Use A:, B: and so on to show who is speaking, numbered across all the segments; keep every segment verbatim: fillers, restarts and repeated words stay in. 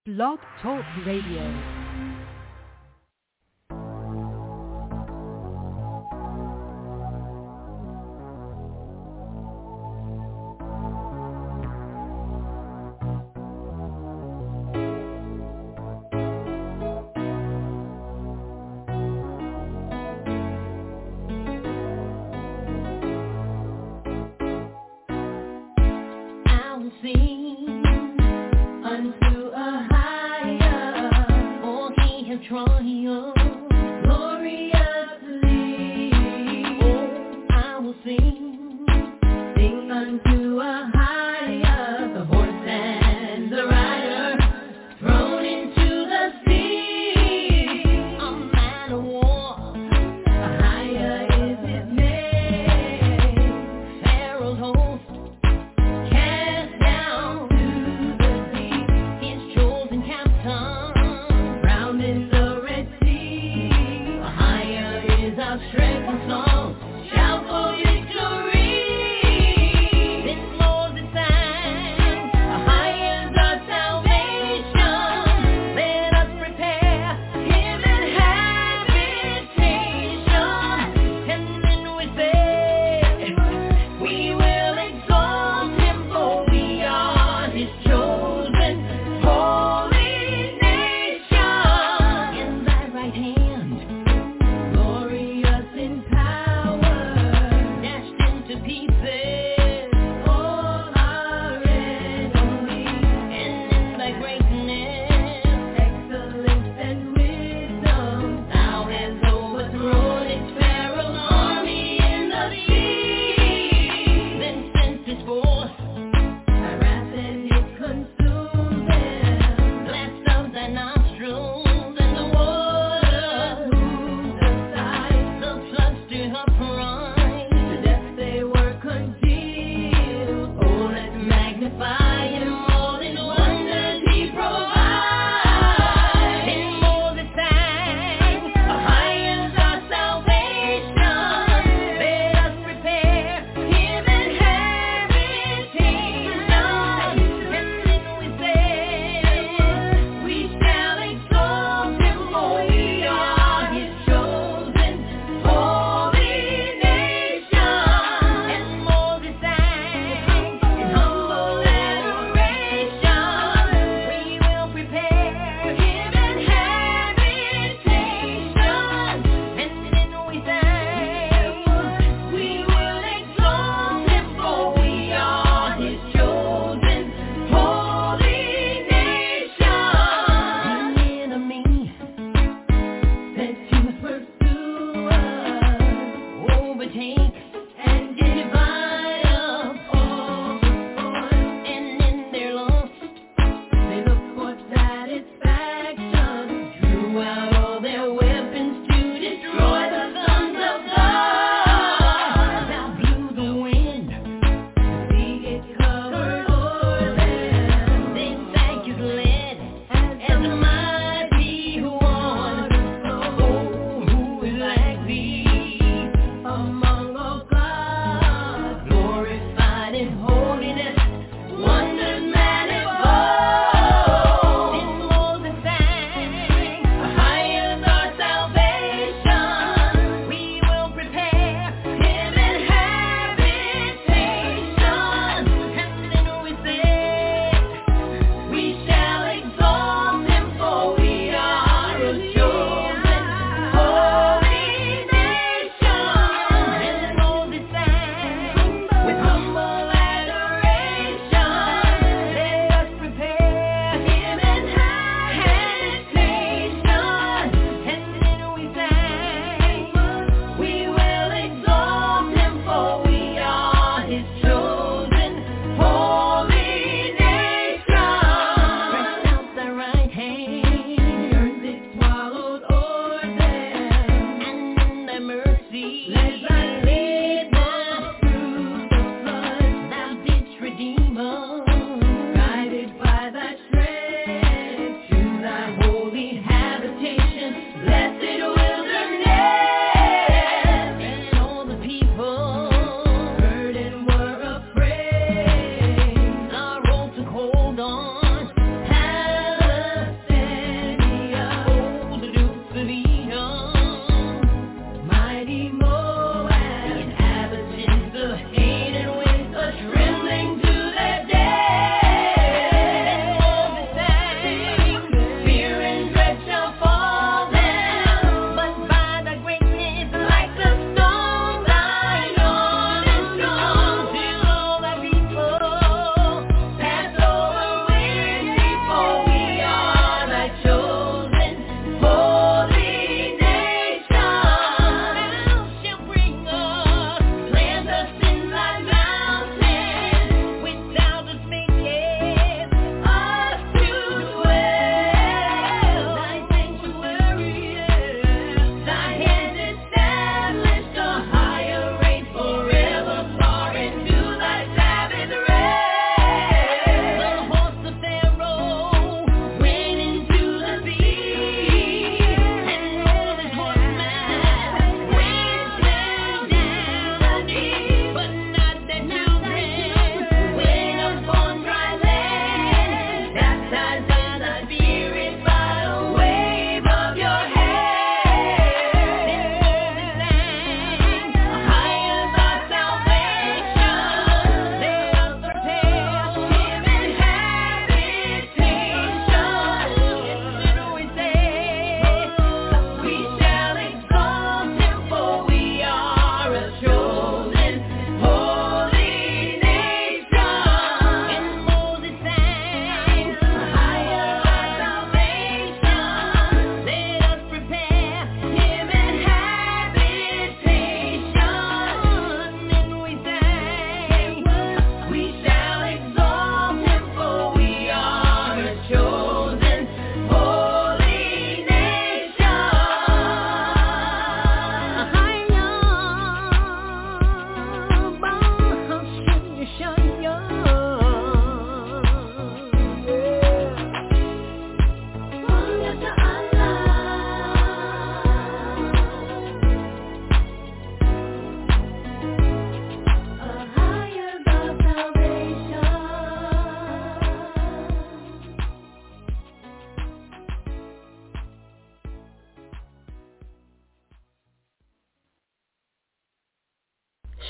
A: Blog Talk Radio.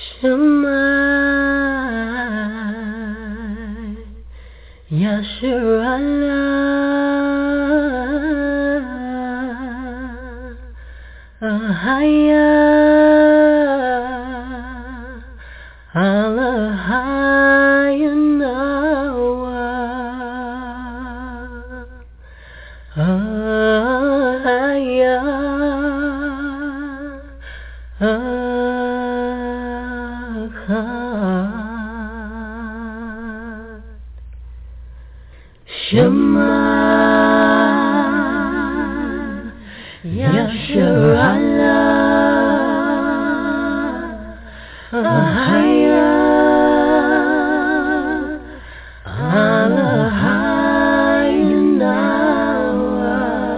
B: Shema Yasharallah Ahaya Alahayanawa Ahaya Ahad Shema Yasharallah Ahaya Alahayanawa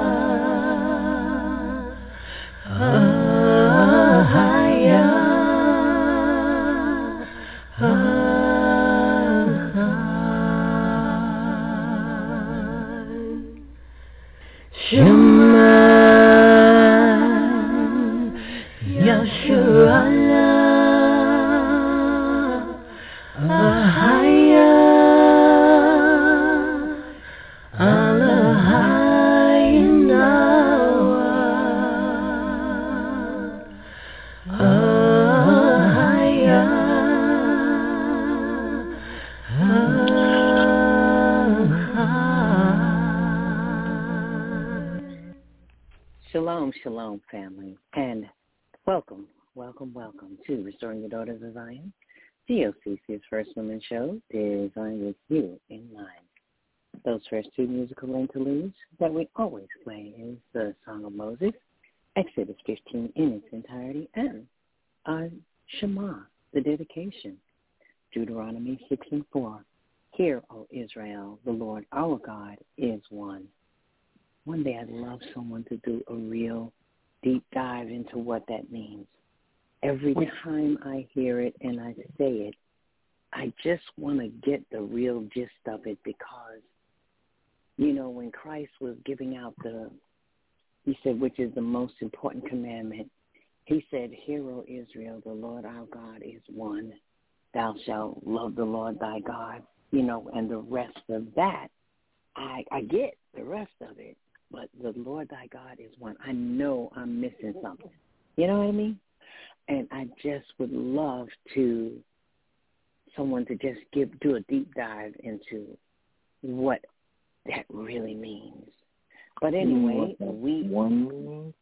B: Ahaya Shema Yasharallah Ahaya Alahayanawa Ahaya
C: Shalom, shalom, family, and welcome, welcome, welcome to Restoring the Daughters of Zion, D O C C's first women's show, designed with you in mind. Those first two musical interludes that we always play is the Song of Moses, Exodus fifteen in its entirety, and our Shema, the dedication, Deuteronomy six and four. Hear, O Israel, the Lord our God is one. One day I'd love someone to do a real deep dive into what that means. Every time I hear it and I say it, I just want to get the real gist of it because, you know, when Christ was giving out the, he said, which is the most important commandment, he said, Hear, O Israel, the Lord our God is one. Thou shalt love the Lord thy God, you know, and the rest of that, I, I get the rest of it. But the Lord thy God is one. I know I'm missing something. You know what I mean? And I just would love to someone to just give do a deep dive into what that really means. But anyway, we
D: one.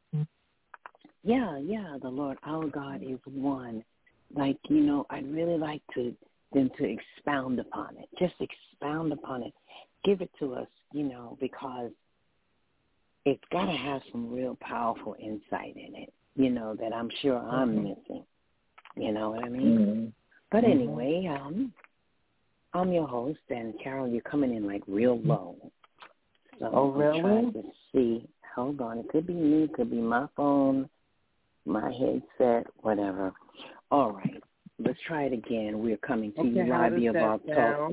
C: Yeah, yeah, the Lord our God is one. Like, you know, I'd really like to them to expound upon it. Just expound upon it. Give it to us, you know, because it's got to have some real powerful insight in it, you know, that I'm sure I'm mm-hmm. missing. You know what I mean?
D: Mm-hmm.
C: But anyway, um, I'm your host, and Carol, you're coming in like real low. So
D: oh,
C: I'm
D: really?
C: trying to see. Hold on. It could be me. It could be my phone, my headset, whatever. All right. Let's try it again. We're coming to
D: okay,
C: you live via Blog Talk.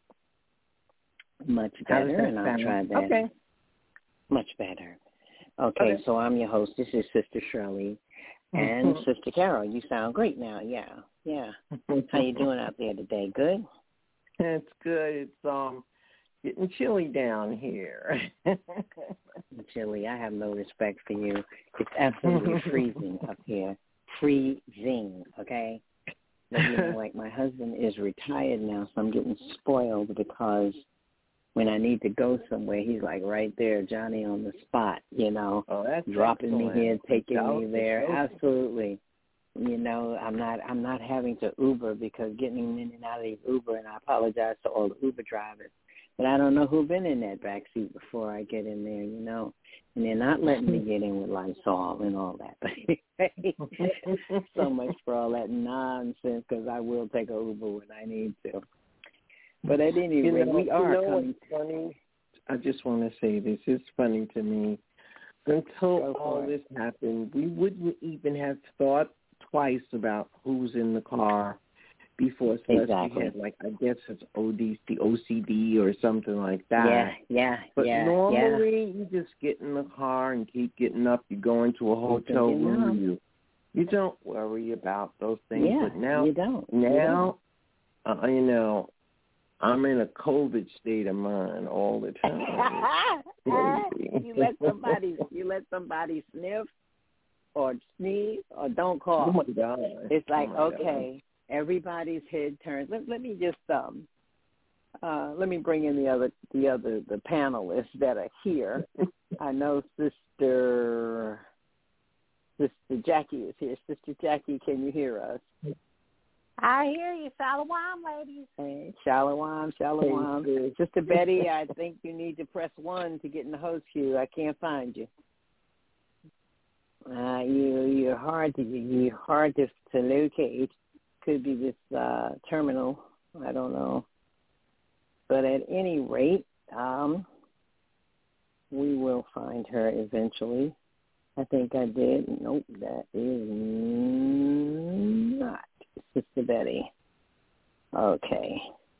C: Much better, and I'll try that.
D: Okay.
C: Much better. Okay, okay, so I'm your host. This is Sister Shirley and mm-hmm. Sister Carol. You sound great now. Yeah, yeah. How you doing out there today? Good?
D: It's good. It's um getting chilly down here.
C: Chilly. I have no respect for you. It's absolutely freezing up here. Freezing, okay? But, you know, like my husband is retired now, so I'm getting spoiled because when I need to go somewhere, he's like right there, Johnny on the spot, you know,
D: oh, that's
C: dropping
D: excellent.
C: me here, taking
D: that
C: me there.
D: so
C: Absolutely. You know, I'm not I'm not having to Uber because getting in and out of the Uber, and I apologize to all the Uber drivers, but I don't know who's been in that back seat before I get in there, you know, and they're not letting me get in with Lysol and all that. But anyway, so much for all that nonsense because I will take an Uber when I need to. But at any rate,
D: you know,
C: we are
D: you know
C: coming.
D: What's funny? I just want to say this. It's funny to me. Until all this happened, we wouldn't even have thought twice about who's in the car before
C: Exactly.
D: we had, like, I guess it's O D C, O C D or something like that.
C: Yeah, yeah,
D: but
C: yeah.
D: But normally
C: yeah.
D: you just get in the car and keep getting up. You go into a hotel room. You you don't worry about those things.
C: Yeah,
D: but now,
C: you don't.
D: Now,
C: you, don't.
D: Uh, you know, I'm in a COVID state of mind all the time.
C: you let somebody, you let somebody sniff or sneeze or don't cough.
D: Oh my God!
C: It's like
D: oh
C: okay, God. Everybody's head turns. Let, let me just um, uh, let me bring in the other the other the panelists that are here. I know Sister Sister Jackie is here. Sister Jackie, can you hear us?
E: I hear you. Shalom, ladies.
C: Hey, shalom, shalom. Hey, Sister Betty, I think you need to press one to get in the host queue. I can't find you. Uh, you you're hard to you're hard to, to locate. Could be this uh, terminal. I don't know. But at any rate, um, we will find her eventually. I think I did. Nope, that is not Sister Betty. Okay.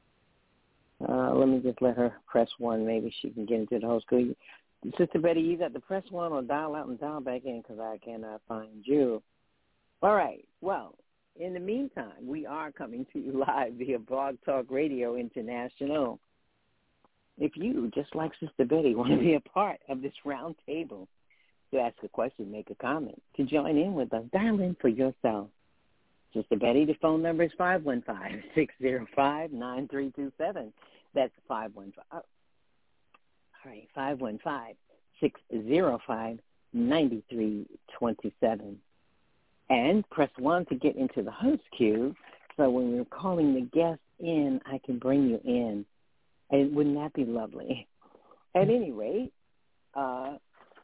C: Uh, let me just let her press one. Maybe she can get into the host queue. Sister Betty, you got to press one or dial out and dial back in because I cannot find you. All right. Well, in the meantime, we are coming to you live via Blog Talk Radio International. If you, just like Sister Betty, want to be a part of this round table, to ask a question, make a comment, to join in with us, dial in for yourself. Sister Betty, the phone number is five one five, six zero five, nine three two seven. That's five one five. Oh, all right, five one five, six zero five, nine three two seven. And press one to get into the host queue, so when we're calling the guest in, I can bring you in. And wouldn't that be lovely? At any rate, uh,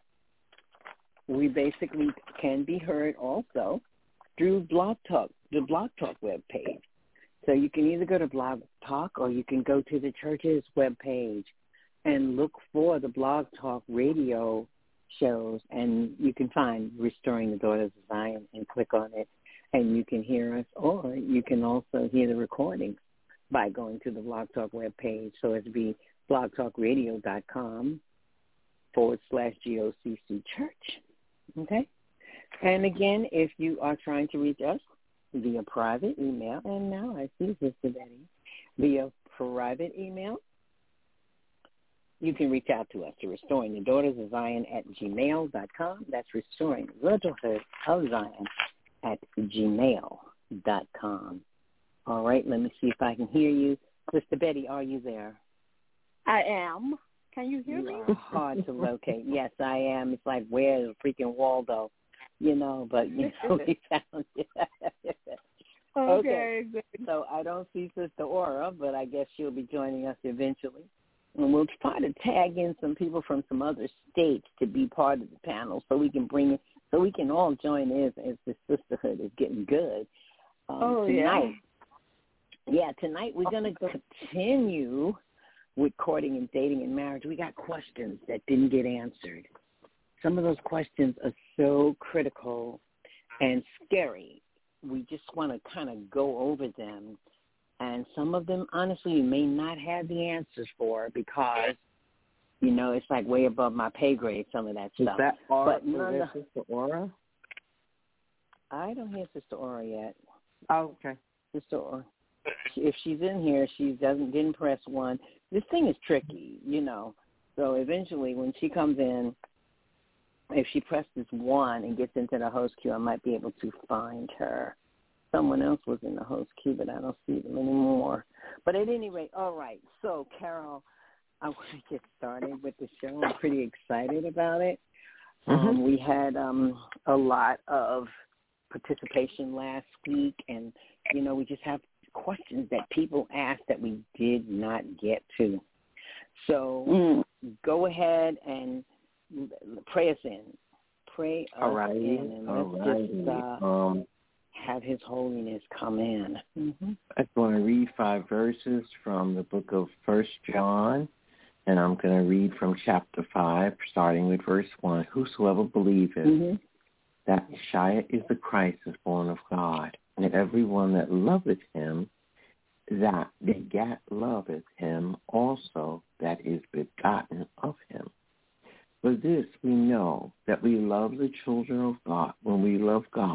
C: we basically can be heard also through Blog Talk, the Blog Talk webpage. So you can either go to Blog Talk or you can go to the church's webpage and look for the Blog Talk radio shows, and you can find Restoring the Daughters of Zion and click on it, and you can hear us, or you can also hear the recordings by going to the Blog Talk webpage. So it'd be blogtalkradio.com forward slash GOCC Church. Okay? And again, if you are trying to reach us via private email, and now I see Sister Betty, via private email, you can reach out to us to Restoring the Daughters of Zion at gmail dot com. That's Restoring the Daughters of Zion at gmail dot com. All right, let me see if I can hear you. Sister Betty, are you there?
E: I am. Can you hear
C: you
E: me?
C: You are hard to locate. Yes, I am. It's like, where's freaking Waldo? You know, but, you know, we found it.
E: Okay.
C: Okay. So I don't see Sister Aura, but I guess she'll be joining us eventually. And we'll try to tag in some people from some other states to be part of the panel so we can bring it, so we can all join in as the sisterhood is getting good. Um,
E: oh,
C: tonight,
E: yeah.
C: Yeah, tonight we're going to continue with courting and dating and marriage. We got questions that didn't get answered. Some of those questions are so critical and scary. We just want to kind of go over them. And some of them, honestly, you may not have the answers for because, you know, it's like way above my pay grade, some of that
D: Is
C: stuff.
D: that Aura?
C: But none
D: Is
C: of,
D: that Sister Aura?
C: I don't hear Sister Aura yet.
D: Oh, okay.
C: Sister Aura. If she's in here, she doesn't didn't press one. This thing is tricky, you know. So eventually when she comes in, if she presses one and gets into the host queue, I might be able to find her. Someone else was in the host queue, but I don't see them anymore. But at any rate, all right. So, Carol, I want to get started with the show. I'm pretty excited about it. Mm-hmm. Um, we had um, a lot of participation last week, and, you know, we just have questions that people asked that we did not get to. So mm. go ahead and pray us in. Pray us
D: all right.
C: in, and let's
D: all right.
C: just uh,
D: um,
C: have His holiness come in. Mm-hmm.
D: I'm going to read five verses from the book of First John, and I'm going to read from chapter five, starting with verse one. Whosoever believeth mm-hmm. that Messiah is the Christ is born of God, and everyone that loveth him, that begat loveth him also that is begotten of him. For this we know that we love the children of God when we love God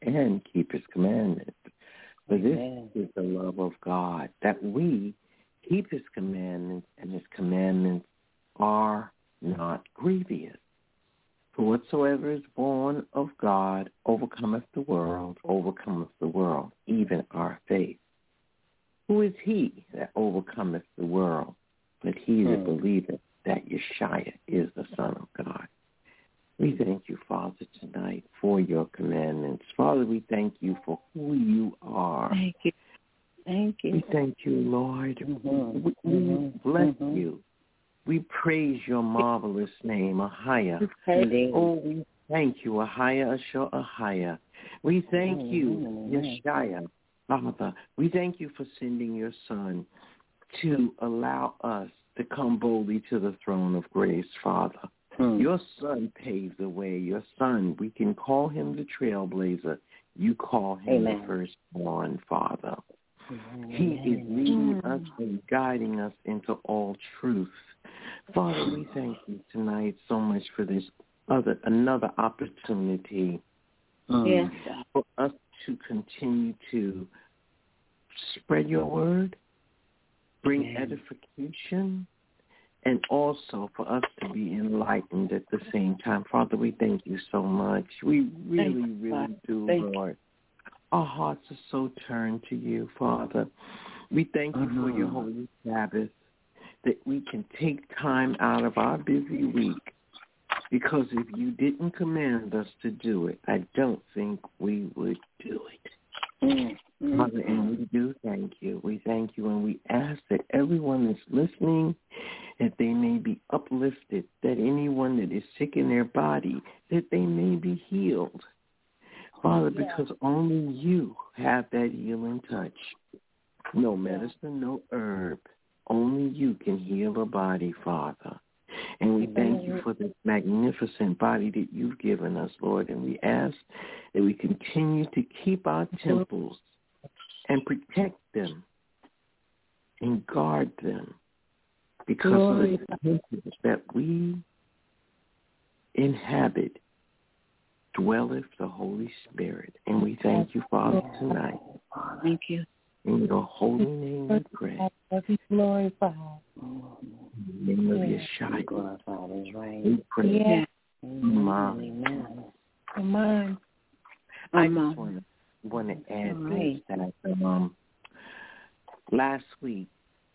D: and keep his commandments. For this
C: Amen.
D: is the love of God, that we keep his commandments, and his commandments are not grievous. For whatsoever is born of God overcometh the world, overcometh the world, even our faith. Who is he that overcometh the world, but he that
C: Hmm.
D: believeth that Yeshua is the Son of God? We thank you, Father, tonight for your commandments. Father, we thank you for who you are.
C: Thank you. Thank you.
D: We thank you, Lord.
C: Mhm.
D: We, we
C: Mhm.
D: bless
C: Mhm.
D: you. We praise your marvelous name, Ahaya.
C: Indeed.
D: Oh, we thank you, Ahaya, Ashur, Ahaya. We thank you,
C: Amen.
D: Yeshua, Father. We thank you for sending your Son to allow us to come boldly to the throne of grace, Father.
C: Hmm.
D: Your Son paved the way. Your Son, we can call him the trailblazer. You call him
C: Amen.
D: the firstborn, Father.
C: Amen.
D: He is
C: Amen.
D: leading us and guiding us into all truth. Father, we thank you tonight so much for this other another opportunity
C: Hmm.
E: Yes.
D: for us to continue to spread your word, bring
C: Amen.
D: edification, and also for us to be enlightened at the same time. Father, we thank you so much. We really,
C: Thank you,
D: really
C: Father.
D: do,
C: Thank you.
D: Lord. Our hearts are so turned to you, Father. We thank you for your
C: Mhm.
D: holy Sabbath, that we can take time out of our busy week, because if you didn't command us to do it, I don't think we would do it.
C: Mm-hmm.
D: Father, and we do thank you. We thank you, and we ask that everyone that's listening, that they may be uplifted, that anyone that is sick in their body, that they may be healed. Father, because only you have that healing touch. No medicine, no herb. Only you can heal a body, Father. And we thank you for this magnificent body that you've given us, Lord. And we ask that we continue to keep our temples and protect them and guard them, because of the temples that we inhabit dwelleth the Holy Spirit. And we thank you, Father, tonight.
C: Thank you.
D: In your holy name we pray.
E: Be glorified.
D: In the name of
C: Be
D: Yeshua,
C: glorified is right.
D: we pray.
E: Yeah.
D: Amen.
C: Amen.
E: Come on.
D: I
C: Amen.
D: just want to, want to add
C: All right.
D: this, that um, last week,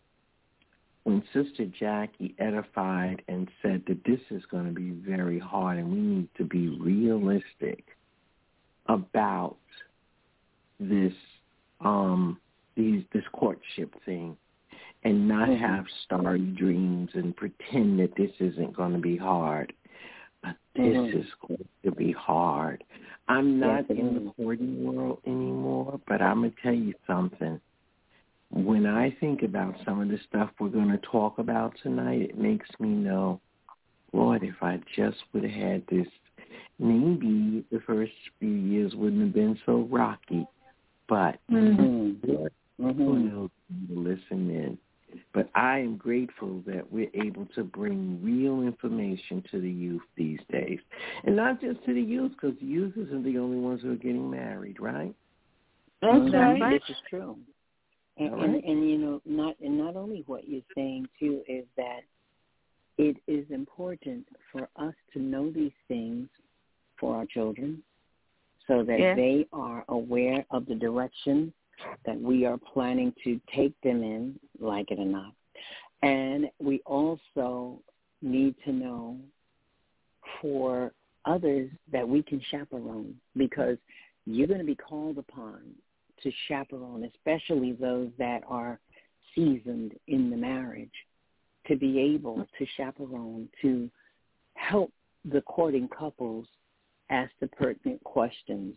D: when Sister Jackie edified and said that this is going to be very hard and we need to be realistic about this um, these this courtship thing, and not
C: Mm-hmm.
D: have starry dreams and pretend that this isn't going to be hard. But this
C: Mm-hmm.
D: is going to be hard. I'm not
C: Yes, it
D: in
C: is.
D: the courting world anymore, but I'm going to tell you something. When I think about some of the stuff we're going to talk about tonight, it makes me know, Lord, if I just would have had this, maybe the first few years wouldn't have been so rocky. But
C: Mm-hmm.
D: Lord,
C: Mm-hmm.
D: who knows who will listen in? But I am grateful that we're able to bring real information to the youth these days. And not just to the youth, because the youth isn't the only ones who are getting married, right?
E: That's
C: Mhm.
E: right.
C: This is true. And,
D: All
C: and,
D: right.
C: and, you know, not and not only what you're saying, too, is that it is important for us to know these things for our children so that
E: Yes.
C: they are aware of the direction that we are planning to take them in, like it or not. And we also need to know for others that we can chaperone, because you're going to be called upon to chaperone, especially those that are seasoned in the marriage, to be able to chaperone, to help the courting couples ask the pertinent questions.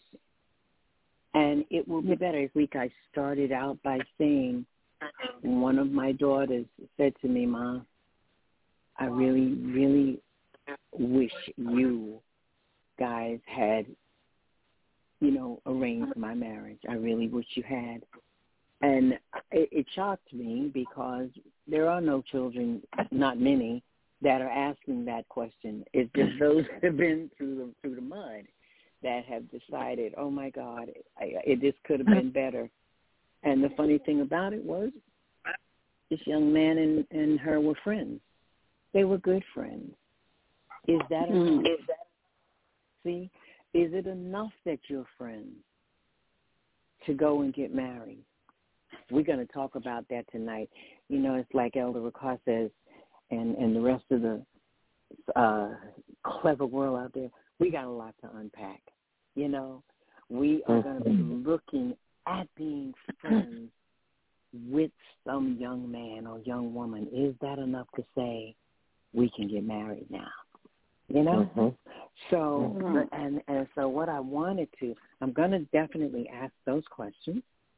C: And it will be better. Like I started out by saying, one of my daughters said to me, Ma, I really, really wish you guys had, you know, arranged my marriage. I really wish you had. And it, it shocked me because there are no children, not many, that are asking that question. It's just those that have been through the, through the mud. that have decided, oh, my God, I, it, this could have been better. And the funny thing about it was this young man and, and her were friends. They were good friends. Is that enough? Mm. Is that, see, is it enough that you're friends to go and get married? We're going to talk about that tonight. You know, it's like Elder Ricard says, and, and the rest of the uh, clever world out there, we got a lot to unpack. You know, we are going to be looking at being friends with some young man or young woman. Is that enough to say we can get married now? You know? Mm-hmm. So, mm-hmm. and, and so what I wanted to, I'm going to definitely ask those questions.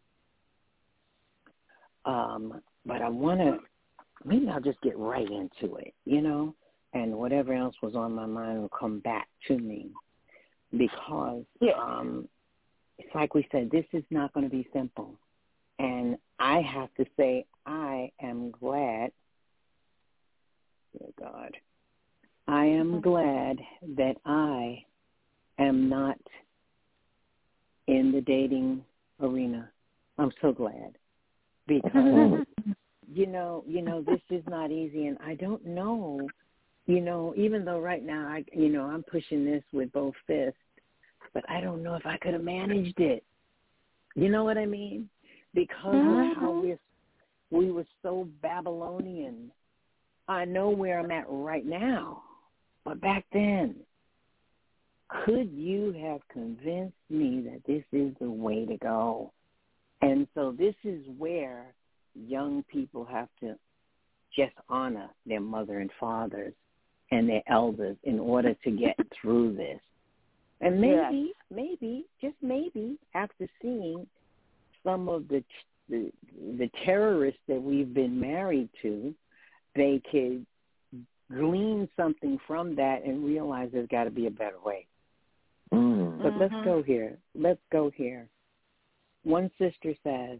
C: Um, but I want to, maybe I'll just get right into it, you know, and whatever else was on my mind will come back to me because yeah. um, it's like we said, this is not going to be simple. And I have to say I am glad, dear God, I am glad that I am not in the dating arena. I'm so glad. Because, you know, you know, this is not easy, and I don't know, you know, even though right now, I, you know, I'm pushing this with both fists, but I don't know if I could have managed it. You know what I mean? Because mm-hmm. of how we we were so Babylonian. I know where I'm at right now, but back then, could you have convinced me that this is the way to go? And so this is where young people have to just honor their mother and fathers and their elders in order to get through this. And maybe, yeah. maybe, just maybe, after seeing some of the, the the terrorists that we've been married to, they could glean something from that and realize there's got to be a better way. Mm. But mm-hmm. let's go here. Let's go here. One sister says,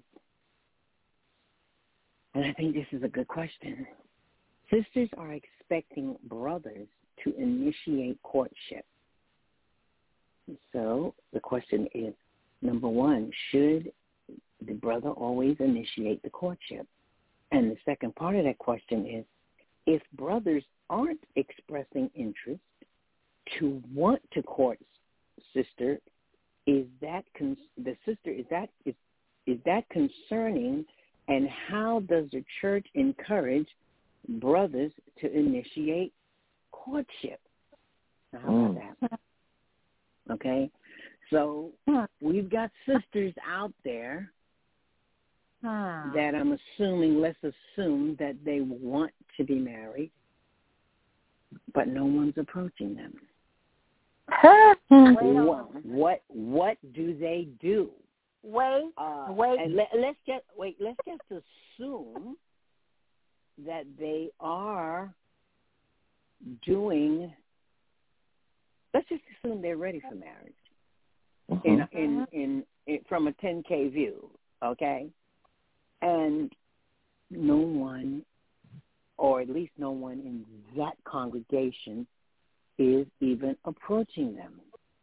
C: and I think this is a good question, sisters are expecting brothers to initiate courtship. So the question is, number one, should the brother always initiate the courtship? And the second part of that question is, if brothers aren't expressing interest to want to court sister, is that con- the sister is that is is that concerning, and how does the church encourage brothers to initiate courtship? Now, how about mm. that? Okay, so we've got sisters out there ah. that I'm assuming, let's assume that they want to be married, but no one's approaching them. what, what what do they do?
F: Wait,
C: uh,
F: wait.
C: And let, let's just wait. Let's just assume that they are doing. Let's just assume they're ready for marriage. Mm-hmm. In, in in in from a ten K view, okay, and no one, or at least no one in that congregation, is even approaching them.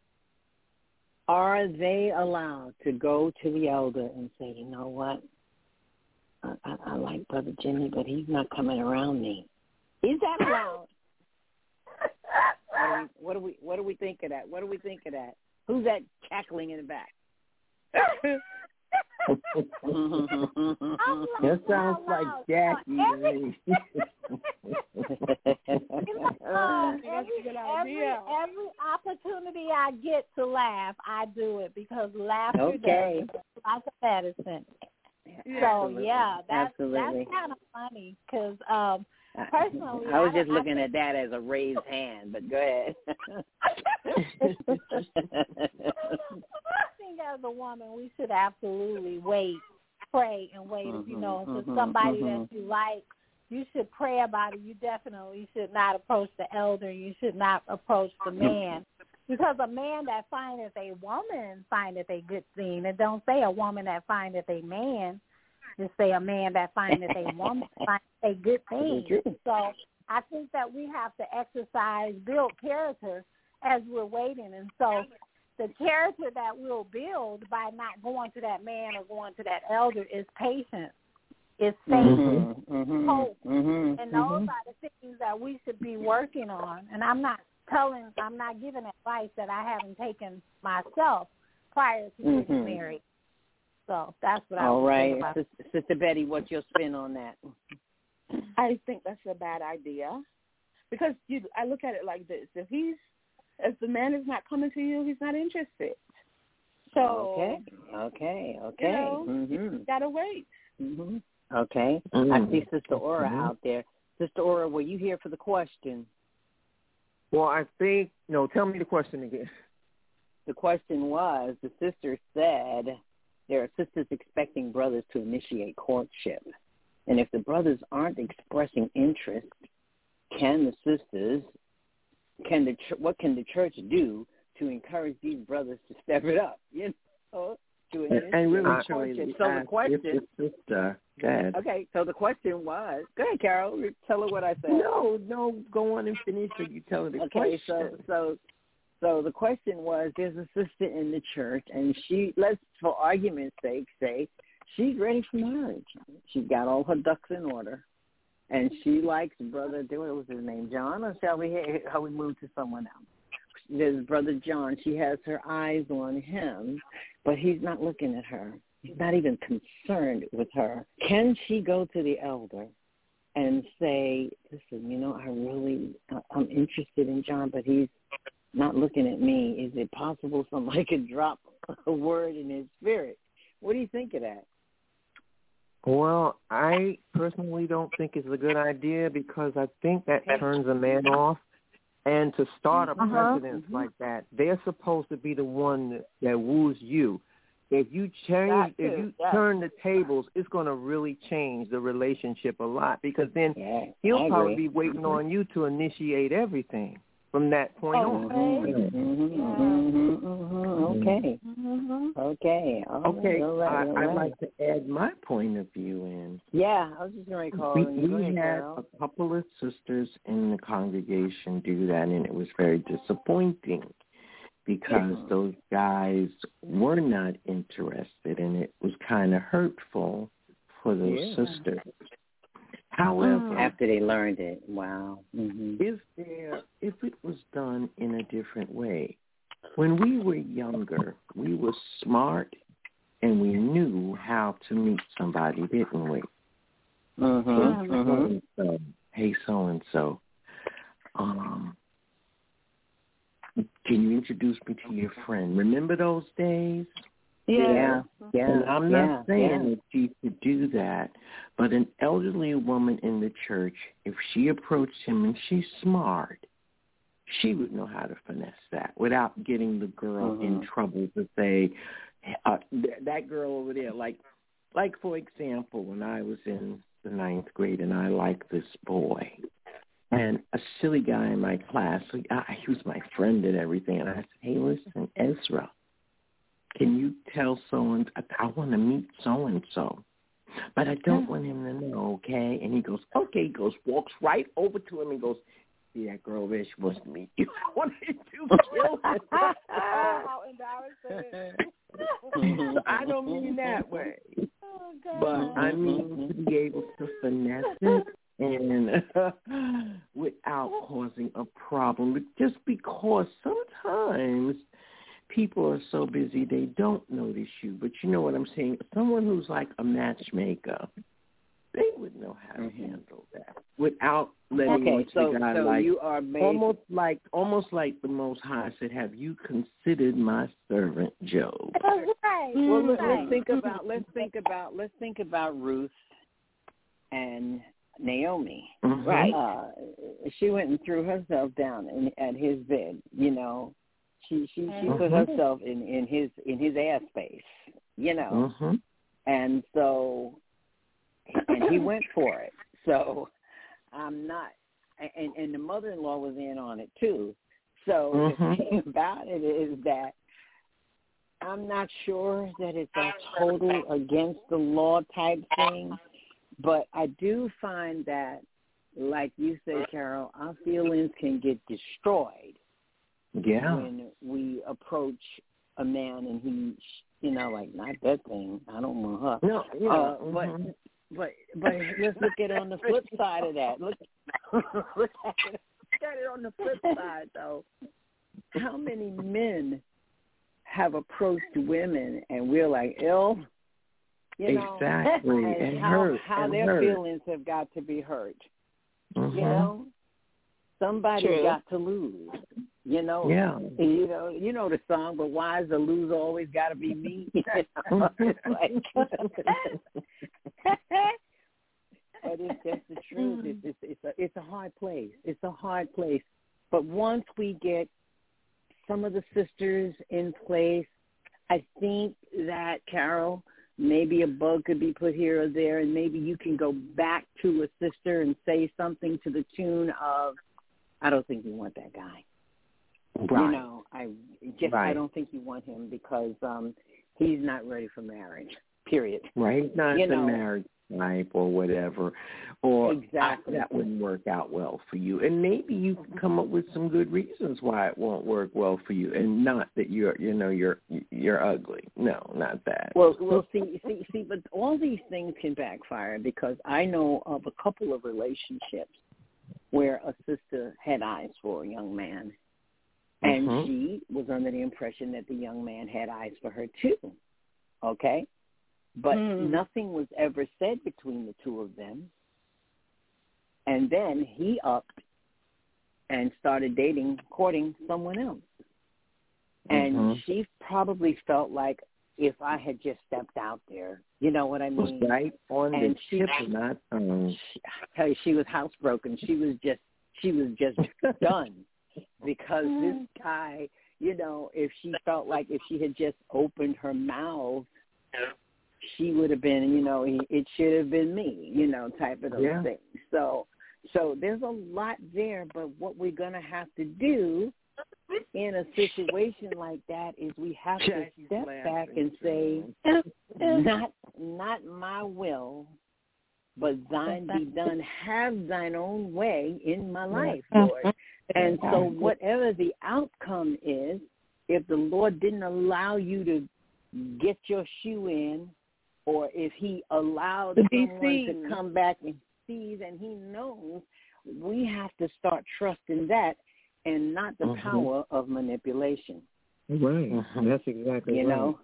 C: Are they allowed to go to the elder and say, you know what, I, I, I like Brother Jimmy, but he's not coming around me? Is that allowed? what, do we, what do we what do we think of that? What do we think of that? Who's that cackling in the back?
D: That sounds like Jackie to me.
F: Uh, every, every, every opportunity I get to laugh, I do it because laughter
C: okay.
F: does like a medicine.
C: Yeah,
F: so
C: absolutely.
F: yeah, that's
C: absolutely.
F: that's kind of funny because um, personally,
C: I was
F: I,
C: just
F: I,
C: looking
F: I,
C: at that as a raised hand, but go ahead.
F: I think as a woman, we should absolutely wait, pray, and wait. Mm-hmm, if you know, if it's somebody mm-hmm. that you like, you should pray about it. You definitely should not approach the elder. You should not approach the man. Because a man that findeth a woman findeth a good thing. It don't say a woman that findeth a man. Just say a man that findeth a woman findeth a good thing. So I think that we have to exercise, build character as we're waiting. And so the character that we'll build by not going to that man or going to that elder is patience, is faith,
C: mm-hmm, mm-hmm,
F: hope,
C: mm-hmm,
F: and those
C: mm-hmm.
F: are the things that we should be working on. And I'm not telling, I'm not giving advice that I haven't taken myself prior to
C: mm-hmm.
F: getting married. So that's what I
C: All
F: was
C: right,
F: about.
C: Sister, Sister Betty, what's your spin on that?
E: I think that's a bad idea because you. I look at it like this: if he's, if the man is not coming to you, he's not interested. So
C: okay, okay, okay.
E: You know,
C: mm-hmm.
E: you gotta wait.
C: Mm-hmm. Okay,
D: Mm-hmm.
C: I see Sister Aura
D: mm-hmm.
C: out there. Sister Aura, were you here for the question?
D: Well, I think no. Tell me the question again.
C: The question was: the sister said there are sisters expecting brothers to initiate courtship. And if the brothers aren't expressing interest, can the sisters, can the what can the church do to encourage these brothers to step it up? You know, to
D: And, and really,
C: courtship.
D: truly,
C: So the question,
D: the sister, go ahead.
C: okay. So the question was, go ahead, Carol. Tell her what I said.
D: No, no, go on and finish, or you tell her the
C: Okay,
D: question.
C: so so so the question was: there's a sister in the church, and she, let's for argument's sake say, she's ready for marriage. She's got all her ducks in order, and she likes brother. What was his name, John? Or shall we? How we move to someone else? There's brother John. She has her eyes on him, but he's not looking at her. He's not even concerned with her. Can she go to the elder and say, "Listen, you know, I really, I'm interested in John, but he's not looking at me. Is it possible somebody could drop a word in his spirit?" What do you think of that?
D: Well, I personally don't think it's a good idea because I think that turns a man off. And to start a
F: Uh-huh.
D: precedent
F: Mm-hmm.
D: like that, they're supposed to be the one that, that woos you. If you change,
E: That
D: if
E: too,
D: you
E: yes.
D: turn the tables, it's going to really change the relationship a lot because then
C: Yeah,
D: he'll
C: I
D: probably
C: agree.
D: be waiting on you to initiate everything from that point
E: Oh,
D: on.
C: Mm-hmm, mm-hmm, mm-hmm. Okay,
F: Mm-hmm.
C: okay, all
D: Okay,
C: right, all right,
D: I,
C: all
D: I'd
C: right.
D: like to add my point of view in.
C: Yeah, I was just going to call
D: We,
C: you. Go
D: we
C: ahead,
D: had
C: Carol.
D: a couple of sisters in the congregation do that, and it was very disappointing because
C: Mhm.
D: those guys were not interested, and it was kind of hurtful for those
C: Yeah.
D: sisters. However,
C: After they learned it, wow. Mm-hmm.
D: if there, if it was done in a different way, when we were younger, we were smart and we knew how to meet somebody, didn't we?
C: Mm-hmm. Mm-hmm.
D: So, hey, so and so, um, can you introduce me to your friend? Remember those days?
C: Yeah, yeah.
D: And I'm
C: yeah,
D: not saying
C: yeah.
D: that you could do that, but an elderly woman in the church, if she approached him and she's smart, she would know how to finesse that without getting the girl
C: Mm-hmm.
D: in trouble to say, uh, th- that girl over there, like, like for example, when I was in the ninth grade and I liked this boy, and a silly guy in my class, he, uh, he was my friend and everything, and I said, hey, listen, Ezra, can you tell so-and-so, I want to meet so-and-so, but I don't want him to know, okay? And he goes, okay, he goes, walks right over to him and goes, see that girl there, she wants to meet you. I wanted to kill her.
E: How embarrassing.
D: So I don't mean that way,
F: Oh, God.
D: but I mean to be able to finesse it and without causing a problem, but just because sometimes people are so busy they don't notice you. But you know what I'm saying? Someone who's like a matchmaker, they would know how to
C: Mm-hmm.
D: handle that without letting
C: Okay, so,
D: the guy
C: so
D: like
C: you are based,
D: almost like almost like the Most High said, "Have you considered my servant Job?"
F: That's right.
C: well, let,
F: right.
C: let's think about, let's think about, let's think about Ruth and Naomi.
D: Mhm.
E: Right.
C: Uh, she went and threw herself down in, at his bed. You know, she she she put
D: Mhm.
C: herself in, in his in his airspace. You know,
D: Mhm.
C: and so and he went for it. So I'm not, and and the mother-in-law was in on it too. So
D: Mhm.
C: the thing about it is that I'm not sure that it's a total against the law type thing, but I do find that, like you said, Carol, our feelings can get destroyed
D: Yeah.
C: when we approach a man and he, you know, like, not that thing. I don't want her.
D: No, yeah.
C: Uh,
D: mm-hmm.
C: But but but let's look at it on the flip side of that. Look, look at it. Look at it on the flip side, though. How many men have approached women and we're like, ill? You know,
D: exactly.
C: and,
D: and
C: how,
D: hurt.
C: how
D: and
C: their
D: hurt.
C: feelings have got to be hurt.
D: Mm-hmm.
C: You know, somebody's
E: True.
C: got to lose. You know,
D: Yeah.
C: you know, you know the song, but why is the loser always got to be me? You know? It's like, but it's just the truth. It's it's it's a it's a hard place. It's a hard place. But once we get some of the sisters in place, I think that, Carol, maybe a bug could be put here or there, and maybe you can go back to a sister and say something to the tune of, I don't think you want that guy.
D: Right.
C: You know, I just
D: Right.
C: I don't think you want him because um, he's not ready for marriage, period.
D: Right? Not
C: You
D: the
C: know.
D: marriage type or whatever. Or
C: Exactly.
D: I, that wouldn't work out well for you. And maybe you can come up with some good reasons why it won't work well for you, and not that you're, you know, you're you're ugly. No, not that.
C: Well, well, see, see, see, but all these things can backfire because I know of a couple of relationships where a sister had eyes for a young man, and
D: Mhm.
C: she was under the impression that the young man had eyes for her too. Okay, but
E: Mm.
C: nothing was ever said between the two of them. And then he upped and started dating, courting someone else. And
D: Mhm.
C: she probably felt like, if I had just stepped out there, you know what I
D: was
C: mean?
D: right on
C: And
D: the
C: she-
D: tip of my tongue.
C: She, I tell you, she was housebroken. She was just, she was just done because this guy, you know, if she felt like if she had just opened her mouth, she would have been, you know, it should have been me, you know, type of those
D: Yeah.
C: things. So, so there's a lot there, but what we're gonna have to do in a situation like that is we have to
D: Jackie's
C: step
D: laughing,
C: back and say, not not my will, but thine be done. Have thine own way in my life, Lord. And so whatever the outcome is, if the Lord didn't allow you to get your shoe in, or if he allowed
E: To be
C: someone
E: seen.
C: to come back and sees and he knows, we have to start trusting that and not the
D: Mhm.
C: power of manipulation.
G: Right.
D: Mhm.
G: That's exactly
C: You
G: right.
C: know?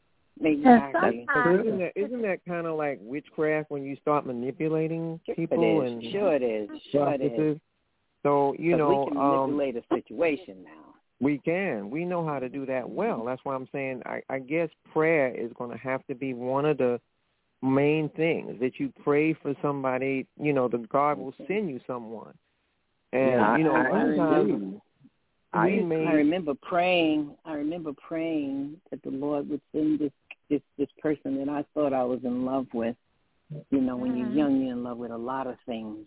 C: Exactly.
F: sometimes-
G: Isn't that, isn't that kind of like witchcraft when you start manipulating people
C: it is.
G: and
C: Sure it is. Sure it is.
G: processes? So, you
C: 'Cause
G: know,
C: we can
G: um,
C: manipulate a situation now.
G: we can. We know how to do that well. That's why I'm saying I, I guess prayer is going to have to be one of the main things, that you pray for somebody, you know, the God will send you someone. And,
D: Yeah,
G: you know,
D: I, I
G: sometimes
D: agree.
G: we
C: I,
G: may...
C: I remember praying. I remember praying that the Lord would send this this this person that I thought I was in love with. You know, when you're young, you're in love with a lot of things,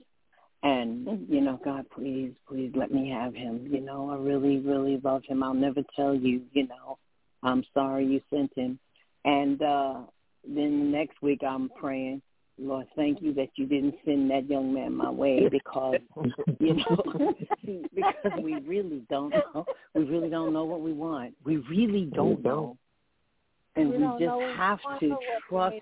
C: and you know, God, please, please let me have him. You know, I really, really love him. I'll never tell you. You know, I'm sorry you sent him. And uh, then the next week, I'm praying, Lord, thank you that you didn't send that young man my way because, you know, see, because we really don't know. We really don't know what we want. We really don't know. And
F: We
C: we
F: don't
C: just
F: know what
C: have
F: we want
C: to
F: or what we
C: trust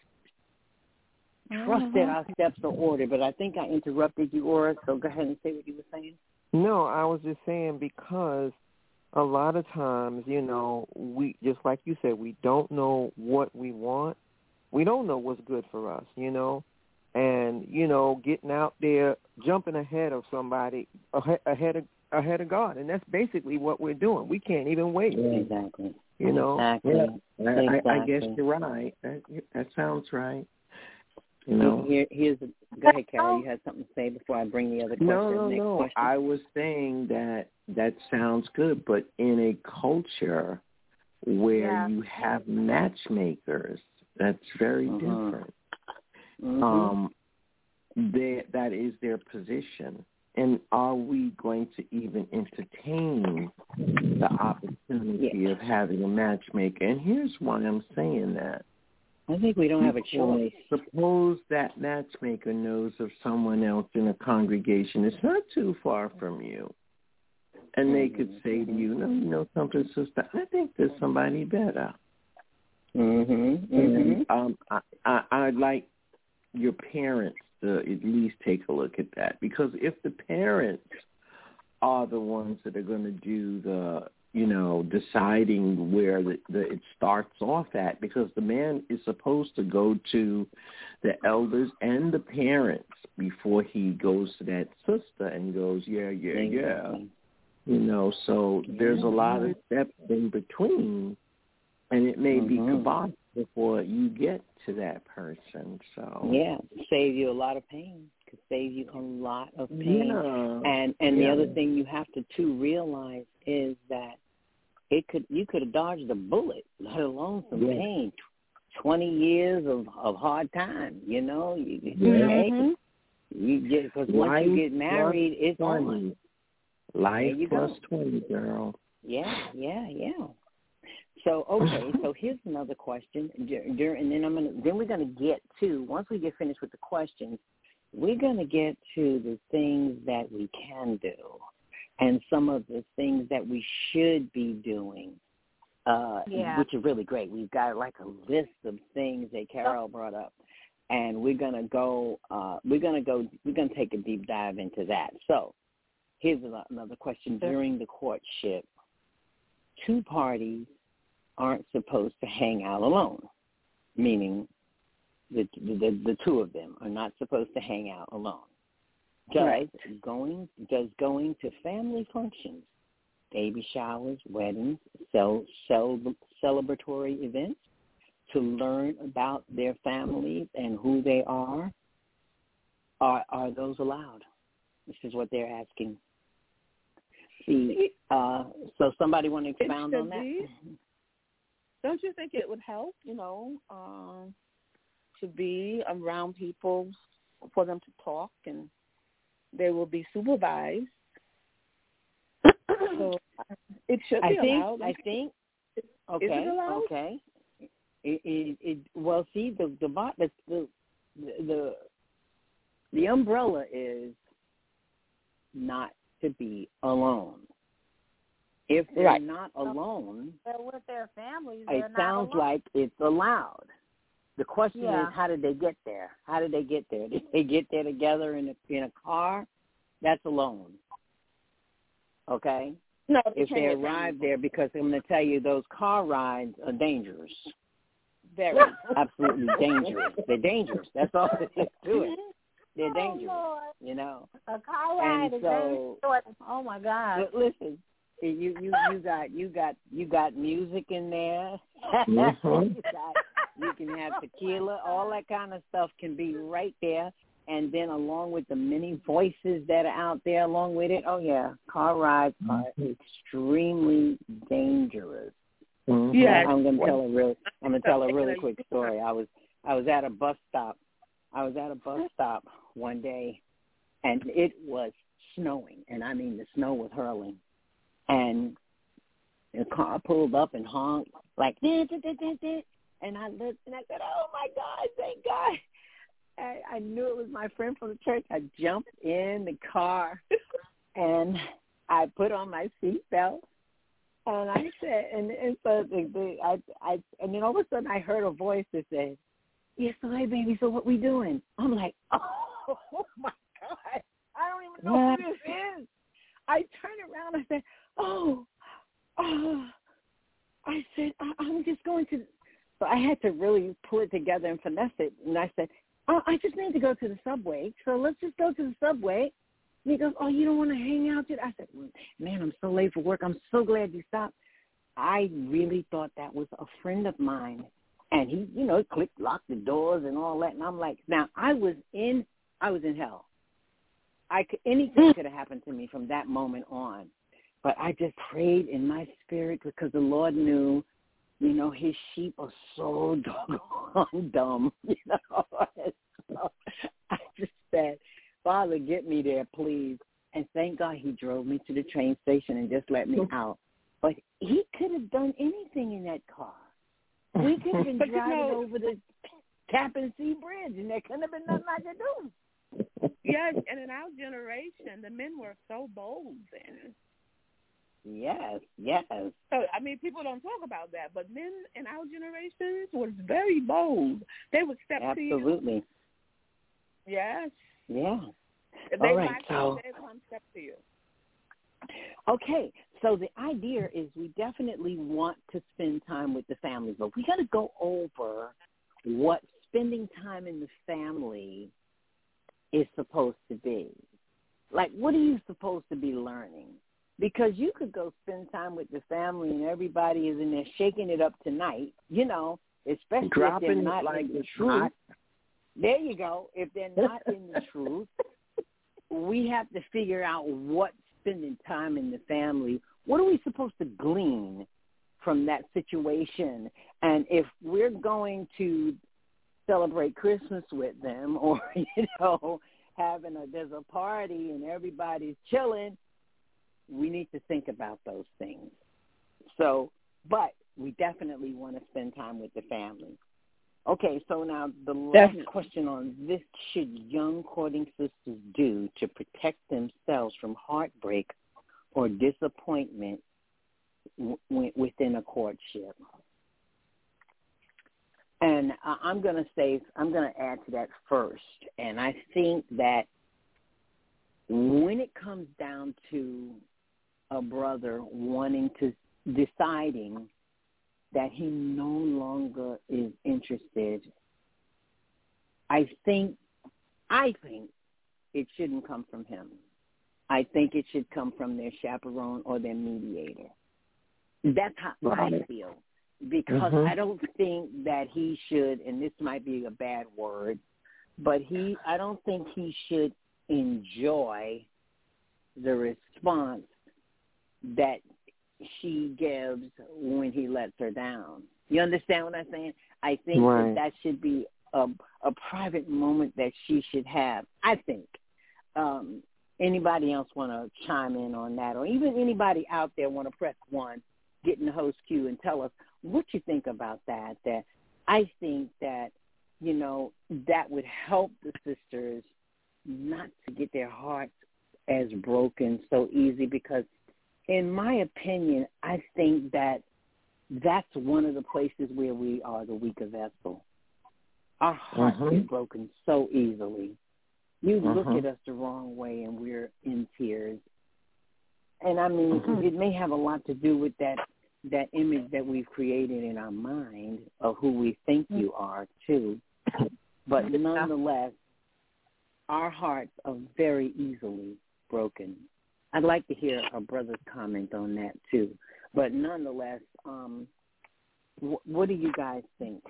C: trust
F: Mhm.
C: that our steps are ordered. But I think I interrupted you, Aura, so go ahead and say what you were saying.
G: No, I was just saying because a lot of times, you know, we just like you said, we don't know what we want. We don't know what's good for us, you know. And, you know, getting out there, jumping ahead of somebody, ahead ahead of, ahead of God. And that's basically what we're doing. We can't even wait.
C: Exactly.
G: You know.
C: Exactly.
D: Yeah, I, I, I guess
C: Exactly.
D: you're right. That, that sounds right. You know.
C: Here, here's a, go ahead, Carol. You had something to say before I bring the other question.
D: No, no,
C: Next
D: no.
C: question.
D: I was saying that that sounds good, but in a culture where
F: Yeah.
D: you have matchmakers, that's very
C: Mhm.
D: different.
C: Mhm.
D: Um, they, that is their position. And are we going to even entertain the opportunity
C: Yeah.
D: of having a matchmaker? And here's why I'm saying that.
C: I think we don't have a choice.
D: Suppose that matchmaker knows of someone else in a congregation. It's not too far from you. And they could say to you, no, you know something, sister, I think there's somebody better.
C: Mm-hmm.
D: And um, I, I, I'd like your parents to at least take a look at that. Because if the parents are the ones that are going to do the, you know, deciding where the, the it starts off at, because the man is supposed to go to the elders and the parents before he goes to that sister and goes, yeah, yeah, yeah. You know, so there's a lot of steps in between, and it may mm-hmm. be kibosh before you get to that person. So
C: yeah, save you a lot of pain. Could save you a lot of pain.
D: Yeah.
C: And and
D: yeah.
C: the other thing you have to too realize is that it could you could have dodged a bullet, let alone some yeah. pain. Twenty years of, of hard time. You know, you,
E: mm-hmm.
C: you get because once
D: Life
C: you get married, it's
D: twenty.
C: on.
D: Life plus
C: go.
D: twenty, girl.
C: Yeah, yeah, yeah. So okay, so here's another question. During, and then I'm gonna then we're gonna get to once we get finished with the questions, we're gonna get to the things that we can do, and some of the things that we should be doing. Uh,
F: yeah.
C: Which is really great. We've got like a list of things that Carol brought up, and we're gonna go. Uh, we're gonna go. We're gonna take a deep dive into that. So. Here's another question. During the courtship, two parties aren't supposed to hang out alone, meaning the the, the two of them are not supposed to hang out alone. Does
E: right.
C: going does going to family functions, baby showers, weddings, cel, cel, celebratory events to learn about their families and who they are, are are those allowed? This is what they're asking. See, uh, so somebody want to expound on that?
E: Be. Don't you think it would help, you know, um, to be around people for them to talk, and they will be supervised? So it should be
C: I think,
E: allowed.
C: I think. Okay.
E: Is it allowed?
C: Okay. It, it, it, well, see, the the the the the, the umbrella is not to be alone. If they're
E: right.
C: not alone,
F: they're with their families.
C: It
F: they're not
C: sounds
F: alone.
C: like it's allowed. The question
F: yeah.
C: is, how did they get there? How did they get there? Did they get there together in a in a car? That's alone. Okay.
E: No,
C: if they arrive there, because I'm going to tell you, those car rides are dangerous.
E: Very.
C: Absolutely dangerous. They're dangerous. That's all there is to it. They're dangerous,
F: oh,
C: you know.
F: A car ride
C: and
F: is
C: so,
F: very short. Oh my God!
C: Listen, you you you got you got you got music in there.
D: Mm-hmm.
C: you, got, you can have tequila. All that kind of stuff can be right there. And then along with the many voices that are out there along with it, oh yeah, car rides are extremely dangerous.
D: Mm-hmm.
E: Yeah,
C: I'm going to tell a real. I'm going to tell a really quick story. I was I was at a bus stop. I was at a bus stop one day, and it was snowing, and I mean the snow was hurling, and the car pulled up and honked like, and I looked and I said, "Oh my God, thank God!" I, I knew it was my friend from the church. I jumped in the car, and I put on my seatbelt. And I said, and, and so the, the, I, I, and then all of a sudden I heard a voice that said, "Yes, so hey, baby, so what we doing?" I'm like, oh, oh my God, I don't even know what? who this is. I turned around and I said, oh, oh. I said, I, I'm just going to, so I had to really pull it together and finesse it. And I said, oh, I just need to go to the subway, so let's just go to the subway. And he goes, oh, you don't want to hang out yet? I said, man, I'm so late for work. I'm so glad you stopped. I really thought that was a friend of mine. And he, you know, clicked, locked the doors and all that. And I'm like, now, I was in, I was in hell. I could, anything could have happened to me from that moment on. But I just prayed in my spirit because the Lord knew, you know, his sheep are so doggone dumb, you know. So I just said, Father, get me there, please. And thank God he drove me to the train station and just let me out. But he could have done anything in that car. We could have been
E: but
C: driving
E: you know,
C: over the Tappan Sea Bridge, and there couldn't have been nothing I could do.
E: Yes, and in our generation, the men were so bold then.
C: Yes, yes.
E: So, I mean, people don't talk about that, but men in our generations was very bold. They would step
C: Absolutely.
E: to you.
C: Absolutely.
E: Yes.
C: Yeah.
E: If
C: All
E: they
C: right,
E: like
C: so,
E: you, they come step to you.
C: Okay, so the idea is we definitely want to spend time with the family, but we got to go over what spending time in the family is supposed to be. Like, what are you supposed to be learning? Because you could go spend time with the family and everybody is in there shaking it up tonight, you know, especially
D: Dropping
C: if they're not
D: like
C: in the
D: it's
C: truth.
D: hot.
C: There you go. If they're not in the truth, we have to figure out what spending time in the family, what are we supposed to glean from that situation? And if we're going to celebrate Christmas with them or, you know, having a, there's a party and everybody's chilling, we need to think about those things. So, but we definitely want to spend time with the family. Okay, so now the last
E: Definitely.
C: question on this, should young courting sisters do to protect themselves from heartbreak or disappointment w- within a courtship? And uh, I'm going to say, I'm going to add to that first. And I think that when it comes down to a brother wanting to, deciding that he no longer is interested, I think, I think it shouldn't come from him. I think it should come from their chaperone or their mediator. That's how
D: Right.
C: I feel. Because
D: Mhm.
C: I don't think that he should, and this might be a bad word, but he, I don't think he should enjoy the response that she gives when he lets her down. You understand what I'm saying? I think
D: Right.
C: that that should be a, a private moment that she should have, I think. Um, anybody else want to chime in on that? Or even anybody out there want to press one, get in the host queue and tell us what you think about that. That I think that, you know, that would help the sisters not to get their hearts as broken so easy, because in my opinion, I think that that's one of the places where we are the weaker vessel. Our hearts
D: Mhm.
C: get broken so easily. You look
D: Mhm.
C: at us the wrong way and we're in tears. And I mean,
D: Mhm.
C: it may have a lot to do with that that image that we've created in our mind of who we think you are, too. But nonetheless, our hearts are very easily broken. I'd like to hear a brother's comment on that, too. But nonetheless, um, wh- what do you guys think?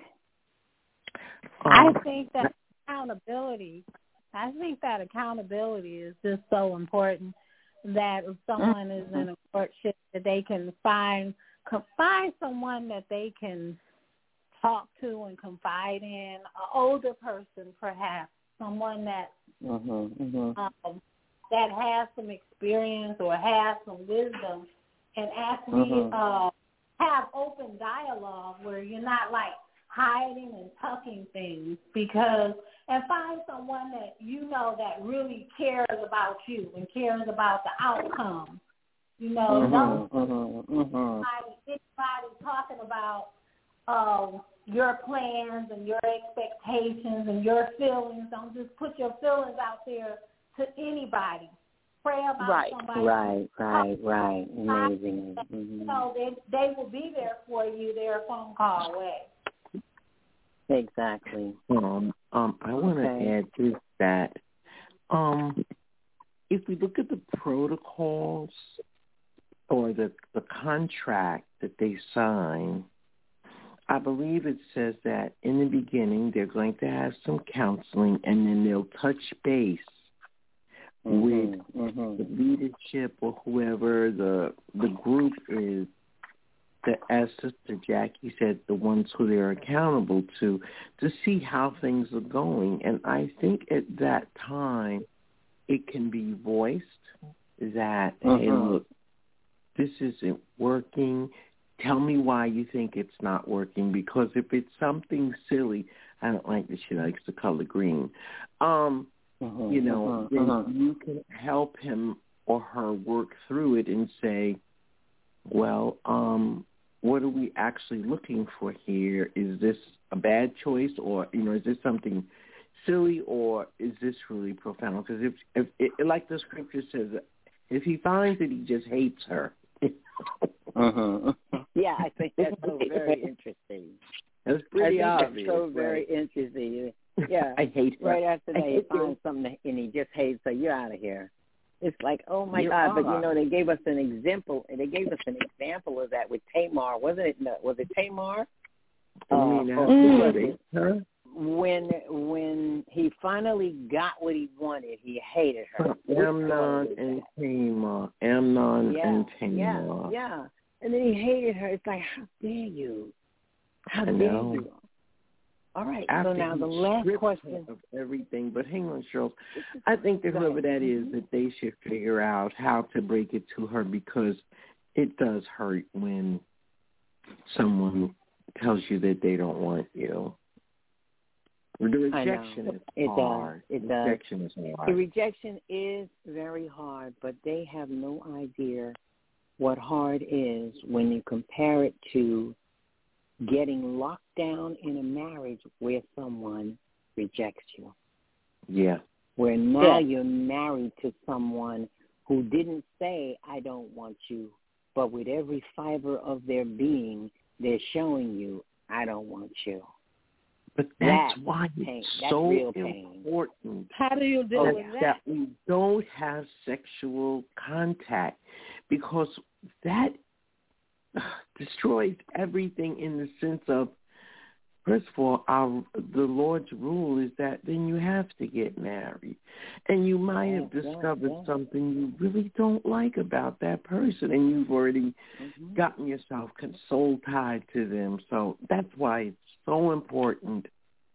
F: I
D: Um,
F: think that accountability, I think that accountability is just so important, that if someone is in a courtship, that they can find find someone that they can talk to and confide in, an older person perhaps, someone that
C: Mm-hmm, mm-hmm.
F: um, that has some experience or has some wisdom, and actually
C: Mhm.
F: uh, have open dialogue where you're not like hiding and tucking things, because and find someone that you know that really cares about you and cares about the outcome. You know,
C: Mhm,
F: don't
C: mhm, mhm.
F: anybody, anybody talking about um, your plans and your expectations and your feelings. Don't just put your feelings out there to anybody. Pray about
E: Right.
F: somebody.
C: Right, right, right. Amazing.
F: You
C: Mm-hmm.
F: know, they they will be there for you. They're a phone call away.
C: Exactly.
D: Um, um, I want to
C: Okay.
D: add to that. Um, if we look at the protocols or the the contract that they sign, I believe it says that in the beginning they're going to have some counseling, and then they'll touch base with
C: Mm-hmm.
D: the leadership or whoever the the group is, that, as Sister Jackie said, the ones who they're accountable to, to see how things are going. And I think at that time it can be voiced that, hey,
C: Mhm.
D: look, this isn't working. Tell me why you think it's not working, because if it's something silly, I don't like that she likes the color green, um,
C: Mhm,
D: you know,
C: mhm,
D: then
C: mhm.
D: you can help him or her work through it and say, well, um, what are we actually looking for here? Is this a bad choice, or, you know, is this something silly, or is this really profound? Because if, if it, like the scripture says, if he finds that he just hates her.
C: uh-huh. Yeah, I think that's so very interesting.
D: That's pretty
C: I think
D: obvious.
C: That's so
D: right?
C: very interesting. Yeah,
D: I hate her.
C: Right after that, he
D: hate
C: finds something and he just hates her. You're out of here. It's like, oh my
D: you
C: God!
D: Are.
C: But you know, they gave us an example. They gave us an example of that with Tamar, wasn't it? No, was it Tamar?
D: I mean,
C: uh,
D: mm. her?
C: When when he finally got what he wanted, he hated her.
D: Amnon and Tamar. Amnon
C: yeah,
D: and Tamar.
C: Yeah, yeah. And then he hated her. It's like, how dare you? How
D: I
C: dare
D: know.
C: you? All right.
D: After
C: so now the
D: he
C: last
D: stripped
C: question
D: her of everything. But hang on, Cheryl. I think that whoever that is, that they should figure out how to break it to her, because it does hurt when someone tells you that they don't want you. The rejection is
C: it
D: hard.
C: Does. It
D: the
C: does.
D: rejection is hard.
C: The rejection is very hard, but they have no idea what hard is when you compare it to getting locked down in a marriage where someone rejects you.
D: Yeah.
C: Where now
E: yeah.
C: you're married to someone who didn't say, I don't want you, but with every fiber of their being, they're showing you, I don't want you.
D: But that's
C: that
D: why
C: pain.
D: it's
C: That's
D: so
C: real pain.
D: important.
E: How do you deal
D: that,
E: with that?
D: That we don't have sexual contact, because that uh, destroys everything in the sense of, first of all, our, the Lord's rule is that then you have to get married. And you might have
C: Yeah,
D: discovered
C: yeah, yeah.
D: something you really don't like about that person, and you've already
C: Mm-hmm.
D: gotten yourself soul tied to them. So that's why it's so important.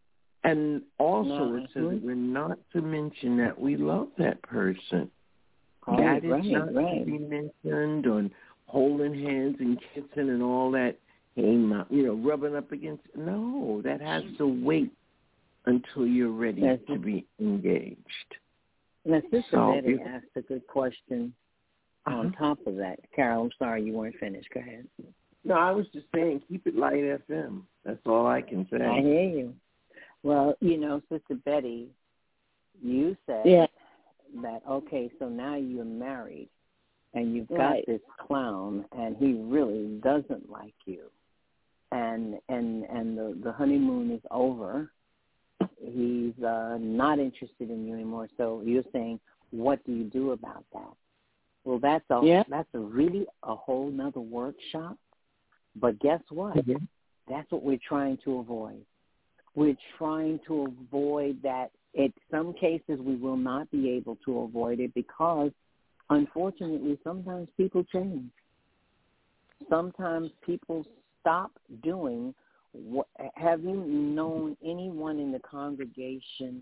D: And also
C: No,
D: it says that we're not to mention that we love that person.
C: Right,
D: that is
C: right,
D: not
C: right.
D: to be mentioned, on holding hands and kissing and all that. Hey, my, you know, rubbing up against. No, that has to wait until you're ready
C: Yes.
D: to be engaged.
C: Now, Sister
D: So,
C: Betty
D: if-
C: asked a good question
D: Uh-huh.
C: on top of that. Carol, I'm sorry you weren't finished. Go ahead.
D: No, I was just saying, keep it light F M. That's all I can say.
C: I hear you. Well, you know, Sister Betty, you said
E: Yeah.
C: that, okay, so now you're married and you've got
E: Right.
C: this clown and he really doesn't like you. And and, and the, the honeymoon is over. He's uh, not interested in you anymore. So you're saying, what do you do about that? Well, that's a,
E: Yeah.
C: that's a really a whole nother workshop. But guess what?
D: Mm-hmm.
C: That's what we're trying to avoid. We're trying to avoid that. In some cases, we will not be able to avoid it because, unfortunately, sometimes people change. Sometimes people stop doing what. Have you known anyone in the congregation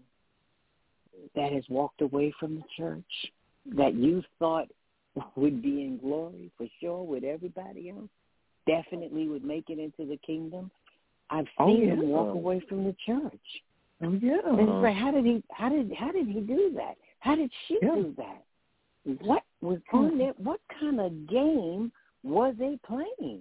C: that has walked away from the church that you thought would be in glory for sure with everybody else? Definitely would make it into the kingdom. I've
D: Oh,
C: seen
D: yeah.
C: him walk away from the church.
D: Oh, yeah.
C: And it's like, how did he? How did? How did he do that? How did she
D: Yeah.
C: do that? What was on there? What kind of game was they playing?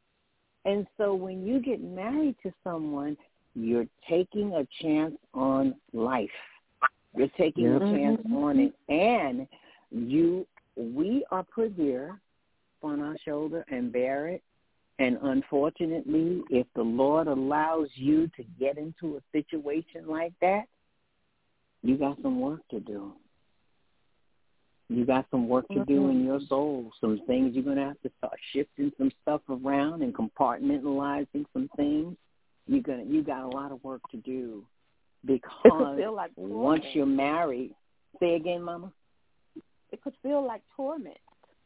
C: And so when you get married to someone, you're taking a chance on life. You're taking
D: Yeah.
C: a chance on it, and you, we are put here on our shoulder and bear it. And unfortunately, if the Lord allows you to get into a situation like that, you got some work to do. You got some work to do in your soul. Some things you're going to have to start shifting some stuff around and compartmentalizing some things. You're gonna, you got a lot of work to do because
E: It could feel like
C: once
E: torment.
C: you're married, say again, Mama.
E: It could feel like torment.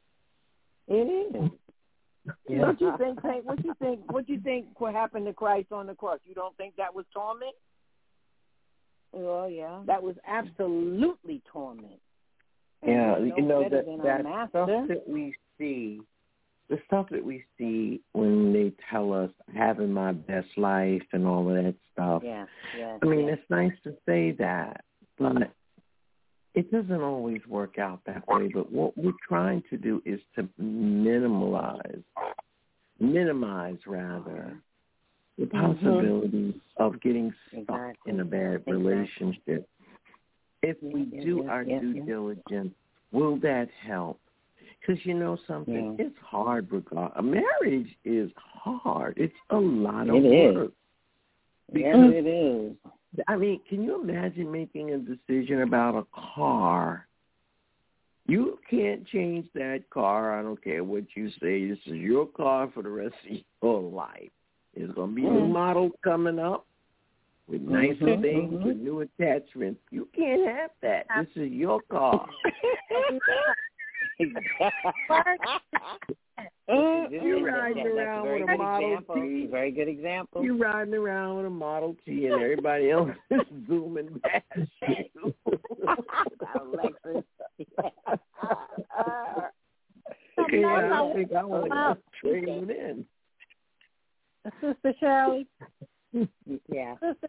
C: It is.
D: Yeah.
C: What you think? Tank? What you think? What you think? What happened to Christ on the cross? You don't think that was torment?
E: Well, yeah.
C: That was absolutely torment. And
D: Yeah,
C: we're no
D: you know,
C: better
D: that,
C: than
D: that
C: our
D: stuff
C: master.
D: that we see, the stuff that we see when they tell us having my best life and all of that stuff.
C: Yeah, yeah.
D: I mean,
C: yeah.
D: it's nice to say that, but it doesn't always work out that way, but what we're trying to do is to minimize, minimize rather, the possibility mm-hmm. of getting stuck exactly. in a bad exactly. relationship. If we yeah, do yeah, our yeah, due yeah. diligence, will that help? Because you know something, yeah. it's hard. Regard a marriage is hard. It's a lot of
C: it
D: work.
C: Is. Yes, it is.
D: I mean, can you imagine making a decision about a car? You can't change that car. I don't care what you say. This is your car for the rest of your life. There's going to be new models coming up with nicer mm-hmm, things, mm-hmm. with new attachments. You can't have that. This is your car. You're riding around with a Model T.
C: Very good example.
D: You're riding around with a Model T, and everybody else is zooming past you.
C: Alexis.
D: Okay, I don't think I want to trade it in.
F: Sister Shirley.
C: Yeah.
F: Sister,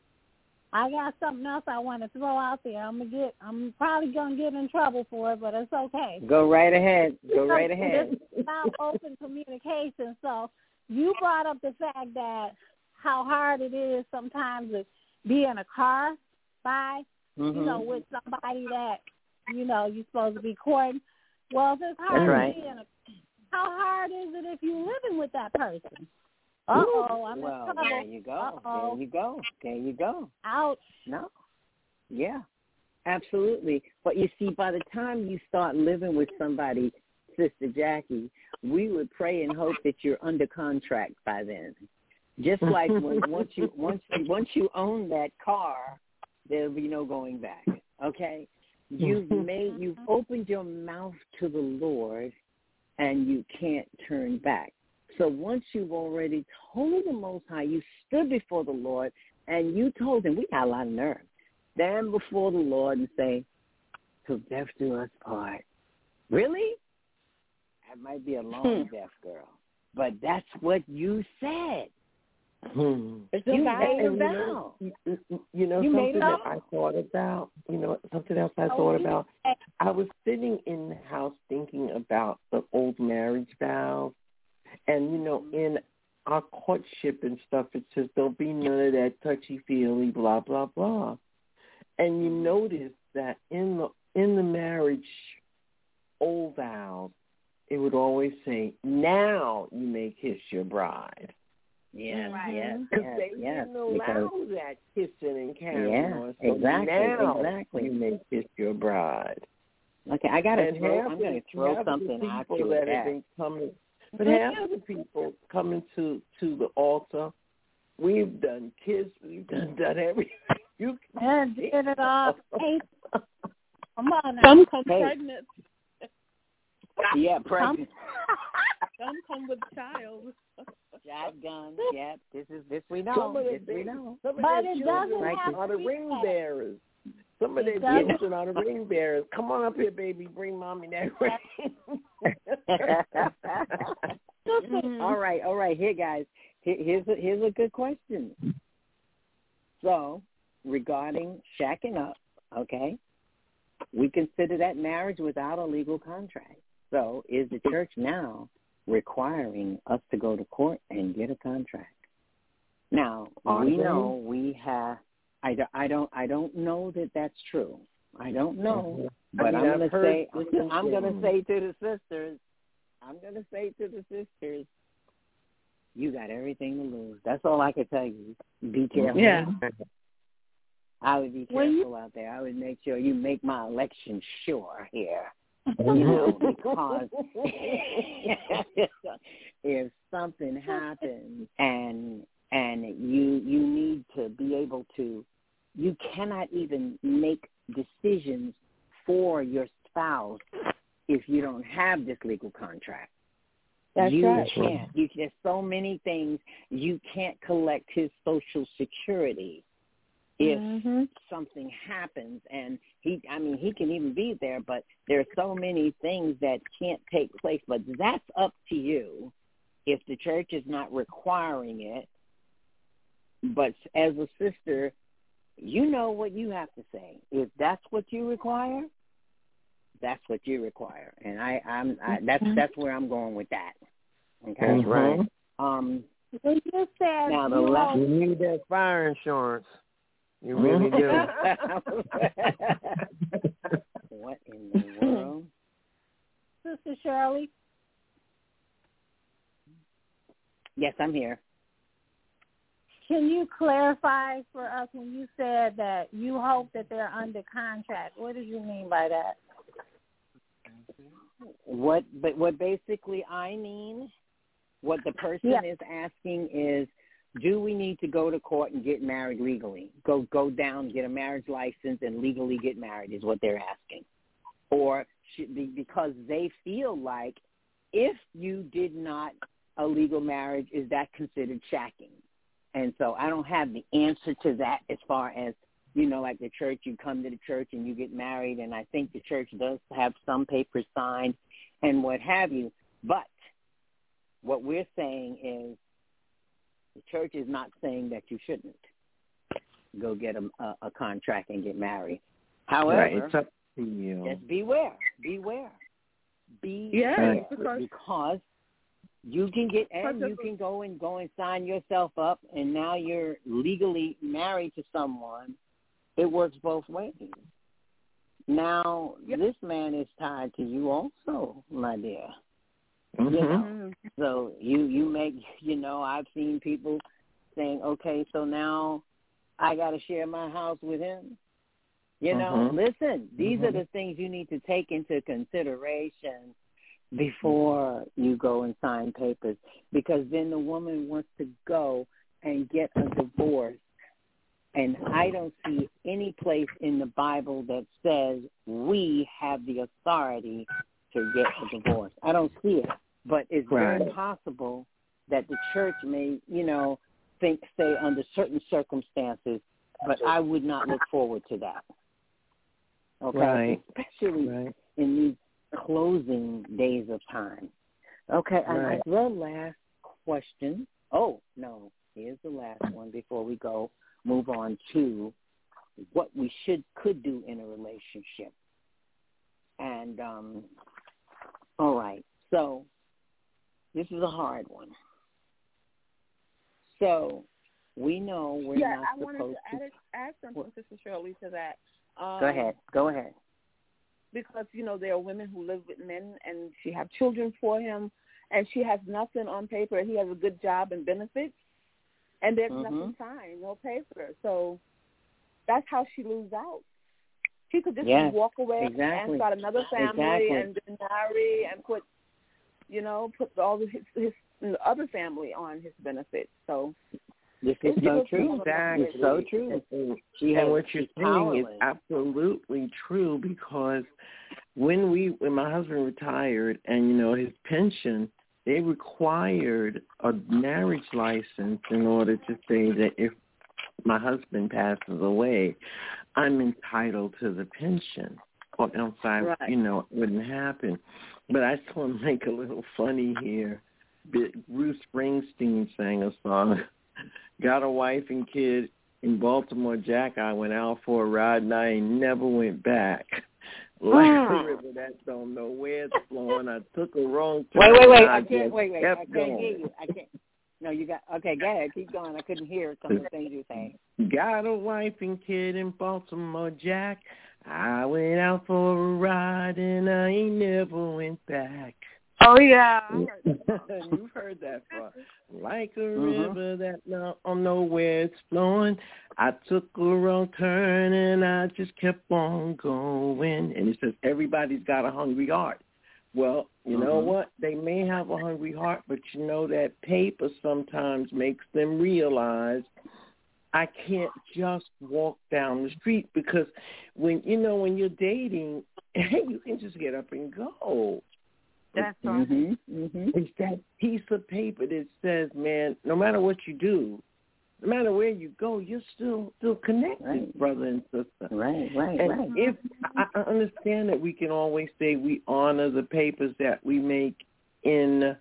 F: I got something else I want to throw out there. I'm gonna get. I'm probably gonna get in trouble for it, but it's okay.
C: Go right ahead. Go right ahead.
F: It's about open communication. So you brought up the fact that how hard it is sometimes to be in a car by,
C: mm-hmm.
F: you know, with somebody that you know you're supposed to be courting. Well, if it's hard
C: That's right.
F: to be in a, how hard is it if you're living with that person? Uh-oh, I'm
C: well,
F: in trouble.
C: There you go.
F: Uh-oh.
C: There you go. There you go.
F: Ouch.
C: No. Yeah, absolutely. But you see, by the time you start living with somebody, Sister Jackie, we would pray and hope that you're under contract by then. Just like when, once you once once you own that car, there'll be no going back. Okay? You've made you've opened your mouth to the Lord, and you can't turn back. So once you've already told the Most High, you stood before the Lord, and you told him, we got a lot of nerve, stand before the Lord and say, till death do us part. Really? That might be a long death, girl. But that's what you said.
D: Hmm.
C: It's you made a vow.
D: You know, you know you something that I thought about, you know, something else I thought about. I was sitting in the house thinking about the old marriage vows. And, you know, in our courtship and stuff, it says there'll be none of that touchy-feely, blah, blah, blah. And you notice that in the in the marriage old vows, it would always say, now you may kiss your bride.
C: Yes, right. yes,
D: Because
C: yes,
D: they
C: yes,
D: didn't allow
C: because,
D: that kissing and carrying
C: yeah,
D: on. So
C: exactly,
D: now
C: exactly.
D: you may kiss your bride.
C: Okay, I got to throw, I'm
D: the,
C: going to throw something out to
D: that
C: that.
D: Have been coming, But half of the people coming to, to the altar, we've done kiss, we've done, done everything. You
F: can get it off. Hey, come on now.
E: Some come
C: hey.
E: pregnant.
C: Yeah, pregnant.
E: Some come with child.
C: Shotgun. Yeah, this is this we know.
D: Some of
C: this
D: they,
C: we know.
D: Some of
F: but
D: their
F: it
D: children
F: doesn't have
D: are
F: to
D: the
F: be
D: ring
F: that.
D: bearers. Some of their children are the ring bearers. Come on up here, baby. Bring mommy that ring.
C: all right, all right. Here, guys. Here, here's a, here's a good question. So, regarding shacking up, okay, we consider that marriage without a legal contract. So, is the church now requiring us to go to court and get a contract? Now,
D: Are
C: we
D: they?
C: know we have. I, do, I don't. I don't know that that's true. I don't know, but
D: I mean,
C: I'm going to say. I'm going to
D: things.
C: say to the sisters. I'm going to say to the sisters. You got everything to lose. That's all I can tell you. Be careful.
E: Yeah.
C: I would be
F: Well,
C: careful
F: you-
C: out there. I would make sure you make my election sure here. You know, because if something happens and and you you need to be able to, you cannot even make decisions for your spouse if you don't have this legal contract.
E: That's
C: you
E: right.
C: can't. You, there's so many things. You can't collect his Social Security if
E: mm-hmm.
C: something happens. And he, I mean, he can even be there, but there's so many things that can't take place. But that's up to you if the church is not requiring it. But as a sister, you know what you have to say. If that's what you require, that's what you require. And I, I'm I, that's that's where I'm going with that. Okay,
G: that's right.
C: Um,
F: when you said
C: now the
F: you,
C: last,
G: you need that fire insurance. You really do.
C: What in the world?
F: Sister Shirley?
C: Yes, I'm here.
F: Can you clarify for us when you said that you hope that they're under contract? What did you mean by that?
C: What, but what basically I mean, what the person
F: yeah.
C: is asking is, do we need to go to court and get married legally? Go go down, get a marriage license, and legally get married is what they're asking. Or should be because they feel like if you did not a legal marriage, is that considered shacking? And so I don't have the answer to that as far as, you know, like the church, you come to the church and you get married, and I think the church does have some papers signed and what have you. But what we're saying is the church is not saying that you shouldn't go get a, a, a contract and get married. However,
D: right, it's up to you.
C: Just beware, beware, beware,
E: Yeah,
C: because, because you can get and you can go and go and sign yourself up, and now you're legally married to someone. It works both ways. Now yep. this man is tied to you also, my dear.
D: Mm-hmm.
C: You know, so you you make you know I've seen people saying, okay, so now I got to share my house with him. You know,
D: mm-hmm.
C: listen, these
D: mm-hmm.
C: are the things you need to take into consideration before you go and sign papers, because then the woman wants to go and get a divorce. And I don't see any place in the Bible that says we have the authority to get a divorce. I don't see it. But it's
D: right.
C: very possible that the church may, you know, think, say, under certain circumstances, but I would not look forward to that. Okay?
D: Right.
C: Especially
D: right.
C: in these closing days of time. Okay, and
D: right.
C: the last question. Oh, no, here's the last one before we go. Move on to what we should could do in a relationship. And, um, all right, so this is a hard one. So we know we're
E: yeah,
C: not
E: I
C: supposed
E: wanted to,
C: to.
E: add, add something, Sister Shirley, to that. Um,
C: go ahead. Go ahead.
E: Because, you know, there are women who live with men and she have children for him, and she has nothing on paper, and he has a good job and benefits, and there's
C: mm-hmm.
E: nothing signed, no paper. So that's how she loses out. She could just
C: yes,
E: walk away
C: exactly.
E: and start another family
C: exactly.
E: and then marry and put, you know, put all his, his, his other family on his benefits. So
C: this is so true.
D: Exactly.
C: It's so true.
D: And,
C: she
D: and what you're saying
C: powerless.
D: is absolutely true, because when we, when my husband retired, and you know his pension, they required a marriage license in order to say that if my husband passes away, I'm entitled to the pension, or else I,
E: right.
D: you know, it wouldn't happen. But I just want to make a little funny here. Bruce Springsteen sang a song, got a wife and kid in Baltimore, Jack. I went out for a ride and I ain't never went back. Like a river that don't know where it's flowing. I took a wrong turn.
C: Wait, wait, wait.
D: I,
C: I can't, wait, wait. I can't
D: going.
C: hear you. I can't. No, you got, okay, go ahead. Keep going. I couldn't hear some of the things you were saying.
D: Got a wife and kid in Baltimore, Jack. I went out for a ride and I ain't never went back.
E: Oh, yeah. I heard that.
D: You've heard that part. Like a
C: mm-hmm.
D: river that no, I don't know where it's flowing. I took a wrong turn and I just kept on going. And it says everybody's got a hungry heart. Well, you mm-hmm. know what? They may have a hungry heart, but you know that paper sometimes makes them realize I can't just walk down the street, because when, you know, when you're dating, you can just get up and go.
E: That's right.
C: Mm-hmm. Mm-hmm.
D: It's that piece of paper that says, man, no matter what you do, no matter where you go, you're still still connected,
C: right.
D: brother and sister.
C: Right, right,
D: and
C: right.
D: If I understand that we can always say we honor the papers that we make in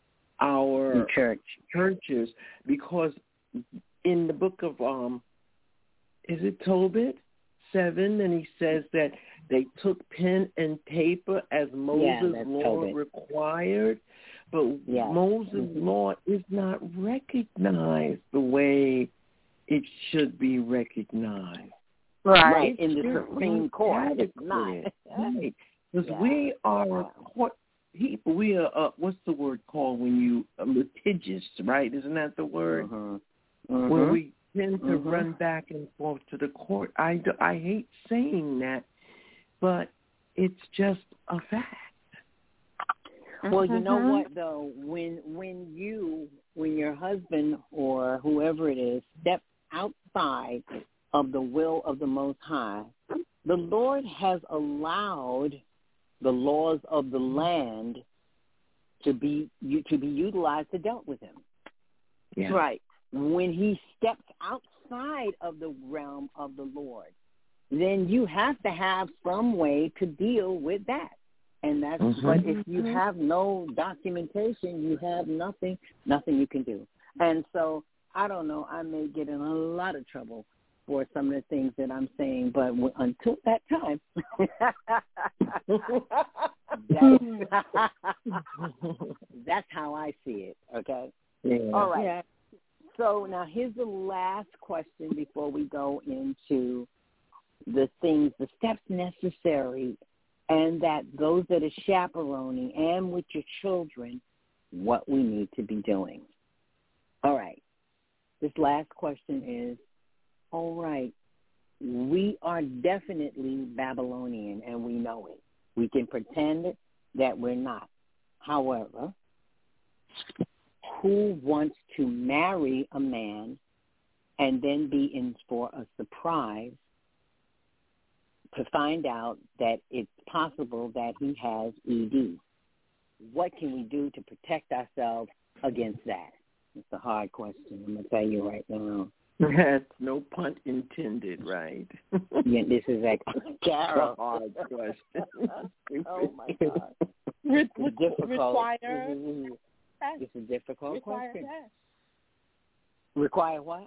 D: our
C: in church
D: churches, because in the book of um, is it Tobit seven, and he says that they took pen and paper as Moses'
C: yeah,
D: law
C: Tobit.
D: required, but
C: yeah.
D: Moses'
C: mm-hmm.
D: law is not recognized the way it should be recognized.
C: Right, right. In the Supreme Court. It's not.
D: Right. Because
C: yeah.
D: we are court people. We are, uh, what's the word called when you, uh, litigious, right? Isn't that the word?
C: Mm-hmm. Mm-hmm.
D: Where we tend to
C: mm-hmm.
D: run back and forth to the court. I, do, I hate saying that, but it's just a fact.
C: Well, you know what, though? When when you, when your husband or whoever it is steps outside of the will of the Most High, the Lord has allowed the laws of the land to be to be utilized to deal with him.
D: Yeah.
C: Right. When he steps outside of the realm of the Lord, then you have to have some way to deal with that. And that's
D: mm-hmm.
C: but if you have no documentation, you have nothing, nothing you can do. And so I don't know, I may get in a lot of trouble for some of the things that I'm saying, but w- until that time, that's, that's how I see it, okay?
D: Yeah.
C: All right.
E: Yeah.
C: So now here's the last question before we go into the things, the steps necessary, and that those that are chaperoning and with your children, what we need to be doing. All right. This last question is, all right, we are definitely Babylonian, and we know it. We can pretend that we're not. However, who wants to marry a man and then be in for a surprise to find out that it's possible that he has E D? What can we do to protect ourselves against that? It's a hard question. I'm going to tell you right now.
D: That's no pun intended, right?
C: Yeah, this is like Carol.
D: A hard question.
C: Oh, my God.
E: Re-
C: It's difficult.
E: Require
C: It's a difficult
E: require
C: question.
E: test.
C: Require what?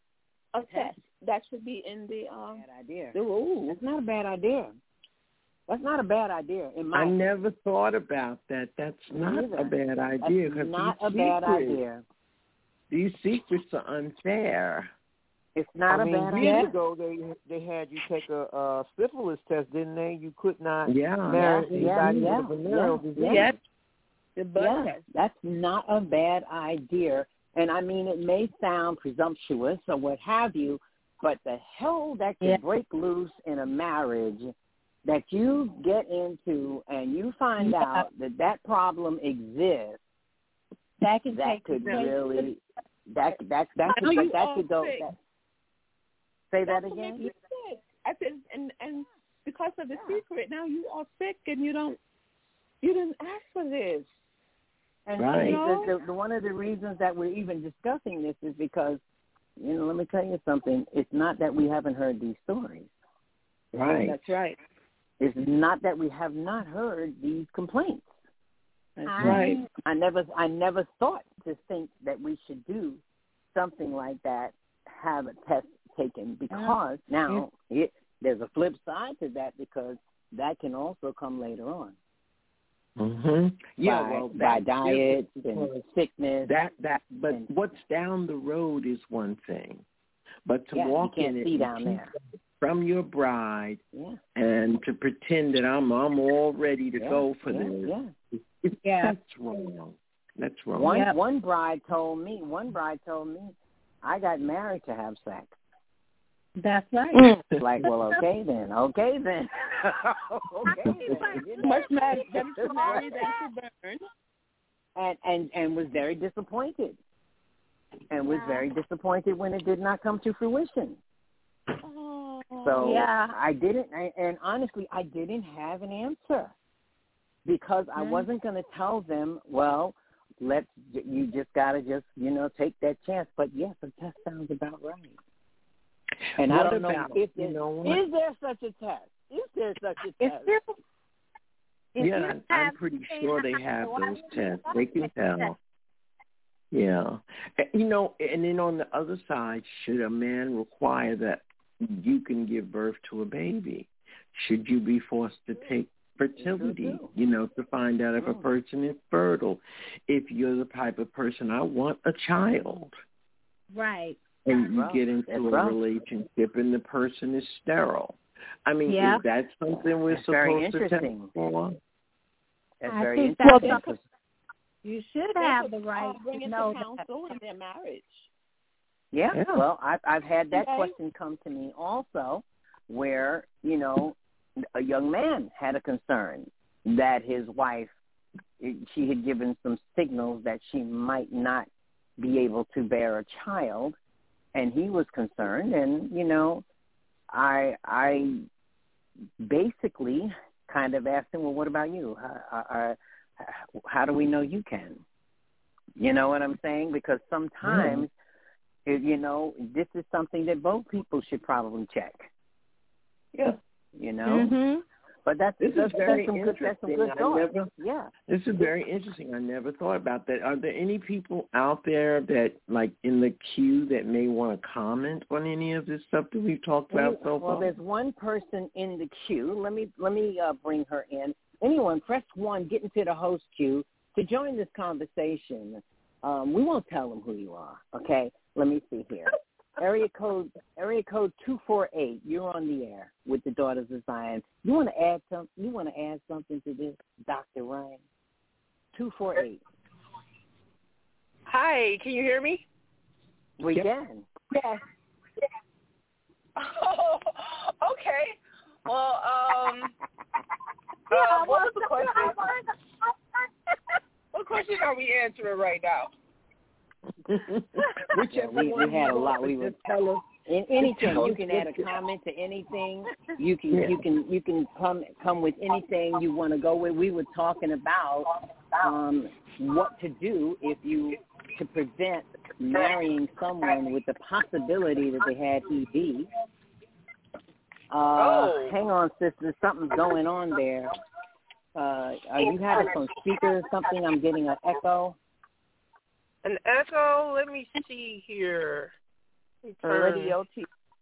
E: A test. That should be in the um
C: Bad idea.
E: the rules.
C: That's not a bad idea. That's not a bad idea. In my
D: I never thought about that. That's not
C: Neither.
D: a bad idea.
C: That's not a
D: these
C: bad
D: secrets,
C: idea.
D: These secrets are unfair.
C: It's not
G: I
C: a
G: mean,
C: bad
G: years
C: idea.
G: ago they they had you take a, a syphilis test, didn't they? You could not
D: Yeah.
G: marry
C: Yeah,
G: anybody
C: yeah,
G: with a venereal
C: yeah,
G: disease.
C: yeah.
E: Yes. The blood
C: Yeah,
E: test.
C: that's not a bad idea. And I mean, it may sound presumptuous or what have you, but the hell that can
F: Yeah.
C: break loose in a marriage that you get into and you find
F: Yeah.
C: out that that problem exists,
F: That can
C: that
F: take
C: could
F: place.
C: really, that that that
E: I know
C: could
E: you
C: that
E: all
C: could go.
E: sick.
C: That, say that
E: That's what
C: again.
E: makes you sick. I said, and and because of the secret, now you are sick and you don't, you didn't ask for this.
C: And
D: Right.
C: see,
E: No.
C: the, the, the, one of the reasons that we're even discussing this is because, you know, let me tell you something. It's not that we haven't heard these stories.
D: Right.
E: That's right.
C: It's not that we have not heard these complaints.
E: That's
F: I-
E: right.
C: I never, I never thought to think that we should do something like that, have a test taken, because now it, there's a flip side to that, because that can also come later on.
D: Mhm. Yeah.
C: by,
D: well,
C: by
D: that's
C: diets
D: different
C: and sickness.
D: That that, but
C: and,
D: what's down the road is one thing, but to
C: yeah,
D: walk
C: you can't
D: in it
C: see
D: and
C: down
D: keep
C: there.
D: from your bride
C: Yeah.
D: and to pretend that I'm I'm all ready to
C: Yeah,
D: go for
C: yeah,
D: this.
C: Yeah.
D: It,
F: Yeah.
D: That's wrong. That's wrong.
C: One
F: Yep.
C: one bride told me. One bride told me, I got married to have sex.
F: That's right.
C: Like, well, okay then, okay then, okay then. You know?
E: Much better to marry than to burn.
C: And and and was very disappointed. And was very disappointed when it did not come to fruition.
E: Oh.
C: So
F: Yeah.
C: I didn't, I, and honestly, I didn't have an answer, because I
F: Mm-hmm.
C: wasn't going to tell them, well, let's, you just got to just, you know, take that chance. But yes, the test sounds about right. And
D: What
C: I don't
D: about,
C: know if
D: you
C: there,
D: know what?
C: is there such a test? Is there such a
F: If
C: test?
F: you, if
D: Yeah,
F: you
D: I'm
F: have
D: pretty
F: seen
D: sure they
F: how-
D: have
F: why
D: those
F: would you
D: tests.
F: not
D: They can
F: take
D: tell.
F: that?
D: Yeah. You know, and then on the other side, should a man require that you can give birth to a baby. Should you be forced to take fertility, you know, to find out if a person is fertile? If you're the type of person, I want a child.
F: Right.
D: And you
C: rough.
D: get into
C: That's
D: a
C: rough.
D: relationship and the person is sterile. I mean,
F: Yep.
D: is that something we're
C: That's very
D: supposed to test
C: interesting.
D: for?
C: That's
F: I
C: very
F: think
C: interesting.
F: that's-
C: 'cause-
F: You should
E: They
F: have
E: could,
F: the right
E: uh, bring
F: to
E: it
F: know
E: to
F: that.
E: counsel in their marriage.
C: Yeah,
D: Yeah.
C: well, I've, I've had that
E: Okay.
C: question come to me also where, you know, a young man had a concern that his wife, she had given some signals that she might not be able to bear a child, and he was concerned. And, you know, I I basically kind of asked him, well, what about you? How, how, how do we know you can? You know what I'm saying? Because sometimes, mm-hmm. you know, this is something that both people should probably check.
D: Yeah.
C: You know?
F: Mm-hmm.
C: But that's,
D: This
C: that's,
D: is very
C: that's some good, that's some
D: interesting.
C: good
D: I
C: thought.
D: never,
C: yeah.
D: This is very interesting. I never thought about that. Are there any people out there that, like, in the queue that may want to comment on any of this stuff that we've talked about so far?
C: Well, there's one person in the queue. Let me let me uh, bring her in. Anyone, press one, get into the host queue to join this conversation. Um, we won't tell them who you are, okay? Let me see here. Area code area code two four eight. You're on the air with the Daughters of Zion. You want to add some? You want to add something to this, Doctor Ryan? Two four eight.
H: Hi, can you hear me?
C: We
D: yep.
C: can.
H: Yes. Oh, okay. Well, um, uh, what was the question? What question are we answering right now?
C: Yeah, we, we had a lot. We would tell us in anything. You can add a comment to anything. You can
D: yeah.
C: you can you can come come with anything you want to go with. We were talking about um, what to do if you to prevent marrying someone with the possibility that they had E D. Uh,
H: oh.
C: Hang on, sister. Something's going on there. Uh, are you having some speaker or something? I'm getting an echo.
H: An echo? Let me see here.
E: Radio T.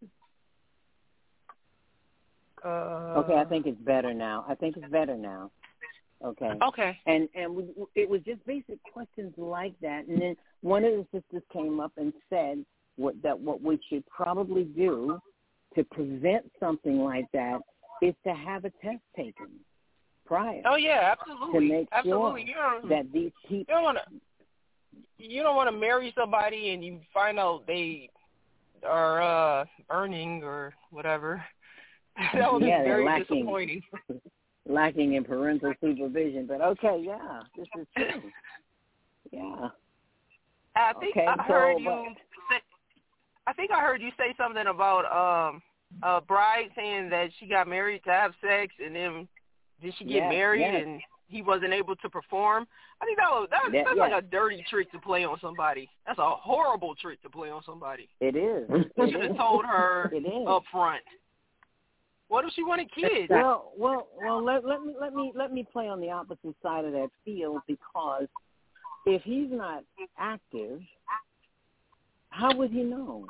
H: Uh,
C: okay, I think it's better now. I think it's better now. Okay.
H: Okay.
C: And and we, it was just basic questions like that. And then one of the sisters came up and said what, that what we should probably do to prevent something like that is to have a test taken prior.
H: Oh yeah, absolutely.
C: To make
H: absolutely.
C: sure
H: you don't,
C: that these people.
H: You don't want to. You don't want to marry somebody and you find out they are uh, earning or whatever. That would
C: yeah,
H: be very
C: lacking,
H: disappointing.
C: Lacking in parental supervision, but okay, yeah, this is true. Yeah.
H: I think
C: okay,
H: I heard
C: so,
H: you. Say, I think I heard you say something about um, a bride saying that she got married to have sex, and then did she get
C: yes,
H: married
C: yes.
H: and he wasn't able to perform? I think that was that,
C: that,
H: that's
C: yes.
H: like a dirty trick to play on somebody. That's a horrible trick to play on somebody.
C: It is.
H: You should have told her
C: it is.
H: up front. What if she wanted kids?
C: Well, well, well. Let, let me let me let me play on the opposite side of that field, because if he's not active, how would he know?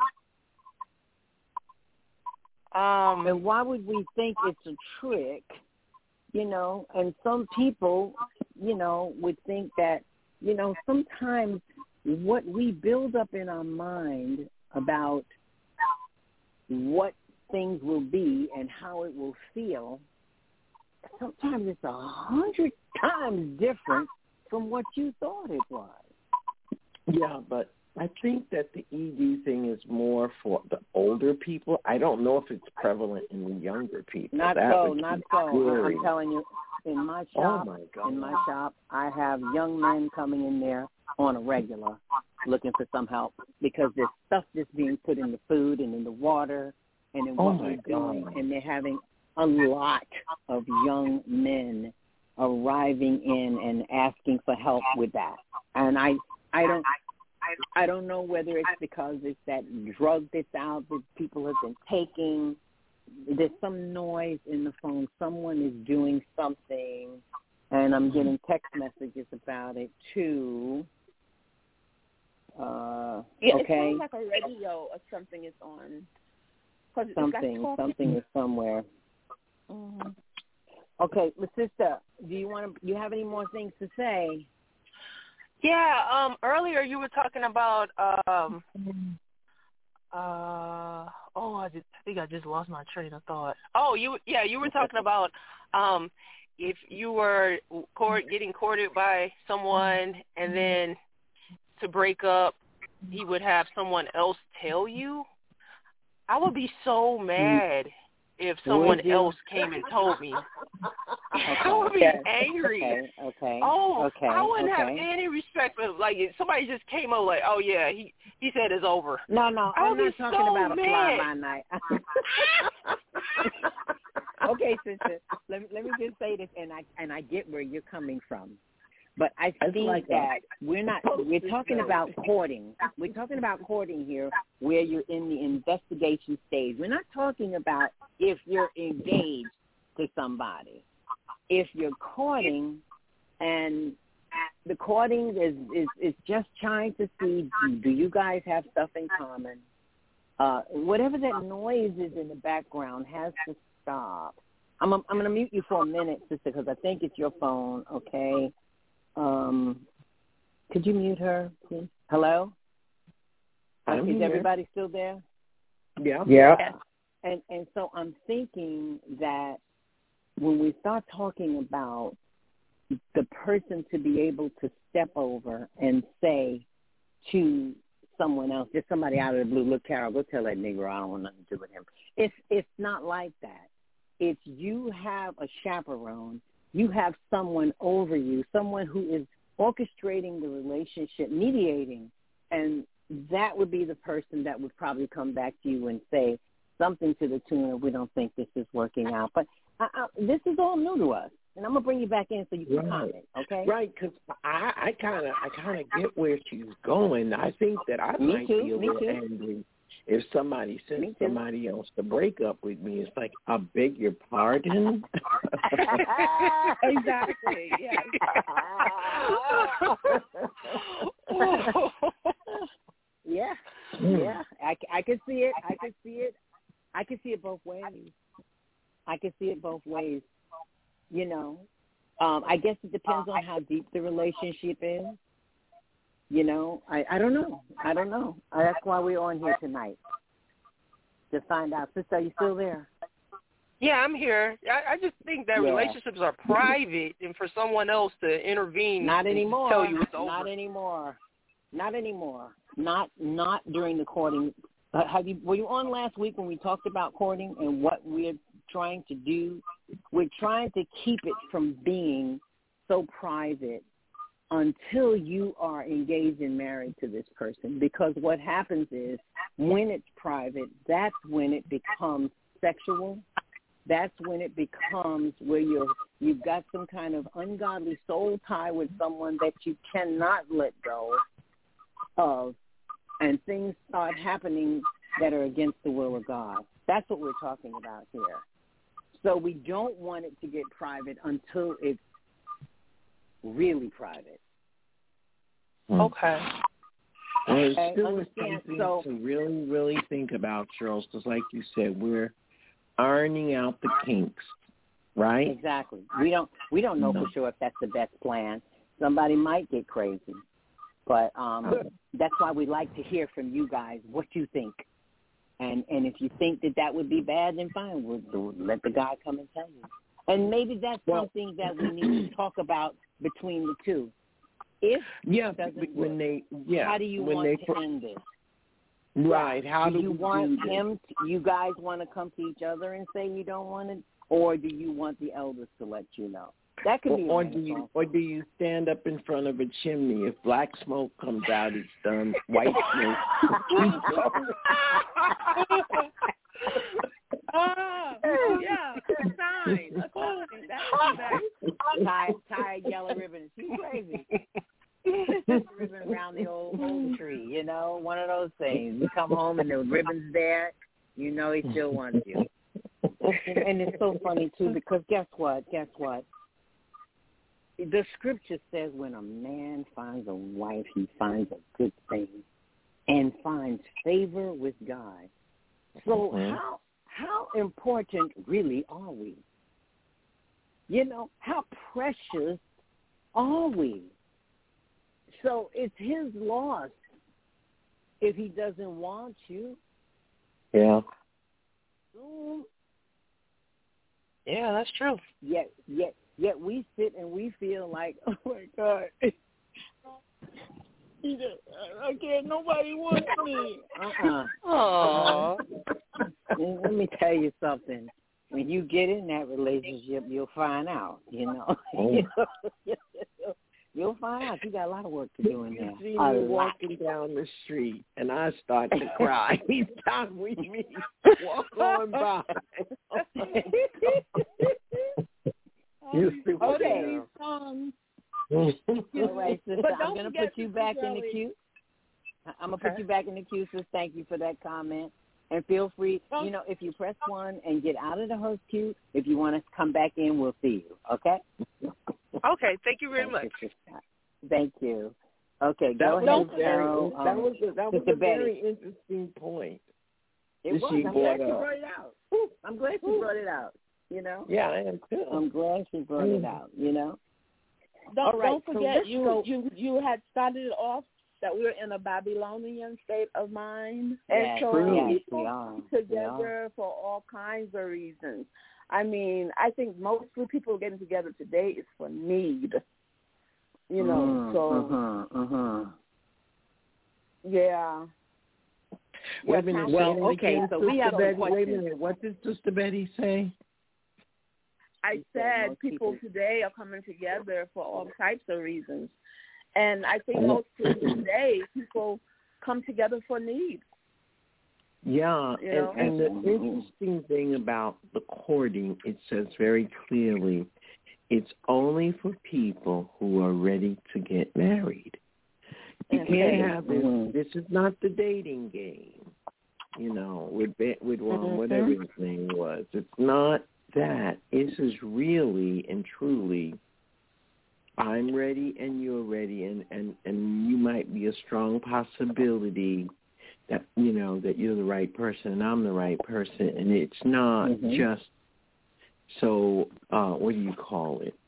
H: Um,
C: and why would we think it's a trick? You know, and some people, you know, would think that, you know, sometimes what we build up in our mind about what things will be and how it will feel, sometimes it's a hundred times different from what you thought it was.
D: Yeah, but I think that the E D thing is more for the older people. I don't know if it's prevalent in the younger people.
C: Not
D: that
C: so, not so.
D: scary.
C: I'm telling you, in my shop,
D: oh my God.
C: in my shop, I have young men coming in there on a regular looking for some help, because there's stuff that's being put in the food and in the water and in
D: Oh
C: what
D: my
C: we're doing,
D: God.
C: and they're having a lot of young men arriving in and asking for help with that. And I, I don't, I don't know whether it's because it's that drug that's out that people have been taking. There's some noise in the phone. Someone is doing something, and I'm getting text messages about it too. Uh,
E: Yeah,
C: okay.
E: it sounds like a radio or something is on.
C: Something, something is somewhere.
E: Mm-hmm.
C: Okay, my sister, do you want to? You have any more things to say?
H: Yeah. Um. Earlier you were talking about. Um. Uh. Oh, I just I think I just lost my train of thought. Oh, you. Yeah, you were talking about. Um. If you were court, getting courted by someone, and then to break up, he would have someone else tell you. I would be so mad if someone else came and told me.
C: Okay.
H: I would be
C: Yes.
H: angry.
C: Okay. Okay.
H: Oh,
C: okay.
H: I wouldn't
C: okay.
H: have any respect for, like, if somebody just came up like, oh yeah, he he said it's over.
C: No, no,
H: I
C: I'm
H: would
C: not
H: be
C: talking
H: so
C: about a
H: mad.
C: fly by night. Okay, sister. Let me let me just say this, and I and I get where you're coming from, but I think
D: like
C: that we're not. We're talking about courting. We're talking about courting here, where you're in the investigation stage. We're not talking about if you're engaged to somebody. If you're courting, and the courting is is, is just trying to see, do you guys have stuff in common? Uh, whatever that noise is in the background has to stop. I'm I'm going to mute you for a minute, sister, because I think it's your phone. Okay. Um, could you mute her, please? Hello.
D: I'm
C: is
D: here.
C: everybody still there?
D: Yeah.
G: Yeah.
C: And and so I'm thinking that when we start talking about the person to be able to step over and say to someone else, just somebody out of the blue, look, Carol, go tell that Negro I don't want nothing to do with him. It's it's not like that. It's you have a chaperone, you have someone over you, someone who is orchestrating the relationship, mediating, and that would be the person that would probably come back to you and say something to the tune of, we don't think this is working out. But I, I, this is all new to us. And I'm gonna bring you back in so you can
D: Right.
C: comment, okay?
D: Right, because I, I kind of, I kind of get where she's going. I think that I
C: Me
D: might
C: too,
D: be a
C: me
D: little
C: too.
D: angry if somebody
C: Me
D: sent
C: too.
D: somebody else to break up with me. It's like, I beg your pardon.
E: Exactly. Yes.
C: Yeah, yeah. I, I can see it. I can see it. I can see it both ways. I can see it both ways. You know, um, I guess it depends on how deep the relationship is. You know, I, I don't know. I don't know. Uh, That's why we're on here tonight, to find out. Sister, are you still there?
H: Yeah, I'm here. I, I just think that
C: Yeah.
H: relationships are private, and for someone else to intervene
C: Not
H: and
C: anymore.
H: tell you it's over.
C: Not anymore. Not anymore. Not not during the courting. Uh, have you? Were you on last week when we talked about courting and what we're trying to do? We're trying to keep it from being so private until you are engaged and married to this person. Because what happens is when it's private, that's when it becomes sexual. That's when it becomes where you're, you've got some kind of ungodly soul tie with someone that you cannot let go of, and things start happening that are against the will of God. That's what we're talking about here. So we don't want it to get private until it's really private.
H: Okay.
D: Well, it's
C: Okay,
D: still
C: understand.
D: something
C: So-
D: to really, really think about, Charles, because like you said, we're ironing out the kinks, right?
C: Exactly. We don't we don't know
D: No.
C: for sure if that's the best plan. Somebody might get crazy. But um, that's why we like to hear from you guys what you think. And and if you think that that would be bad, then fine. We'll, we'll let the guy come and tell you. And maybe that's
D: Well-
C: something that we need to talk about between the two. If
D: Yeah,
C: it doesn't
D: when
C: work,
D: they, yeah,
C: how do you
D: when
C: want
D: they,
C: to end this?
D: right? How
C: do
D: do
C: you
D: we
C: want
D: do
C: him? To, you guys want to come to each other and say you don't want it, or do you want the elders to let you know? That could
D: Or,
C: be.
D: or
C: an
D: do you,
C: answer.
D: or do you stand up in front of a chimney? If black smoke comes out, it's done. White smoke.
E: Oh, yeah, a sign. A sign. That's that.
C: Tied, tied yellow ribbon. She's crazy. Ribbon around the old old tree, you know, one of those things. You come home and the ribbon's there, you know he still wants you. And, and it's so funny too, because guess what? Guess what? The scripture says when a man finds a wife, he finds a good thing and finds favor with God. So
D: Mm-hmm.
C: how how important really are we? You know, how precious are we? So it's his loss if he doesn't want you.
D: Yeah.
C: Soon.
H: Yeah, that's true.
C: Yet, yet, yet we sit and we feel like, oh my God, I can't. Nobody wants me. Uh-uh.
H: Aww.
C: Let me tell you something. When you get in that relationship, you'll find out. You know,
D: Oh.
C: you'll find out. You got a lot of work to do in there.
D: You see
C: A
D: me
C: lot.
D: walking down the street, and I start to cry each time we meet. Walk on by. You see what
C: Okay.
E: Um,
C: All right, sister.
E: But
C: I'm
E: don't
C: going to
E: forget
C: put you
E: Sister
C: back in
E: Shirley.
C: the queue. I'm going to
H: Okay.
C: put you back in the queue, sis. Thank you for that comment. And feel free, you know, if you press one and get out of the host queue, if you want to come back in, we'll see you. Okay?
H: Okay, thank you very
C: Thank
H: much.
C: you, sister. Thank you. Okay,
D: That
C: go
D: was
C: ahead,
D: very,
C: Carol.
D: that
C: Um,
D: was a, that was
C: Sister
D: a very
C: Betty.
D: interesting point.
C: It
D: that
C: was.
D: she
C: I'm
D: brought
C: glad she
D: up.
C: brought it out. I'm glad she brought it out, you know?
D: Yeah, I am too.
C: I'm glad she brought it out, you know?
E: don't,
C: All right,
E: don't
C: so
E: forget
C: let's
E: you,
C: go-
E: you you had started it off that we're in a Babylonian state of mind, and
C: Yes,
E: so
C: yes,
E: people
C: we are.
E: come
C: We
E: together for all kinds of reasons. I mean, I think mostly people getting together today is for need. You know,
C: Mm,
E: so
C: uh-huh, uh-huh.
E: yeah.
D: Wait a
E: Yeah,
D: minute.
E: count-
C: Well,
D: say it
C: okay,
D: again,
C: so we
D: Sister
C: have a
D: Betty.
C: question.
D: Wait a minute. What did Sister Betty say?
E: I
C: You said
E: said
C: most
E: people
C: people-
E: today are coming together for all types of reasons. And I think
D: Oh.
E: most people today, people come together for need.
D: Yeah,
E: You
D: and,
E: know?
D: and the
C: Mhm.
D: interesting thing about the courting, it says very clearly, it's only for people who are ready to get married. You
E: Okay.
D: can't have this.
C: Mhm.
D: This is not the dating game, you know, with Be- with Ron,
E: Mhm.
D: whatever his name was. It's not that. This is really and truly, I'm ready and you're ready, and, and, and you might be a strong possibility that, you know, that you're the right person and I'm the right person, and it's not
C: Mhm.
D: just so, uh, what do you call it?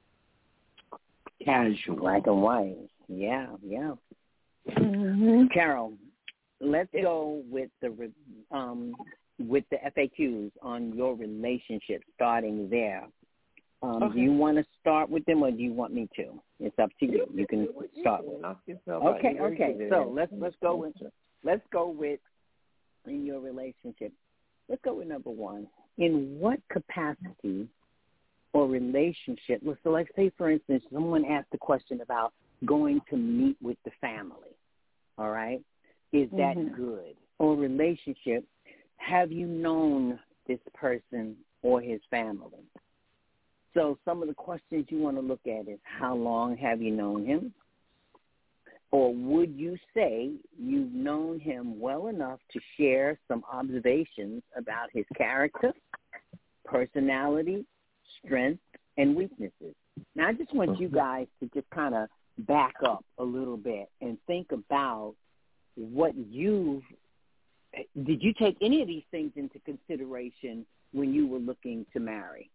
D: Casual.
C: Black and white. Yeah, yeah.
E: Mm-hmm.
C: Carol, let's go with the re- um, with the F A Qs on your relationship, starting there. Um,
E: Okay.
C: Do you want to start with them, or do you want me to? It's up to you. You can start with.
D: Knock yourself out.
C: Okay,
D: You're
C: okay.
D: good.
C: So let's let's go with let's go with in your relationship. Let's go with number one. In what capacity or relationship? So, like, say for instance, someone asked a question about going to meet with the family. All right, is that
E: Mhm.
C: good? Or relationship? Have you known this person or his family? So some of the questions you want to look at is, how long have you known him? Or would you say you've known him well enough to share some observations about his character, personality, strengths, and weaknesses? Now, I just want you guys to just kind of back up a little bit and think about what you've – did you take any of these things into consideration when you were looking to marry?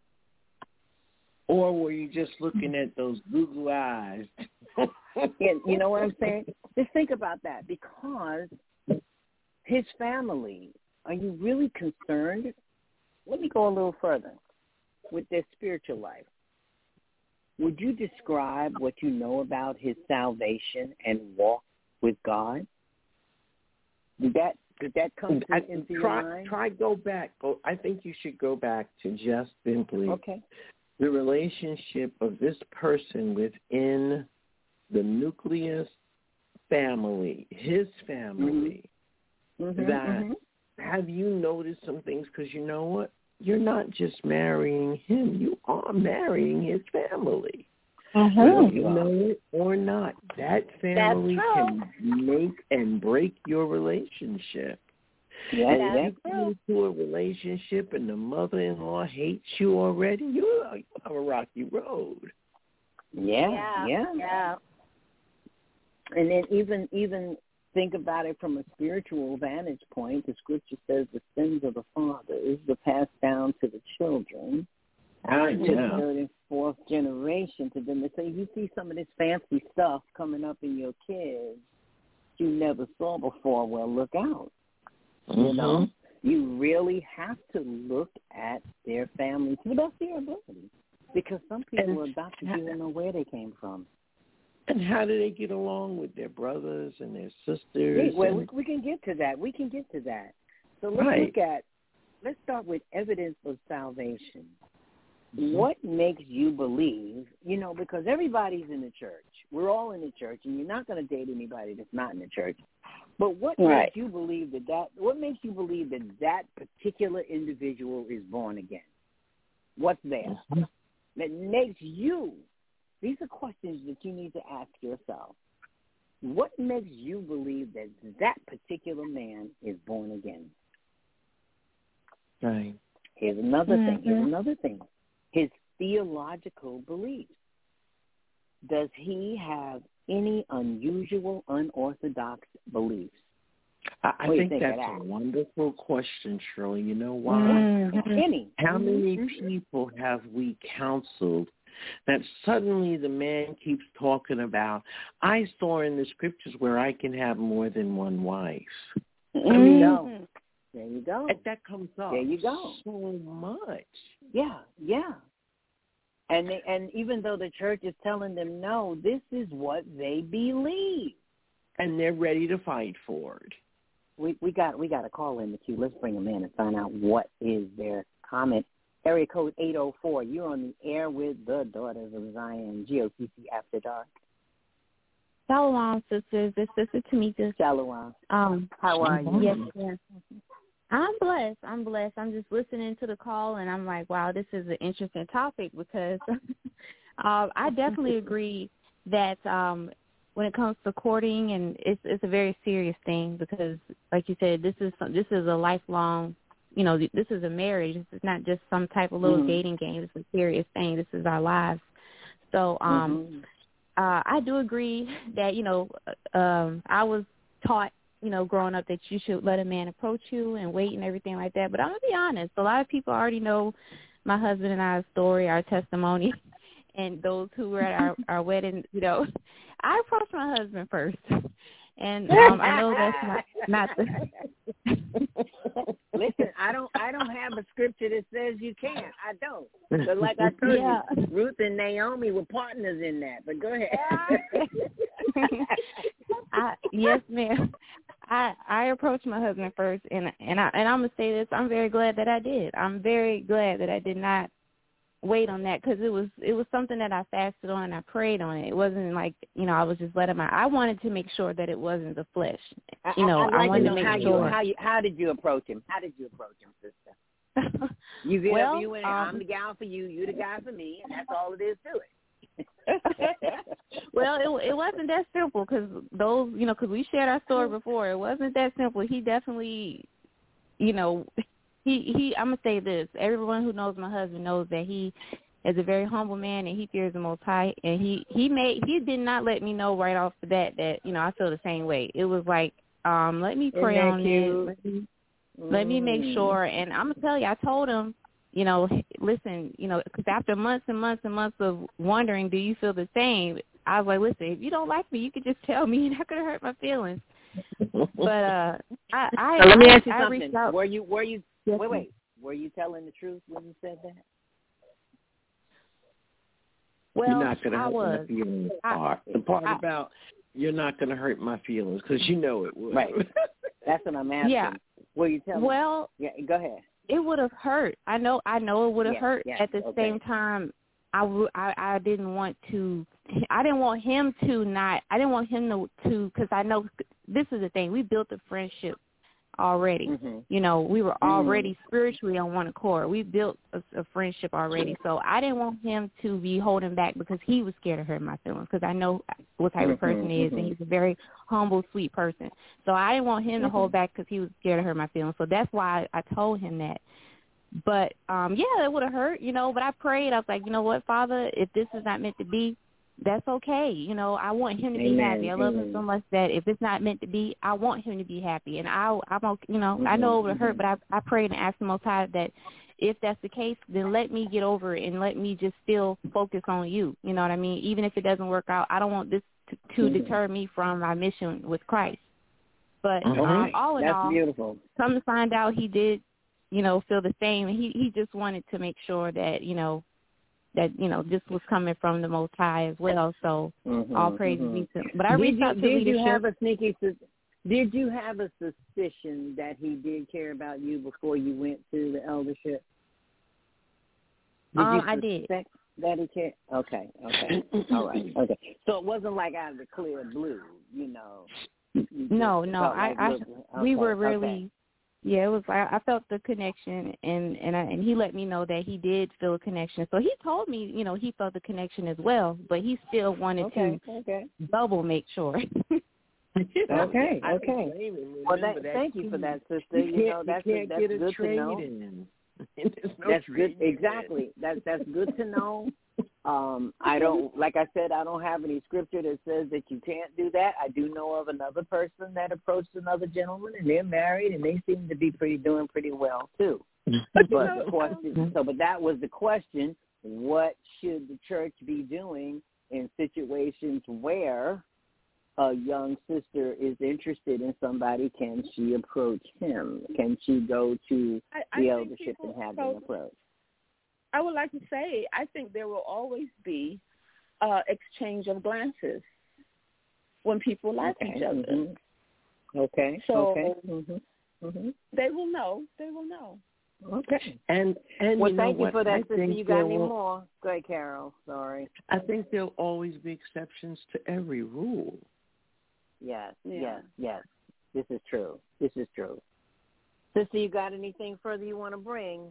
D: Or were you just looking at those Google eyes?
C: Yeah, you know what I'm saying? Just think about that, because his family, are you really concerned? Let me go a little further with their spiritual life. Would you describe what you know about his salvation and walk with God? Did that did that come
D: I,
C: into
D: try,
C: your mind?
D: Try go back. Go. I think you should go back to just simply
C: Okay.
D: the relationship of this person within the nucleus family, his family.
C: Mm-hmm,
D: that
C: mm-hmm.
D: have you noticed some things? Because you know what? You're not just marrying him. You are marrying his family.
E: Uh-huh.
D: Whether you know it or not, that family
F: true.
D: can make and break your relationship.
C: Yeah,
D: And
C: yeah.
D: if you get into a relationship and the mother-in-law hates you already, you have a rocky road.
C: Yeah,
F: Yeah.
C: yeah.
F: Yeah.
C: And then even even think about it from a spiritual vantage point, the scripture says the sins of the fathers are passed down to the children,
D: oh,
C: to
D: yeah.
C: the third and fourth generation to them. So you see some of this fancy stuff coming up in your kids you never saw before. Well, look out.
D: Mm-hmm.
C: You know, you really have to look at their family to the best of your ability, because some people
D: And
C: adopted you don't know where they came from.
D: And how do they get along with their brothers and their sisters?
C: Yeah, well,
D: and...
C: we, we can get to that. We can get to that. So let's
D: right.
C: look at, let's start with evidence of salvation. Mm-hmm. What makes you believe, you know, because everybody's in the church. We're all in the church, and you're not going to date anybody that's not in the church. But what
E: right.
C: makes you believe that, that, what makes you believe that that particular individual is born again? What's there
D: mm-hmm.
C: that makes you, these are questions that you need to ask yourself. What makes you believe that that particular man is born again?
D: Right.
C: Here's another
F: mm-hmm.
C: thing. Here's another thing. His theological beliefs. Does he have any unusual, unorthodox beliefs?
D: I, I
C: think,
D: think
C: think
D: that's
C: that?
D: a wonderful question, Shirley. You know why?
C: Mm-hmm. Any.
D: How many
C: mm-hmm.
D: people have we counseled that suddenly the man keeps talking about, I saw in the scriptures where I can have more than one wife?
C: Mm-hmm.
D: I mean,
C: no. There you go.
D: And that comes up
C: there you go.
D: so much.
C: Yeah, yeah. And they, and even though the church is telling them no, this is what they believe,
D: and they're ready to fight for it.
C: We we got we got a call in the queue. Let's bring them in and find out what is their comment. Area code eight oh four. You're on the air with the Daughters of Zion, G O C C After Dark.
I: Shalom, sisters. It's Sister Tamika.
C: Shalom.
I: Um,
C: How are you?
I: Yes, yes. I'm blessed. I'm blessed. I'm just listening to the call, and I'm like, wow, this is an interesting topic because uh, I definitely agree that um, when it comes to courting, and it's it's a very serious thing because, like you said, this is this is a lifelong, you know, this is a marriage. This is not just some type of little mm-hmm. dating game. It's a serious thing. This is our lives. So um, mm-hmm. uh, I do agree that, you know, um, I was taught, you know, growing up that you should let a man approach you and wait and everything like that. But I'm going to be honest. A lot of people already know my husband and I's story, our testimony, and those who were at our, our wedding, you know, I approached my husband first. And um, I know that's not, not the...
C: Listen, I don't I don't have a scripture that says you can't. I don't. But like I told
I: yeah.
C: you, Ruth and Naomi were partners in that. But go ahead.
I: I, yes, ma'am. I I approached my husband first, and and I and I'm gonna say this. I'm very glad that I did. I'm very glad that I did not wait on that because it was it was something that I fasted on and I prayed on it. It wasn't like, you know, I was just letting my. I wanted to make sure that it wasn't the flesh. You know,
C: I, I,
I: I wanted to make
C: how
I: sure.
C: You, how you how did you approach him? How did you approach him, sister? You get
I: well,
C: up, you and
I: um,
C: I'm the gal for you, you the guy for me, and that's all it is to it.
I: Well, it it wasn't that simple because those, you know, because we shared our story before. It wasn't that simple. He definitely, you know, he he. I'm gonna say this. Everyone who knows my husband knows that he is a very humble man and he fears the Most High. And he he made he did not let me know right off the bat that, you know, I feel the same way. It was like, um, let me pray on it. Let me, mm. let me make sure. And I'm gonna tell you, I told him, you know, listen, you know, because after months and months and months of wondering, do you feel the same? I was like, listen, if you don't like me, you could just tell me, and I could have hurt my feelings. But uh, I, I,
C: so let me
I: I,
C: ask you
I: I
C: something.
I: Out,
C: were you, were you,
I: yes,
C: wait, wait, were you telling the truth when you said that?
I: Well,
D: you're not going to hurt
I: was.
D: my feelings
I: I,
D: part. The part
I: I,
D: about you're not going to hurt my feelings because you know it would.
C: Right. That's what I'm asking.
I: Yeah.
C: Were you telling?
I: Well,
C: yeah. Go ahead.
I: It would have hurt. I know. I know it would have
C: yeah,
I: hurt.
C: yeah,
I: At the
C: okay.
I: same time, I, w- I, I didn't want to. I didn't want him to not. I didn't want him to to because I know this is the thing. We built a friendship already.
C: Mm-hmm.
I: You know, we were already
C: mm-hmm.
I: spiritually on one accord. We built a, a friendship already. So I didn't want him to be holding back because he was scared of hurting my feelings because I know what type
C: mm-hmm.
I: of person he is,
C: mm-hmm.
I: and he's a very humble, sweet person. So I didn't want him
C: mm-hmm.
I: to hold back because he was scared of hurting my feelings. So that's why I, I told him that. But, um, yeah, it would have hurt, you know, but I prayed. I was like, you know what, Father, if this is not meant to be, that's okay. You know, I want him to
C: Amen.
I: be happy. I love
C: Amen.
I: him so much that if it's not meant to be, I want him to be happy. And I, I'm okay, you know,
C: Mm-hmm.
I: I know it would hurt,
C: mm-hmm.
I: but I, I prayed and asked the Most High that if that's the case, then let me get over it and let me just still focus on you. You know what I mean? Even if it doesn't work out, I don't want this to, to
C: mm-hmm.
I: deter me from my mission with Christ. But
C: Okay.
I: um, all in
C: That's
I: all,
C: beautiful.
I: come to find out, he did, you know, feel the same. He he just wanted to make sure that, you know, that, you know, this was coming from the Most High as well. So
C: mm-hmm.
I: all praise
C: mm-hmm.
I: be to him. But I
C: did
I: reached
C: you,
I: out to
C: did
I: leadership.
C: You have a sneaky, did you have a suspicion that he did care about you before you went to the eldership? Did
I: um,
C: you
I: I did.
C: That he cared? Okay, okay. All right, okay. So it wasn't like out of the clear blue, you know. You
I: no, no. I,
C: like,
I: I
C: look, okay,
I: we were really,
C: okay.
I: yeah, it was, I, I felt the connection, and, and, I, and he let me know that he did feel a connection. So he told me, you know, he felt the connection as well, but he still wanted
C: okay,
I: to
C: okay.
I: double make sure.
C: okay, okay. Well, that,
D: that
C: thank you for that, sister.
D: You,
C: you know, that's,
D: you
C: that's
D: get a
C: good
D: trade
C: to know.
D: In. no
C: that's good.
D: in.
C: Exactly. That's that's good to know. Um, I don't, like I said, I don't have any scripture that says that you can't do that. I do know of another person that approached another gentleman, and they're married, and they seem to be pretty doing pretty well too. But the question, so, but that was the question: what should the church be doing in situations where a young sister is interested in somebody? Can she approach him? Can she go to
E: I, I
C: the eldership
E: people,
C: and have
E: so,
C: an approach?
E: I would like to say, I think there will always be uh, exchange of glances when people like
C: okay.
E: each other.
C: Mm-hmm. Okay.
E: So
C: okay. Mm-hmm. Mm-hmm.
E: they will know. They will know.
C: Okay.
D: And and
C: well,
D: you know
C: thank
D: what?
C: you for that,
D: I
C: sister. You got any
D: will,
C: more? Go ahead, Carol. Sorry.
D: I think there'll always be exceptions to every rule.
C: Yes,
E: Yeah.
C: yes, yes. This is true. This is true. Sister, you got anything further you want to bring?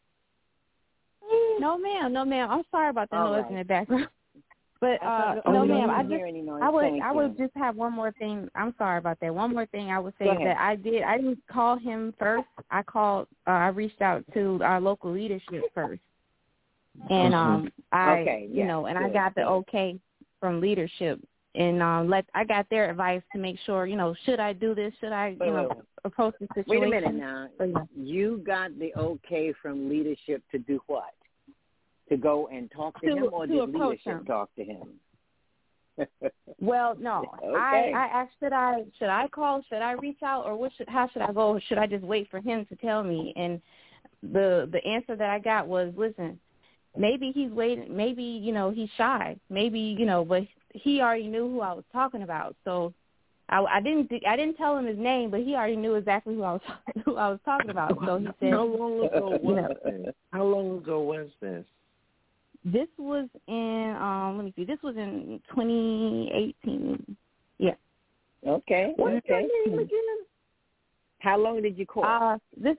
I: No, ma'am. No, ma'am. I'm sorry about the
C: All
I: noise
C: right.
I: in the background. But uh,
C: oh,
I: no,
C: we
I: ma'am.
C: don't
I: I
C: hear
I: just,
C: any noise.
I: I would,
C: Thank
I: I
C: you.
I: would just have one more thing. I'm sorry about that. One more thing I would say
C: Go
I: is
C: ahead.
I: that I did. I didn't call him first. I called. Uh, I reached out to our local leadership first, and um, I,
C: okay,
I: you
C: yeah,
I: know, and
C: good,
I: I got the
C: good.
I: okay from leadership, and um, let I got their advice to make sure, you know, should I do this? Should I, you
C: Wait,
I: know,
C: wait, wait.
I: approach the situation?
C: Wait a minute now.
I: So, yeah.
C: You got the okay from leadership to do what? To go and talk to,
I: To-
C: him, or
I: to
C: did
I: approach
C: leadership
I: him.
C: talk to him?
I: Well, no.
C: Okay.
I: I, I asked, should I should I call? Should I reach out, or what? Should, how should I go? Or should I just wait for him to tell me? And the the answer that I got was, listen, maybe he's waiting. Maybe you know he's shy. Maybe you know, but he already knew who I was talking about. So I, I didn't I didn't tell him his name, but he already knew exactly who I was who I was talking about. So he said,
D: How long ago
I: you
D: was
I: know,
D: this? How long ago was this?
I: This was in, um, let me see, this was in twenty eighteen. Yeah.
C: Okay.
D: What's
C: okay.
D: your name again?
C: How long did you court?
I: Uh, this,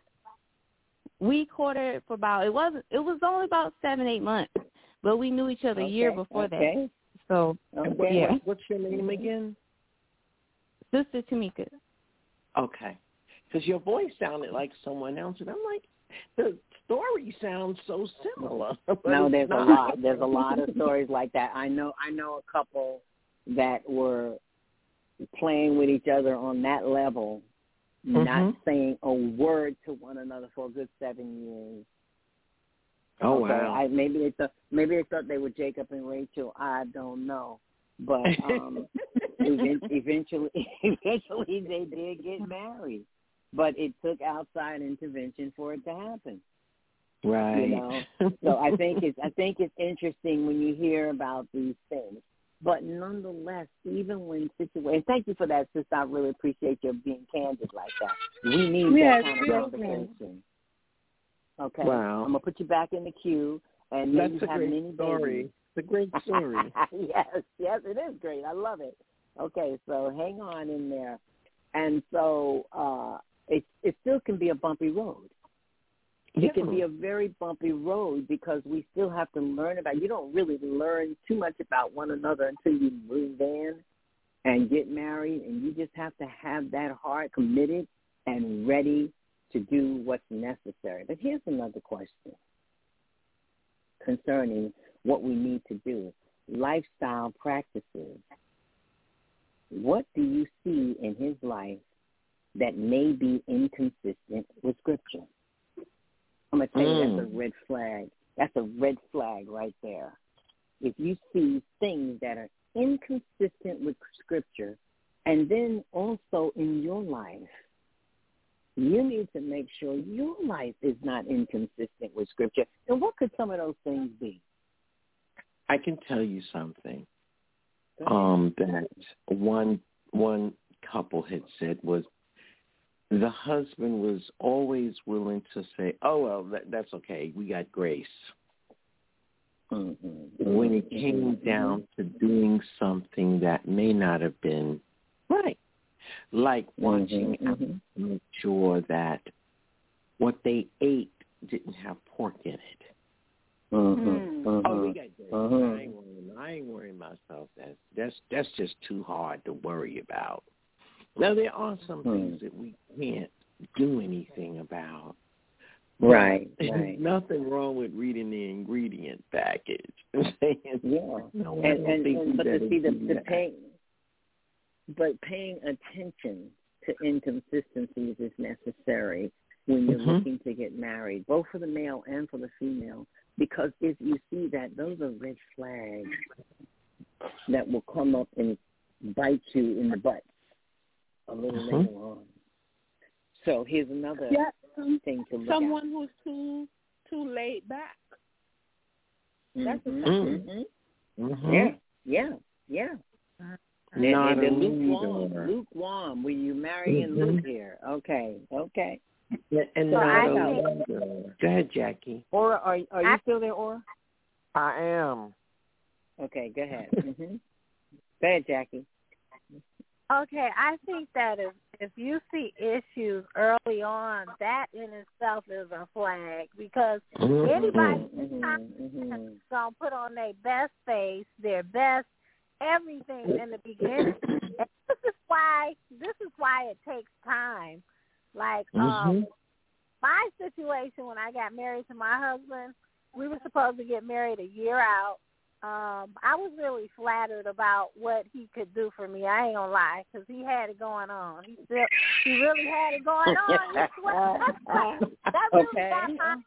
I: we courted for about, it wasn't, it was only about seven, eight months, but we knew each other
C: okay.
I: a year before
C: okay.
I: that. So,
C: Okay.
I: yeah.
D: What's your name again?
I: Sister Tamika.
D: Okay. Because your voice sounded like someone else, and I'm like, the story sounds so similar.
C: No, there's
D: not.
C: a lot. There's a lot of stories like that. I know. I know a couple that were playing with each other on that level, mm-hmm. not saying a word to one another for a good seven years.
D: Oh
C: okay?
D: wow!
C: I, maybe they thought maybe they thought they were Jacob and Rachel. I don't know, but um, eventually, eventually they did get married. But it took outside intervention for it to happen.
D: Right.
C: You know. So I think it's I think it's interesting when you hear about these things. But nonetheless, even when situations, thank you for that, sister. I really appreciate your being candid like that. We need
E: yes,
C: that kind of
E: yes,
C: conversation. Okay.
D: Wow.
C: I'm gonna put you back in the queue, and
D: that's
C: maybe
D: a
C: have
D: great
C: many
D: story.
C: babies.
D: It's a great story.
C: yes, yes, it is great. I love it. Okay, so hang on in there, and so. uh It, it still can be a bumpy road.
D: Yeah.
C: It can be a very bumpy road because we still have to learn about, you don't really learn too much about one another until you move in and get married, and you just have to have that heart committed and ready to do what's necessary. But here's another question concerning what we need to do. lifestyle practices, what do you see in his life that may be inconsistent with Scripture? I'm going to tell you
D: Mm.
C: that's a red flag. That's a red flag right there. If you see things that are inconsistent with Scripture, and then also in your life, you need to make sure your life is not inconsistent with Scripture. And what could some of those things be?
D: I can tell you something um, that one one couple had said was the husband was always willing to say, oh, well, that, that's okay. We got grace.
C: Mm-hmm.
D: When it came
C: mm-hmm.
D: down to doing something that may not have been right, like watching
C: mm-hmm.
D: out to make sure that what they ate didn't have pork in it.
C: Mm-hmm. Mm-hmm.
D: Oh, we got grace.
C: Mm-hmm.
D: I ain't worrying. I ain't worrying myself. That's that's that's just too hard to worry about. Now there are some
C: mm-hmm.
D: things that we can't do anything about.
C: Right,
D: There's
C: right.
D: nothing wrong with reading the ingredient package and saying,
C: yeah.
D: no, I
C: and,
D: don't
C: and,
D: think
C: and
D: we
C: but to
D: better
C: see the,
D: do
C: the
D: that.
C: paying, but paying attention to inconsistencies is necessary when you're
D: mm-hmm.
C: looking to get married, both for the male and for the female, because if you see that, those are red flags that will come up and bite you in the butt a little
D: mm-hmm.
C: later on. So here's another
E: yeah, um,
C: thing to look
E: someone
C: at.
E: who's too too laid back.
C: That's
E: mm-hmm.
C: a mm-hmm.
D: Mm-hmm.
C: Yeah, yeah, yeah. They're,
D: Not
C: they're
D: a
C: lukewarm,
D: leader.
C: lukewarm. Will you marry and
D: mm-hmm.
C: Luke here? Okay, okay.
D: Yeah, and
F: So
D: not
F: I
D: a
F: think-
D: leader. Go ahead, Jackie.
C: Aura, are are you still there, Aura?
G: I am.
C: Okay, go ahead. Mm-hmm. Go ahead, Jackie.
F: Okay, I think that if if you see issues early on, that in itself is a flag, because
D: mm-hmm.
F: anybody
C: mm-hmm. mm-hmm.
F: gonna put on their best face, their best everything in the beginning. And this is why this is why it takes time. Like
D: mm-hmm.
F: um, my situation when I got married to my husband, we were supposed to get married a year out. Um, I was really flattered about what he could do for me. I ain't gonna lie, because he had it going on. He still, he really had it going on. that really
C: okay.
F: got my,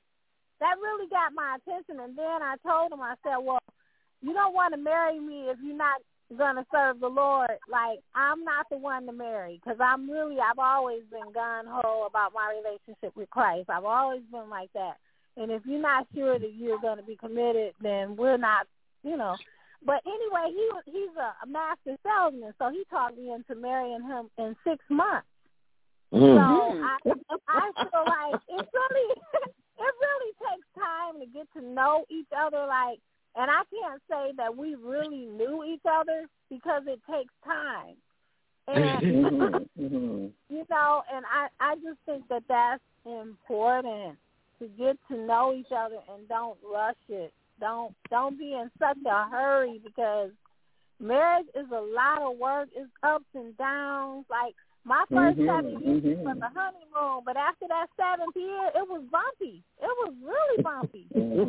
F: that really got my attention. And then I told him, I said, "Well, you don't want to marry me if you're not gonna serve the Lord. Like, I'm not the one to marry, because I'm really, I've always been gun ho about my relationship with Christ. I've always been like that. And if you're not sure that you're going to be committed, then we're not, you know." But anyway, he was, he's a, a master salesman, so he talked me into marrying him in six months.
D: Mm-hmm.
F: So I, I feel like it really, it really takes time to get to know each other. Like, and I can't say that we really knew each other, because it takes time. And
C: mm-hmm.
F: you know, and I, I just think that that's important, to get to know each other and don't rush it. Don't don't be in such a hurry, because marriage is a lot of work. It's ups and downs. Like, my first
C: mm-hmm.
F: seven years
C: mm-hmm.
F: was a honeymoon, but after that seventh year, it was bumpy. It was really bumpy.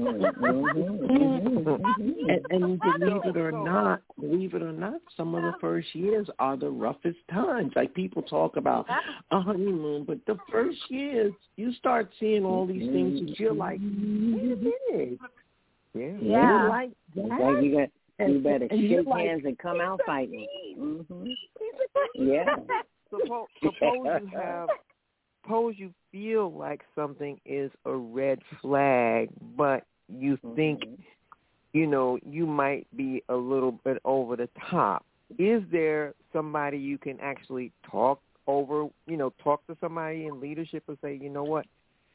C: mm-hmm. Mm-hmm.
D: And, and believe it or not, believe it or not, some of the first years are the roughest times. Like, people talk about a honeymoon, but the first years, you start seeing all these things that you're like, wait a minute.
G: Yeah.
F: Yeah.
D: You're like that?
C: Like, you got, you better
D: and you're
C: shake
D: like,
C: hands and come out fighting. Mm-hmm. Yeah.
G: Suppose, suppose you have, suppose you feel like something is a red flag, but you think,
C: Mm-hmm.
G: you know, you might be a little bit over the top. Is there somebody you can actually talk over, you know, talk to somebody in leadership and say, you know what,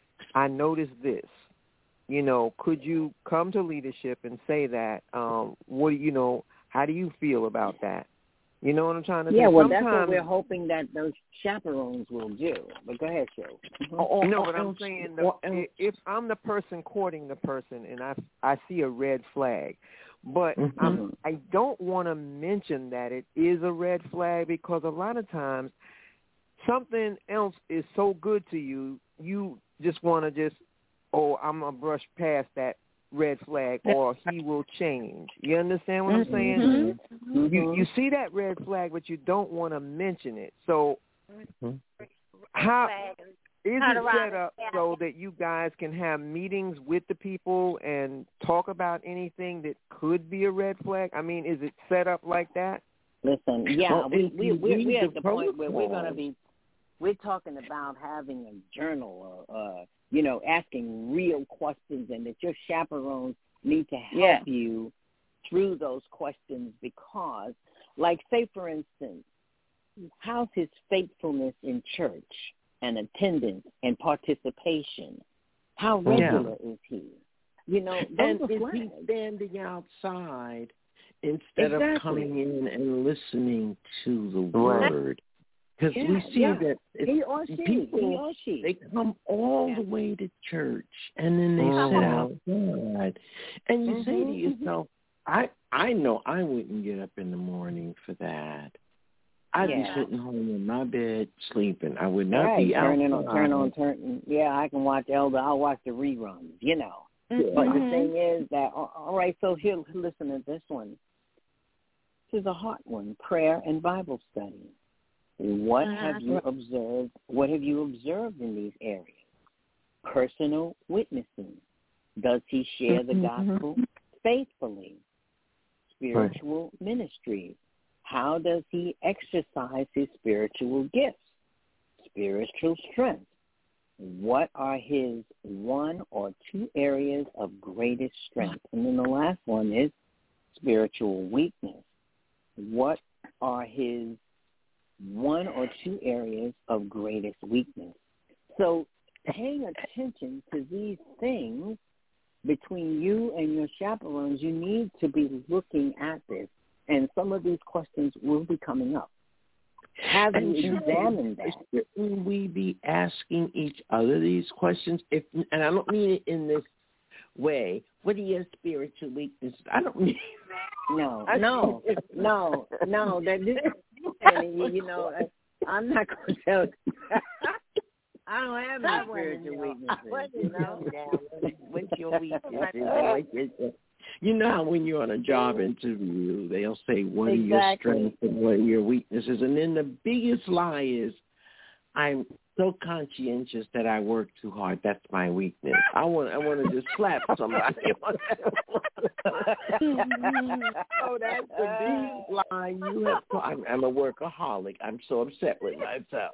G: I noticed this. You know, could you come to leadership and say that? Um, what, you know, how do you feel about that? You know what I'm trying to
C: yeah,
G: say?
C: well,
G: Sometimes,
C: that's what we're hoping that those chaperones will do. But go ahead, Joe. Mm-hmm.
G: Oh, no, but I'm saying the, if I'm the person courting the person and I, I see a red flag, but
C: mm-hmm.
G: I'm, I don't want to mention that it is a red flag, because a lot of times something else is so good to you, you just want to just, oh, I'm going to brush past that red flag, or he will change. You understand what I'm saying?
C: Mm-hmm.
G: You you see that red flag, but you don't want to mention it. So
F: Mm-hmm.
G: how is
F: Turn
G: it
F: around
G: set up
F: and-
G: so that you guys can have meetings with the people and talk about anything that could be a red flag? I mean, is it set up like that?
C: Listen, yeah,
D: Well,
C: we
D: if
C: we
D: you
C: we're,
D: read
C: we're at
D: the
C: the point where we're going to
D: protocol-
C: be. We're talking about having a journal, or, uh, you know, asking real questions, and that your chaperones need to help
E: Yeah.
C: you through those questions because, like, say, for instance, how's his faithfulness in church and attendance and participation? How regular is he? You know, those
D: And
C: are
D: is
C: flags.
D: he standing outside instead
C: Exactly.
D: of coming in and listening to the
G: Right.
D: word? Because
C: Yeah,
D: we see
C: yeah.
D: that
C: He or she,
D: people,
C: he or she.
D: they come all
F: Yeah.
D: the way to church and then they
G: Mhm.
D: sit outside. And you say to
C: Mhm,
D: yourself, I I know I wouldn't get up in the morning for that. I'd
C: Yeah.
D: be sitting home in my bed sleeping. I would not
C: right,
D: be
C: turning
D: outside.
C: on, turn on, turn. Yeah, I can watch Elder. I'll watch the reruns. You know.
D: Yeah.
C: But the thing is that, all right, so here, listen to this one. This is a hot one, prayer and Bible study. What have you observed? What have you observed in these areas? Personal witnessing. Does he share the gospel faithfully? Spiritual ministry. How does he exercise his spiritual gifts? Spiritual strength. What are his one or two areas of greatest strength? And then the last one is spiritual weakness. What are his one or two areas of greatest weakness? So paying attention to these things between you and your chaperones, you need to be looking at this. And some of these questions will be coming up. Have you examined that?
D: Shouldn't we be asking each other these questions? If, and I don't mean it in this way. What are your spiritual weaknesses? I don't mean
C: No, no, no, no. That this, and you, you know, I'm not going to tell. I don't have any spiritual weaknesses. You know,
D: what's your weaknesses? You know how when you're on a job interview, they'll say, what are your
C: Exactly.
D: strengths and what are your weaknesses? And then the biggest lie is, I'm so conscientious that I work too hard. That's my weakness. I want I want to just slap somebody on that. Oh, that's the biggest lie you have. To, I'm, I'm a workaholic. I'm so upset with myself.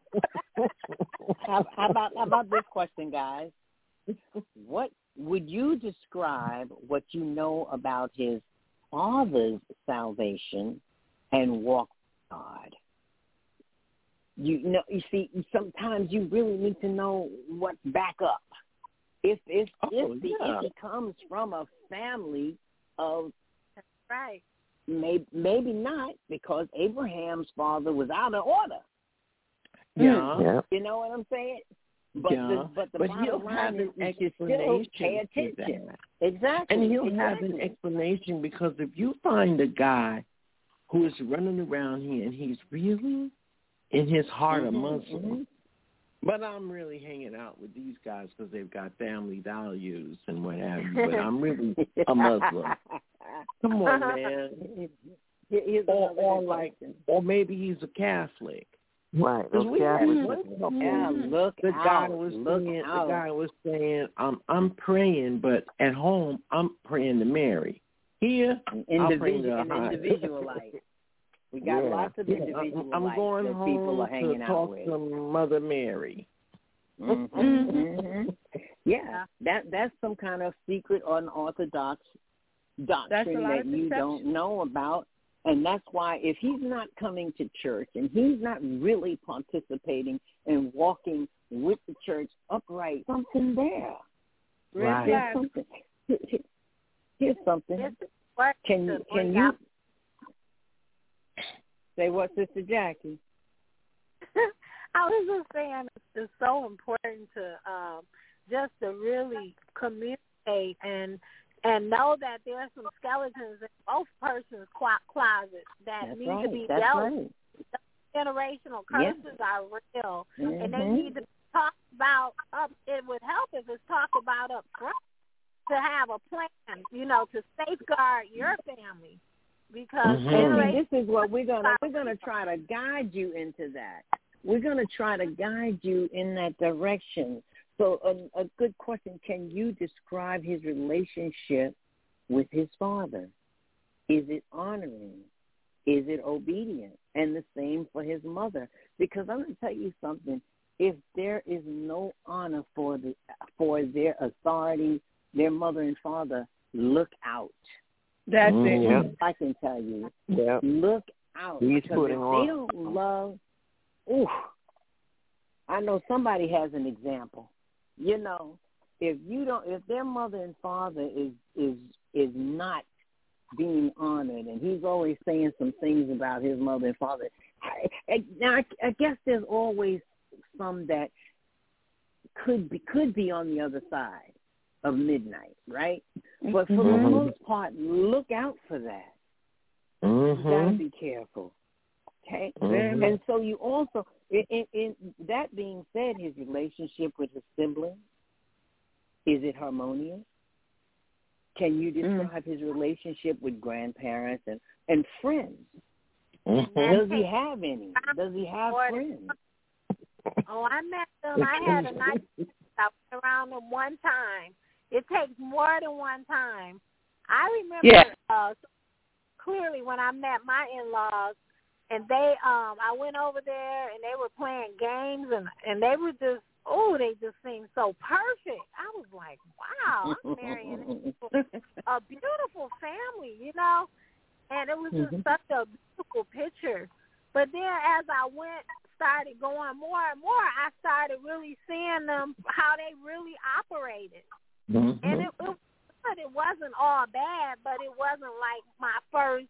C: how, how about how about this question, guys? What would you describe what you know about his father's salvation and walk with God? You know, you see, sometimes you really need to know what's back up. If if
D: Oh,
C: if, the,
D: yeah.
C: if he comes from a family of
F: Right.
C: maybe maybe not, because Abraham's father was out of order.
D: Yeah.
G: Yeah.
C: You know what I'm saying? But
D: yeah.
C: the, but the
D: but
C: bottom
D: he'll
C: line
D: have
C: is
D: an
C: you should still
D: explanation
C: pay
D: for
C: attention.
D: that.
C: Exactly.
D: And he'll
C: exactly.
D: have an explanation, because if you find a guy who is running around here and he's really in his heart
C: Mhm,
D: a Muslim,
C: mhm.
D: but I'm really hanging out with these guys because they've got family values and what have you, but I'm really a Muslim. Come on, man.
C: Here's
D: Or,
C: another
D: or
C: good
D: like,
C: question.
D: or maybe he's a Catholic.
G: Right.
D: Because
G: Those
D: we had
G: Catholics.
D: one couple.
C: Yeah, look
D: The
C: out.
D: guy was
C: look
D: saying,
C: out.
D: the guy was saying, I'm I'm praying, but at home I'm praying to Mary. Here,
C: An
D: I'll pray
C: individual,
D: to
C: an
D: God.
C: individualite. We got
D: Yeah.
C: lots of
D: Yeah,
C: individual
D: I'm, I'm going
C: that
D: home
C: people are hanging
D: to
C: out
D: talk
C: with.
D: to Mother Mary.
C: Mm-hmm, mm-hmm. Yeah, that that's some kind of secret unorthodox doctrine that you don't know about. And that's why if he's not coming to church and he's not really participating and walking with the church upright, something there.
D: Right.
C: Here's something. Here's something. Can you can you say what, Sister Jackie?
F: I was just saying it's so important to um, just to really communicate and and know that there's some skeletons in both persons' closets that
C: That's
F: need
C: right.
F: to be
C: That's
F: dealt
C: right.
F: with. Generational
C: Yeah.
F: curses are real,
C: Mm-hmm.
F: and they need to be talked about. Up, it would help if it's talked about up front. to have a plan, you know, to safeguard your family. Because
C: mm-hmm. and this is what we're gonna we're gonna try to guide you into that. We're gonna try to guide you in that direction. So a, a good question: can you describe his relationship with his father? Is it honoring? Is it obedient? And the same for his mother. Because I'm going to tell you something. If there is no honor for the for their authority, their mother and father, look out.
E: That's
G: mm,
E: it.
G: Yeah.
C: I can tell you.
G: Yeah.
C: Look out.
G: He's
C: because
G: putting
C: if
G: on.
C: they don't love, ooh, I know somebody has an example. You know, if you don't, if their mother and father is is is not being honored, and he's always saying some things about his mother and father. I, I, now, I, I guess there's always some that could be could be on the other side of midnight, right? But for
G: mm-hmm.
C: the most part, look out for that.
G: Mm-hmm.
C: You gotta be careful, okay?
G: Mm-hmm.
C: And so you also, in, in, in that being said, his relationship with his siblings, is it harmonious? Can you describe mm. his relationship with grandparents and, and friends?
G: Mm-hmm.
C: Does he have any? Does he have friends?
F: Oh, I met them. I had a nice I went around them one time. It takes more than one time. I remember
E: yeah.
F: uh, clearly when I met my in-laws, and they, um, I went over there and they were playing games, and, and they were just, oh, they just seemed so perfect. I was like, wow, I'm marrying a beautiful family, you know? And it was just mm-hmm. such a beautiful picture. But then as I went, started going more and more, I started really seeing them, how they really operated.
G: Mm-hmm.
F: And it, it, it wasn't all bad, but it wasn't like my first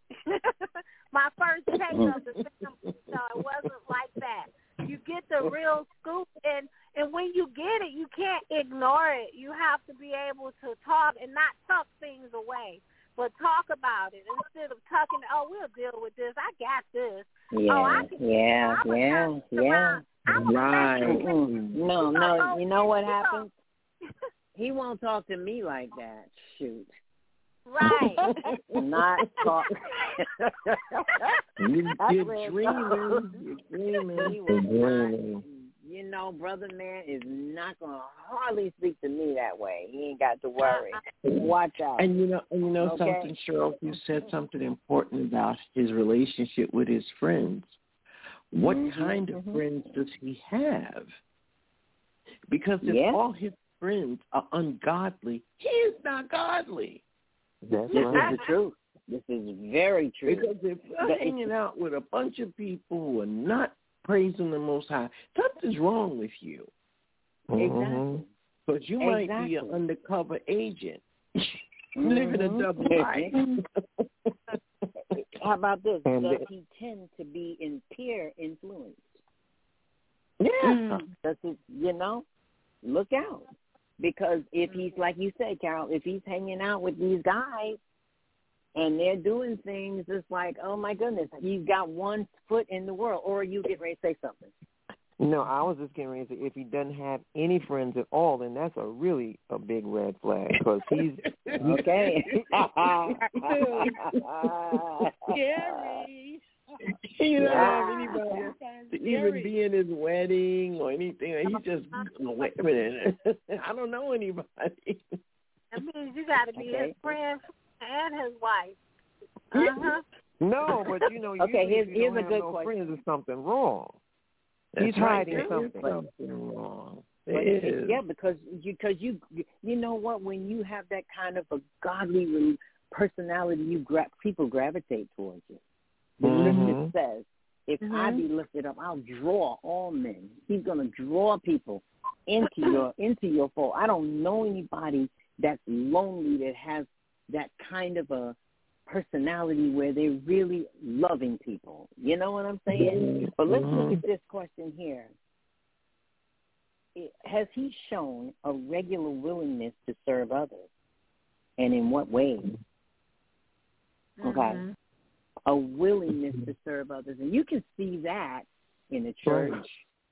F: my first taste of the family. So it wasn't like that. You get the real scoop, and, and when you get it, you can't ignore it. You have to be able to talk and not tuck things away, but talk about it instead of tucking, oh, we'll deal with this. I got this.
C: Yeah,
F: oh, I can,
C: yeah,
F: I'm
C: yeah, yeah.
G: Right.
C: Mm-hmm. No, no, you know what happens? He won't talk to me like that. Shoot.
F: Right.
C: Not talk.
G: you, you're dreaming. You're dreaming.
C: You're dreaming. You know, brother man is not gonna hardly speak to me that way. He ain't got to worry. Watch out.
D: And you know, and you know
C: okay?
D: something, Cheryl. You said something important about his relationship with his friends. What
C: mm-hmm,
D: kind of
C: mm-hmm. friends
D: does he have? Because if
C: yeah.
D: all his friends are ungodly, he is not godly.
G: That's
C: this
G: right.
C: is the truth. This is very true.
D: Because if you're hanging out with a bunch of people who are not praising the Most High, something's wrong with you.
C: Exactly.
D: Because you
C: exactly.
D: might be an undercover agent,
C: mm-hmm.
D: living a double life.
C: How about this?
G: And
C: Does he tend to be in peer influence?
D: Yeah.
C: Mm. Does he, you know, look out. Because if he's, like you said, Carol, if he's hanging out with these guys and they're doing things, it's like, oh, my goodness, he's got one foot in the world. Or you get ready to say something.
G: No, I was just getting ready to say, if he doesn't have any friends at all, then that's a really a big red flag because he's...
C: okay.
E: Scary.
D: He doesn't
C: yeah.
D: have anybody to even be in his wedding or anything. He just, wait a minute, I don't know anybody.
F: That means you got to be
C: okay.
F: his friend and his wife. Uh-huh.
G: No, but you know,
C: okay,
G: usually
C: here's,
G: if you
C: here's
G: don't
C: a
G: have
C: good
G: no
C: question.
G: friends, there's something wrong.
D: That's
G: He's
D: right.
G: hiding
D: There
G: something.
D: is something wrong.
C: But
D: It
C: it,
D: is.
C: yeah, because you, cause you, you know what? When you have that kind of a godly personality, you gra- people gravitate towards you. The
G: Mm-hmm.
C: scripture says, if
F: Mm-hmm.
C: I be lifted up, I'll draw all men. He's going to draw people into your into your fold. I don't know anybody that's lonely that has that kind of a personality where they're really loving people. You know what I'm saying? But let's look at this question here. Has he shown a regular willingness to serve others? And in what ways? Okay.
F: Mm-hmm.
C: A willingness to serve others. And you can see that in the church.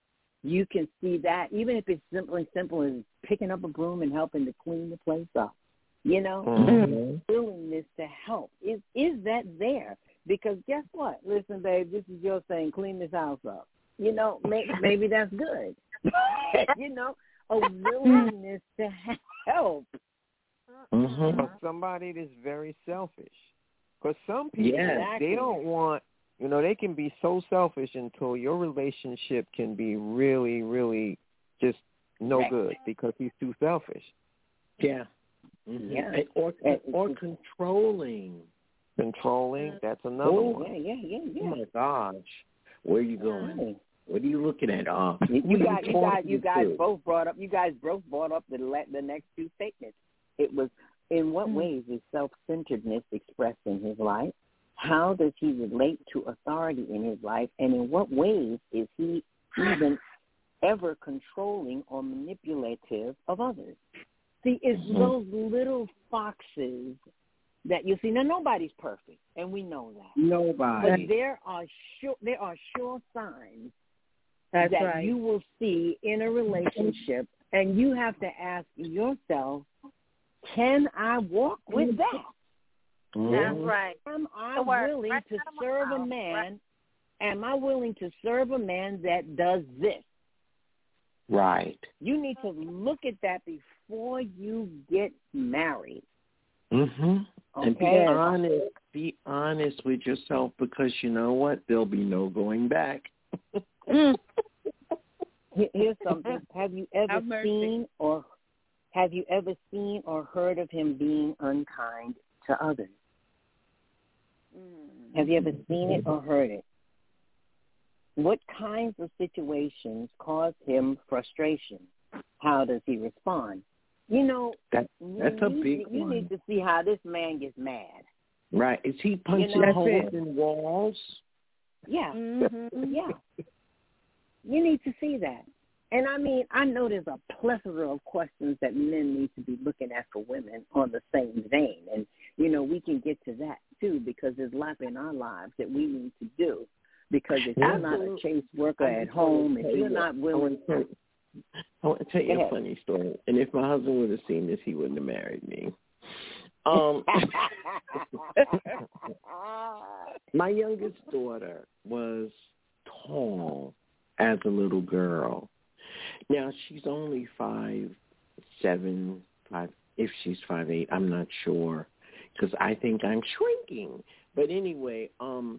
C: you can see that, even if it's simply simple as picking up a broom and helping to clean the place up. You know,
D: mm-hmm.
C: willingness to help. Is is that there? Because guess what? Listen, babe, this is your thing. Clean this house up. You know, maybe, maybe that's good. You know, a willingness to help.
D: Mm-hmm.
G: But somebody that's very selfish. Because some people,
D: Yeah,
C: exactly.
G: they don't want, you know, they can be so selfish until your relationship can be really, really just no
C: Right.
G: good because he's too selfish.
D: Yeah. Mm-hmm.
C: Yeah.
D: And, or or controlling.
G: Controlling, that's another
D: Oh,
G: one.
C: Yeah, yeah, yeah, yeah.
D: Oh my gosh, where are you going?
C: Right.
D: What are you looking at? Uh,
C: You, you
D: who
C: got, you
D: talking
C: guys, you guys
D: to?
C: both brought up, you guys both brought up the le- the next two statements. It was, in what ways is self-centeredness expressed in his life? How does he relate to authority in his life? And in what ways is he even ever controlling or manipulative of others? See, it's
D: Mm-hmm.
C: those little foxes that you see. Now, nobody's perfect, and we know that.
D: Nobody.
C: But there are sure there are sure signs
E: That's
C: that
E: right.
C: you will see in a relationship, and you have to ask yourself, can I walk with that?
D: Mm-hmm.
F: That's right.
C: Am I
F: The word
C: willing
F: right
C: to
F: out of my
C: serve a
F: mouth,
C: man?
F: right.
C: Am I willing to serve a man that does this?
D: Right.
C: You need to look at that before you get married.
D: Mm-hmm. And be
C: Okay.
D: honest. Be honest with yourself, because you know what? There'll be no going back.
C: Here- Here's something. Have you ever
E: Have mercy.
C: seen or have you ever seen or heard of him being unkind to others?
E: Mm.
C: Have you ever seen it or heard it? What kinds of situations cause him frustration? How does he respond? You know,
D: That
C: you
D: that's a
C: need,
D: big
C: you
D: one.
C: need to see how this man gets mad.
D: Right. Is he punching
C: You know,
D: holes
E: that's
D: in walls?
C: Yeah,
E: Mm-hmm.
C: yeah. You need to see that. And, I mean, I know there's a plethora of questions that men need to be looking at for women on the same vein. And, you know, we can get to that, too, because there's a lot in our lives that we need to do. Because if you're not a chase worker
D: I
C: at
D: just wanna
C: home,
D: tell
C: if you're
D: you-
C: not
D: I
C: willing
D: want to tell, I want to tell
C: Go
D: you a
C: ahead.
D: funny story. And if my husband would have seen this, he wouldn't have married me. Um, my youngest daughter was tall as a little girl. Now she's only five seven, five. If she's five eight, I'm not sure, because I think I'm shrinking. But anyway, um,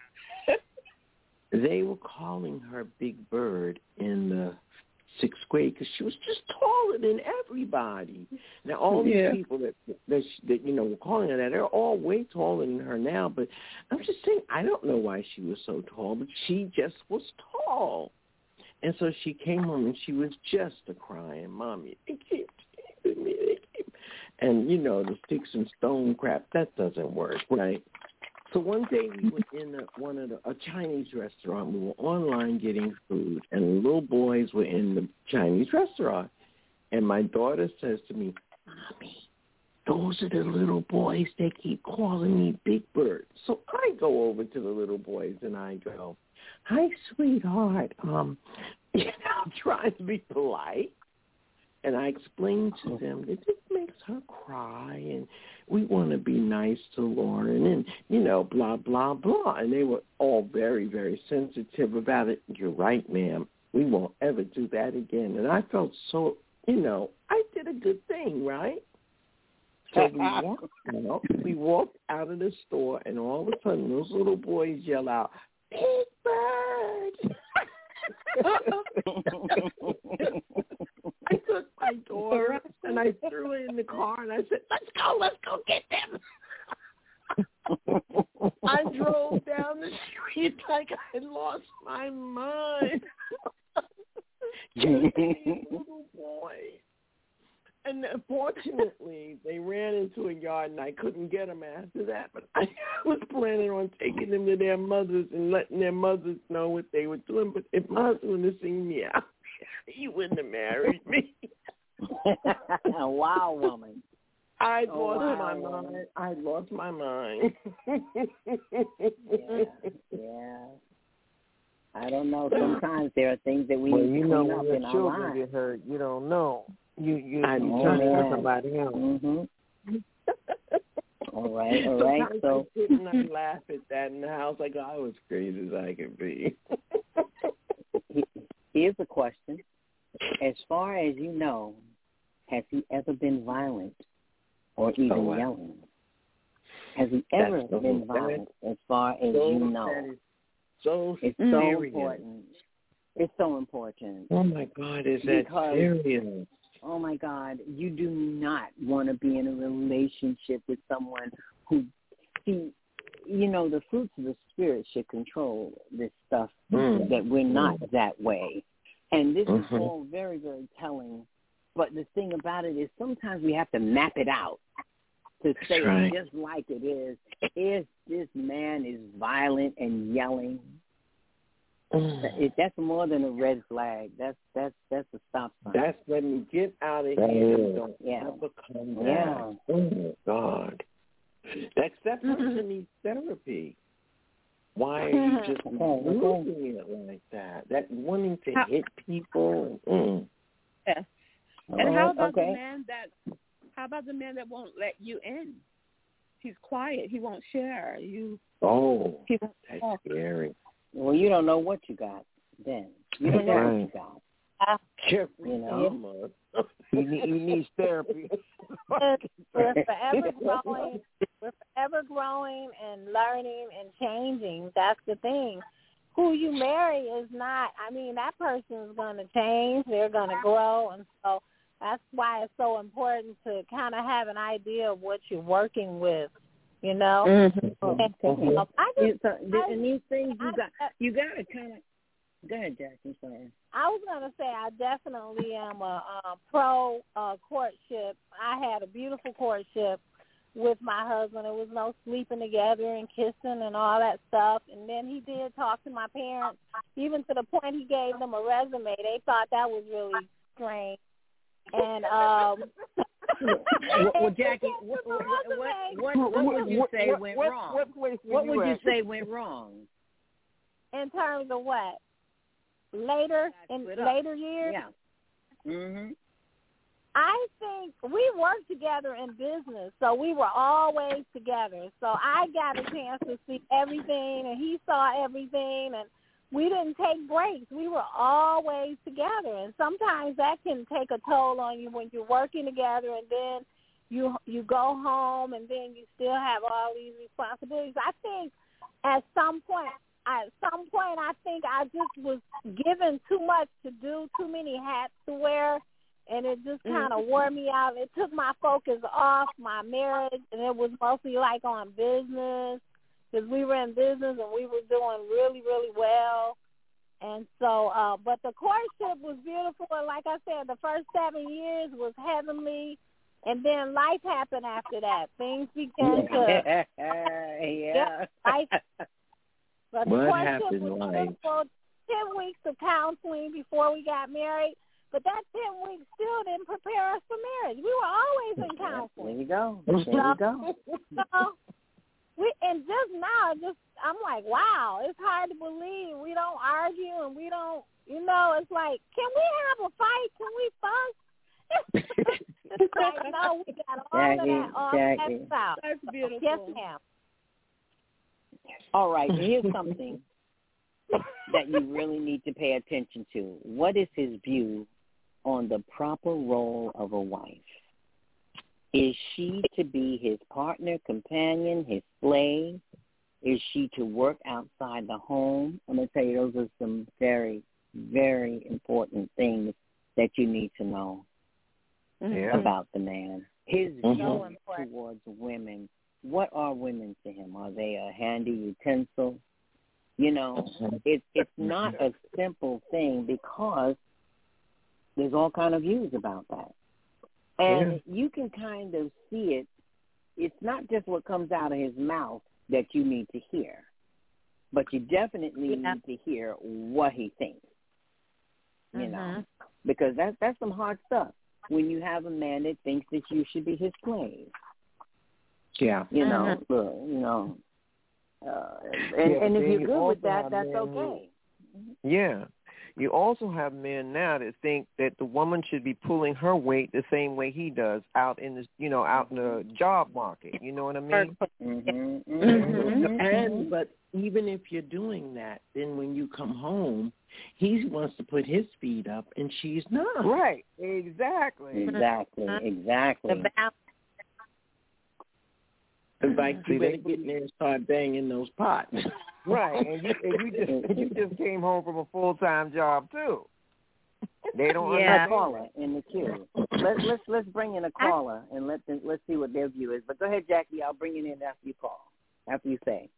D: they were calling her Big Bird in the sixth grade because she was just taller than everybody. Now all these
E: Yeah.
D: people that, that that you know were calling her that, they're all way taller than her now. But I'm just saying, I don't know why she was so tall, but she just was tall. And so she came home and she was just a crying, Mommy, they keep keeping me. They keep... And you know the sticks and stone crap, that doesn't work, right? So one day we were in a, one of the, a Chinese restaurant. We were online getting food, and the little boys were in the Chinese restaurant. And my daughter says to me, Mommy, those are the little boys. They keep calling me Big Bird. So I go over to the little boys and I go, hi, sweetheart. Um, you know, trying to be polite. And I explained to them that this makes her cry, and we want to be nice to Lauren, and, you know, blah, blah, blah. And they were all very, very sensitive about it. You're right, ma'am. We won't ever do that again. And I felt so, you know, I did a good thing, right? So we walked out. We walked out of the store, and all of a sudden those little boys yell out, Big Bird! I took my daughter and I threw it in the car and I said, let's go, let's go get them. I drove down the street like I had lost my mind. Just these little boys. And fortunately, they ran into a yard, and I couldn't get them after that. But I was planning on taking them to their mothers and letting their mothers know what they were doing. But if my husband would have seen me out, he wouldn't have married me.
C: Wow, woman.
D: I
C: Oh,
D: lost
C: wow,
D: my
C: woman.
D: mind. I lost my mind.
C: Yeah, yeah. I don't know. Sometimes there are things that we
G: well,
C: need to
G: you
C: clean
G: know, when
C: up
G: your
C: in our
G: children
C: lives.
G: get hurt, you don't know. You you,
D: I
G: you
D: know.
G: trust
C: Yeah.
G: for somebody else.
C: Mm-hmm. All right, all right.
D: Sometimes
C: So
D: I sit and I laugh at that in the house like I was crazy as I can be.
C: here's a question. As far as you know, has he ever been violent or even
D: Oh, wow.
C: yelling? Has he ever
D: That's so
C: been
D: sad.
C: violent as far as
D: So
C: you
D: that
C: know?
D: is so
C: It's so
D: serious.
C: important. It's so important.
D: Oh, my God, is that
C: Because-
D: serious?
C: Oh, my God, you do not want to be in a relationship with someone who, see, you know, the fruits of the Spirit should control this stuff,
D: Mm.
C: that we're not
D: Mm.
C: that way. And this
D: Mhm.
C: is all very, very telling. But the thing about it is sometimes we have to map it out to
D: That's
C: say
D: right.
C: it just like it is. If this man is violent and yelling,
D: Mm.
C: it, that's more than a red flag. That's that's that's a stop sign.
D: That's when you get out of
G: That
D: here
G: is.
D: and don't
C: Yeah.
D: ever come back.
C: Yeah.
D: Oh, my God. That's, that person needs therapy. Why are you just
C: Okay, okay.
D: losing it like that? That wanting to hit people. Mm.
E: Yes.
C: All
E: And
C: right,
E: how about
C: okay.
E: the man that? How about the man that won't let you in? He's quiet. He won't share. You.
D: Oh,
E: He won't
D: that's
E: talk.
D: scary.
C: Well, you don't know what you got then. You don't know what
G: Right.
C: you got.
D: Jeffrey
C: You know?
D: Dahmer.
G: He, need, he needs therapy.
F: We're forever growing. We're forever growing and learning and changing. That's the thing. Who you marry is not, I mean, that person is going to change. They're going to grow. And so that's why it's so important to kind of have an idea of what you're working with, you know?
C: Mm-hmm.
F: And, you know, I just,
C: So,
F: I-
C: and these things you
F: I-
C: got, you got to kind of. Go ahead, Jack. I'm sorry.
F: I was going to say I definitely am a, a pro uh, courtship. I had a beautiful courtship with my husband. There was no sleeping together and kissing and all that stuff. And then he did talk to my parents, even to the point he gave them a resume. They thought that was really strange. And um,
C: well, well, Jackie, what, what, what, what, what would you say
G: what,
C: went
G: what,
C: wrong?
G: What place were
C: What
G: you
C: would you
G: at?
C: say went wrong?
F: in terms of what? Later, in
C: split up.
F: later years?
C: Yeah. Mhm.
F: I think we worked together in business, so we were always together. So I got a chance to see everything, and he saw everything, and we didn't take breaks. We were always together, and sometimes that can take a toll on you when you're working together, and then you you go home, and then you still have all these responsibilities. I think at some point, at some point, I think I just was given too much to do, too many hats to wear. And it just kind of wore me out. It took my focus off my marriage, and it was mostly like on business because we were in business and we were doing really, really well. And so, uh, but the courtship was beautiful. And like I said, the first seven years was heavenly. And then life happened after that. Things began to,
C: yeah.
F: yeah, life. But the
D: What
F: courtship
D: happened in
F: was
D: life?
F: beautiful. Ten weeks of counseling before we got married. But that ten weeks still didn't prepare us for marriage. We were always in
C: There
F: counseling.
C: you go. There you go.
F: So we and just now, just I'm like, wow, it's hard to believe we don't argue and we don't, you know, it's like, can we have a fight? Can we fuss? It's like, no, we got all
C: Jackie,
F: of that all
C: Jackie.
F: that out.
E: That's beautiful.
F: Yes, ma'am.
C: All right, here's something that you really need to pay attention to. What is his view on the proper role of a wife? Is she to be his partner, companion, his slave? Is she to work outside the home? I'm going to tell you, those are some very, very important things that you need to know
G: Yeah.
C: about the man. His
D: Mhm.
C: view towards women. What are women to him? Are they a handy utensil? You know, it, it's not a simple thing because there's all kind of views about that. And
D: Yeah.
C: you can kind of see it. It's not just what comes out of his mouth that you need to hear, but you definitely
F: Yeah.
C: need to hear what he thinks, you
F: Mhm.
C: know, because that's, that's some hard stuff when you have a man that thinks that you should be his slave.
D: Yeah.
C: You know,
F: Mhm.
C: look, you know, uh, and,
G: Yeah,
C: and
G: but
C: if
G: then
C: you're
G: you
C: good with
G: also
C: that,
G: have
C: that's
G: men who-
C: okay.
G: Yeah. You also have men now that think that the woman should be pulling her weight the same way he does out in the, you know, out in the job market. You know what I mean?
D: Mm-hmm. Mm-hmm. And but even if you're doing that, then when you come home, he wants to put his feet up, and she's not.
G: Right. Exactly.
C: Exactly. Exactly.
D: It's like you better get in there and start banging those pots.
G: Right, and you, and you just you just came home from a full time job too. They don't
C: yeah.
G: understand.
C: Caller in the queue. Let's let's let's bring in a caller and let them, let's see what their view is. But go ahead, Jackie. I'll bring it in after you call. After you say.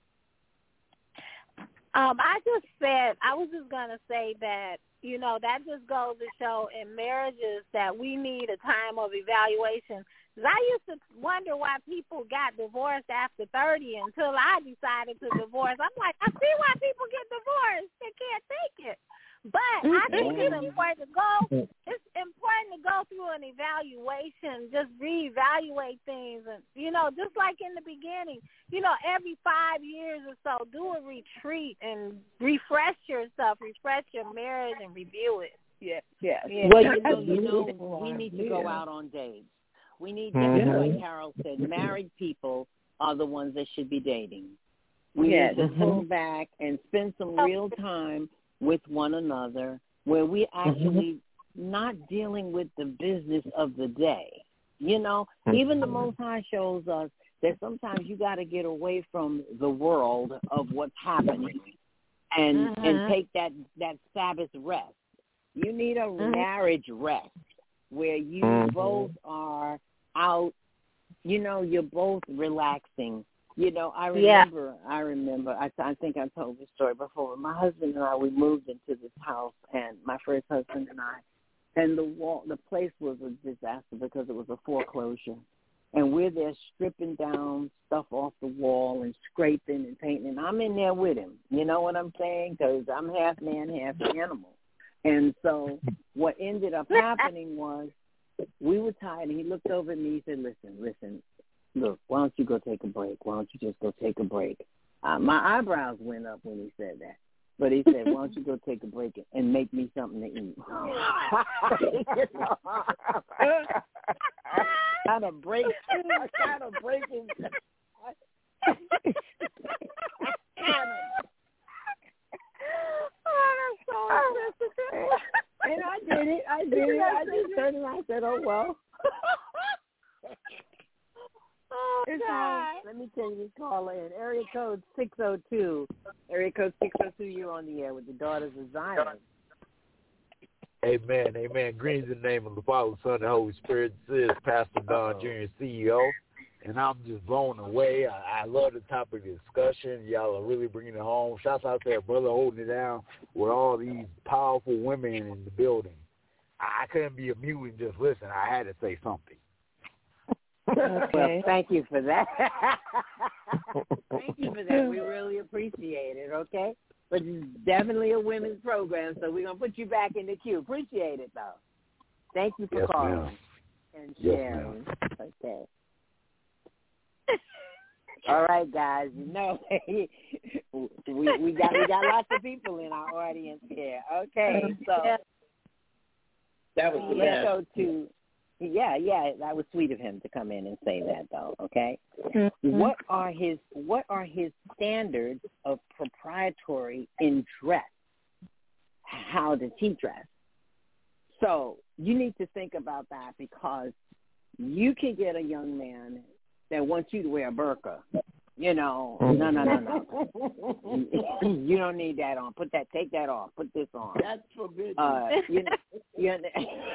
F: Um, I just said I was just gonna say that you know that just goes to show in marriages that we need a time of evaluation. I used to wonder why people got divorced after thirty until I decided to divorce. I'm like, I see why people get divorced. They can't take it. But I think it's important to go. It's important to go through an evaluation, just reevaluate things, and you know, just like in the beginning, you know, every five years or so, do a retreat and refresh yourself, refresh your marriage, and review it.
C: Yeah, yeah.
F: yeah.
C: Well, you know, you know, we need to go out on dates. We need, just mm-hmm. like Carol said, married people are the ones that should be dating. We
E: yes.
C: need to pull back and spend some real time with one another where we actually mm-hmm. not dealing with the business of the day. You know, mm-hmm. even the Most High shows us that sometimes you got to get away from the world of what's happening and mm-hmm. and take that, that Sabbath rest. You need a mm-hmm. marriage rest where you mm-hmm. both are out, you know, you're both relaxing. You know, I remember, yeah. I remember, I, I think I told this story before. My husband and I, we moved into this house, and my first husband and I, and the wall, the place was a disaster because it was a foreclosure. And we're there stripping down stuff off the wall and scraping and painting. And I'm in there with him. You know what I'm saying? Because I'm half man, half animal. And so what ended up happening was, we were tired, and he looked over at me. He said, listen, listen, look, why don't you go take a break? Why don't you just go take a break? Uh, my eyebrows went up when he said that. But he said, why don't you go take a break and make me something to eat? Kind of break. Kind of breaking. Oh, that's so and I did it. I did it. I just turned around and said, oh, well. Oh, God. Let me take this caller in. Area code six oh two. Area code six oh two, you're on the air with the Daughters of Zion.
J: Amen, amen. Greetings in the name of the Father, Son, and Holy Spirit. This is Pastor Don Junior, C E O, and I'm just blown away. I, I love the topic of discussion. Y'all are really bringing it home. Shouts out to that brother holding it down with all these powerful women in the building. I couldn't be a mute and just listen. I had to say something.
C: Okay. Well, thank you for that. Thank you for that. We really appreciate it, okay? But it's definitely a women's program, so we're going to put you back in the queue. Appreciate it, though. Thank you for
J: yes,
C: calling
J: ma'am.
C: and
J: yes,
C: sharing.
J: Ma'am.
C: Okay. All right, guys. You know, we we got we got lots of people in our audience here. Okay, so
D: that was the
C: let's
D: best.
C: go to. Yeah, yeah, that was sweet of him to come in and say that, though. Okay, mm-hmm. what are his what are his standards of proprietary in dress? How does he dress? So you need to think about that, because you can get a young man that wants you to wear a burqa. You know, no, no, no, no. You don't need that on. Put that, take that off. Put this on.
D: That's forbidden.
C: Uh, you know, you know,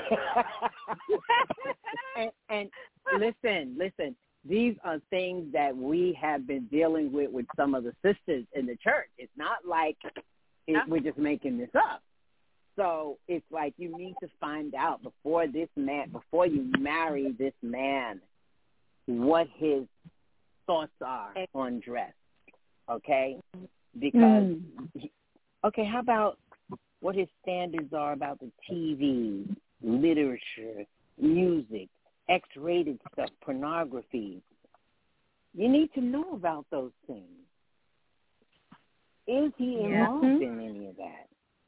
C: and, and listen, listen. These are things that we have been dealing with with some of the sisters in the church. It's not like it, we're just making this up. So it's like you need to find out before this man, before you marry this man, what his thoughts are on dress, okay? Because, mm. okay, how about what his standards are about the T V, literature, music, X-rated stuff, pornography? You need to know about those things. Is he involved mm-hmm. in any of that?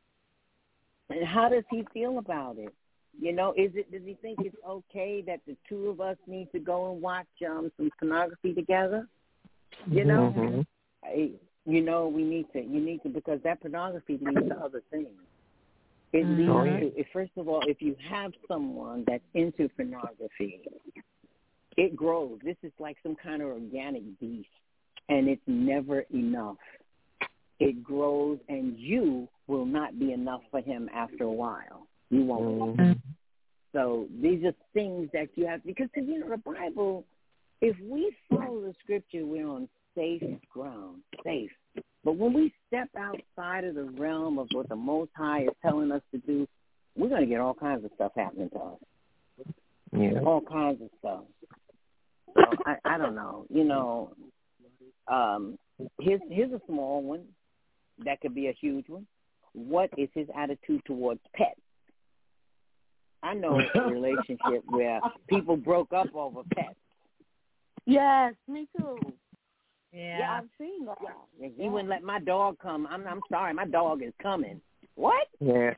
C: And how does he feel about it? You know, is it? Does he think it's okay that the two of us need to go and watch um, some pornography together? You know,
G: mm-hmm.
C: I, you know, we need to. You need to because that pornography leads to other things. It leads
G: oh, yeah.
C: to. If, first of all, if you have someone that's into pornography, it grows. This is like some kind of organic beef, and it's never enough. It grows, and you will not be enough for him after a while. You won't.
G: Mm-hmm.
C: So these are things that you have, because, you know, the Bible, if we follow the scripture, we're on safe ground, safe. But when we step outside of the realm of what the Most High is telling us to do, we're going to get all kinds of stuff happening to us.
G: Yeah.
C: All kinds of stuff. So I, I don't know. You know, um, here's, here's a small one that could be a huge one. What is his attitude towards pets? I know a relationship where people broke up over pets.
E: Yes, me too.
F: Yeah,
E: yeah I've seen that.
C: Yeah. He wouldn't let my dog come. I'm I'm sorry, my dog is coming. What?
G: Yeah.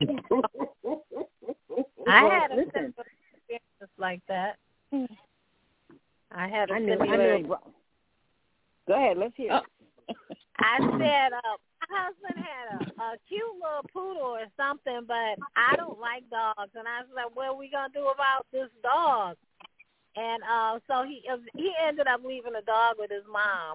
F: I had a
C: listen.
F: similar experience like that. I had a
C: I knew,
F: similar.
C: I knew Go ahead, let's hear it.
F: I said, uh, my husband had a, a cute little poodle or something, but I don't like dogs. And I was like, what are we going to do about this dog? And uh, so he he ended up leaving the dog with his mom.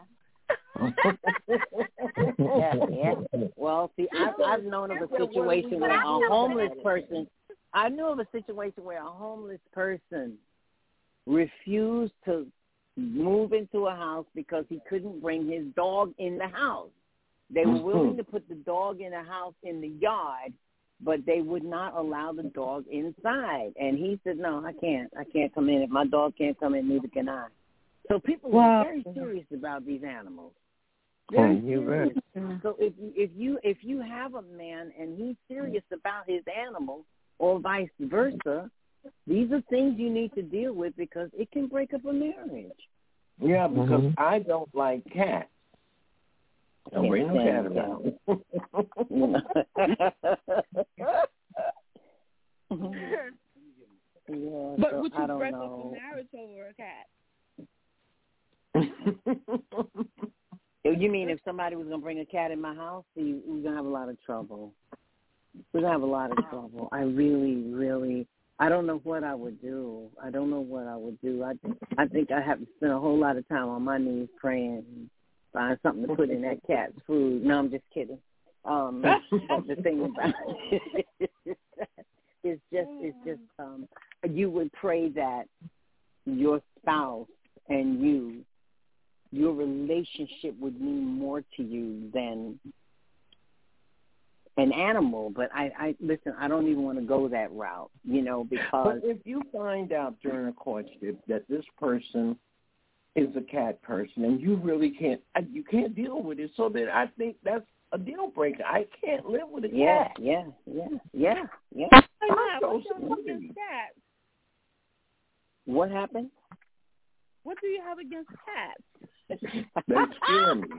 C: yeah, yeah. Well, see, I've, I've known of a situation where a homeless person, I knew of a situation where a homeless person refused to move into a house because he couldn't bring his dog in the house. They were willing to put the dog in a house in the yard, but they would not allow the dog inside. And he said, no, I can't. I can't come in. If my dog can't come in, neither can I. So people wow. are very serious about these animals. Very
G: oh, you
C: serious.
G: bet.
C: So if you, if you if you have a man and he's serious about his animals, or vice versa, these are things you need to deal with because it can break up a marriage.
D: Yeah, because mm-hmm. I don't like cats. Don't bring no cat around.
C: yeah,
E: but
C: so
E: would you
C: I don't
E: break
C: know.
E: up a marriage over a cat?
C: You mean if somebody was going to bring a cat in my house, we're going to have a lot of trouble. We're going to have a lot of trouble. I really, really, I don't know what I would do. I don't know what I would do. I, I think I have to spend a whole lot of time on my knees praying and find something to put in that cat's food. No, I'm just kidding. Um, but the thing about it is just, it's just, um, you would pray that your spouse and you, your relationship would mean more to you than an animal. But I, I listen, I don't even want to go that route, you know, because...
D: But if you find out during a courtship that this person is a cat person and you really can't, you can't deal with it, so then I think that's a deal breaker. I can't live with a
C: yeah,
D: cat.
C: Yeah, yeah, yeah, yeah.
E: yeah. What's your against cats?
C: What happened?
E: What do you have against cats?
D: They scare me.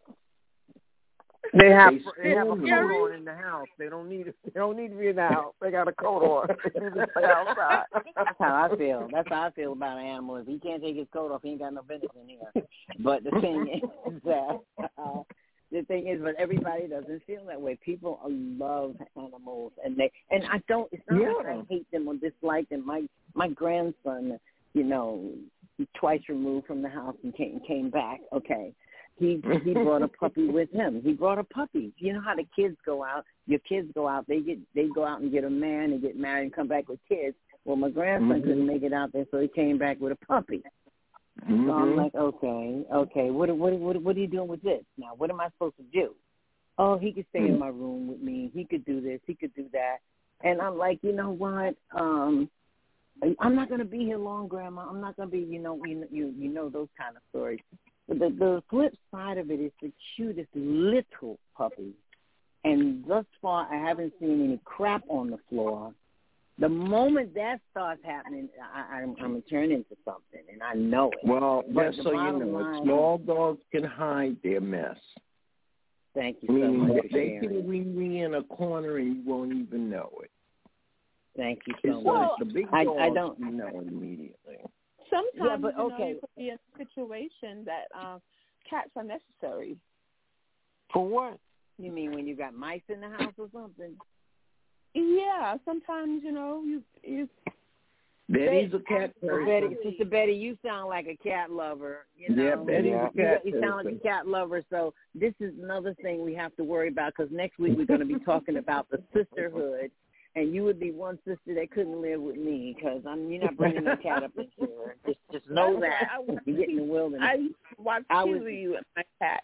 G: They have
D: they,
G: they have a coat on in the house. They don't need they don't need to be in the house. They got a coat on. They need to stay outside.
C: That's how I feel. That's how I feel about an animal. If he can't take his coat off, he ain't got no business in here. But the thing is that uh, the thing is, but everybody doesn't feel that way. People love animals, and they and I don't. It's not
D: yeah.
C: like I hate them or dislike them. My my grandson, you know, twice removed from the house and came came back. Okay. He he brought a puppy with him. He brought a puppy. You know how the kids go out? Your kids go out. They get they go out and get a man and get married and come back with kids. Well, my grandson mm-hmm. couldn't make it out there, so he came back with a puppy. Mm-hmm. So I'm like, okay, okay. What what what what are you doing with this now? What am I supposed to do? Oh, he could stay mm-hmm. in my room with me. He could do this. He could do that. And I'm like, you know what? Um, I'm not going to be here long, Grandma. I'm not going to be, you know, you you you know those kind of stories. But the, the flip side of it is the cutest little puppy. And thus far, I haven't seen any crap on the floor. The moment that starts happening, I, I'm, I'm going to turn into something, and I know it.
D: Well,
C: but
D: just so you know,
C: line,
D: small dogs can hide their mess.
C: Thank you so
D: Meaning
C: much
D: that
C: for
D: they
C: sharing.
D: can wee wee in a corner and you won't even know it.
C: Thank you so
D: It's
C: much.
D: like the big
C: I,
D: dogs,
C: I don't
D: you know immediately.
E: Sometimes
C: Yeah, but
E: you know,
C: okay.
E: you could be in a situation that um, cats are necessary.
G: For what?
C: You mean when you got mice in the house or something?
E: Yeah, sometimes you know you you.
D: Betty's a cat person.
C: Betty, Sister Betty, you sound like a cat lover. You know?
D: Yeah, Betty's
G: Yeah.
D: a cat
C: You, you sound like
D: person.
C: a cat lover. So this is another thing we have to worry about because next week we're going to be talking about the sisterhood, and you would be one sister that couldn't live with me because I'm you're not bringing no cat up in here. Just just know that you get in the wilderness.
E: I used to watch
C: I
E: T V
C: was-
E: with my cat.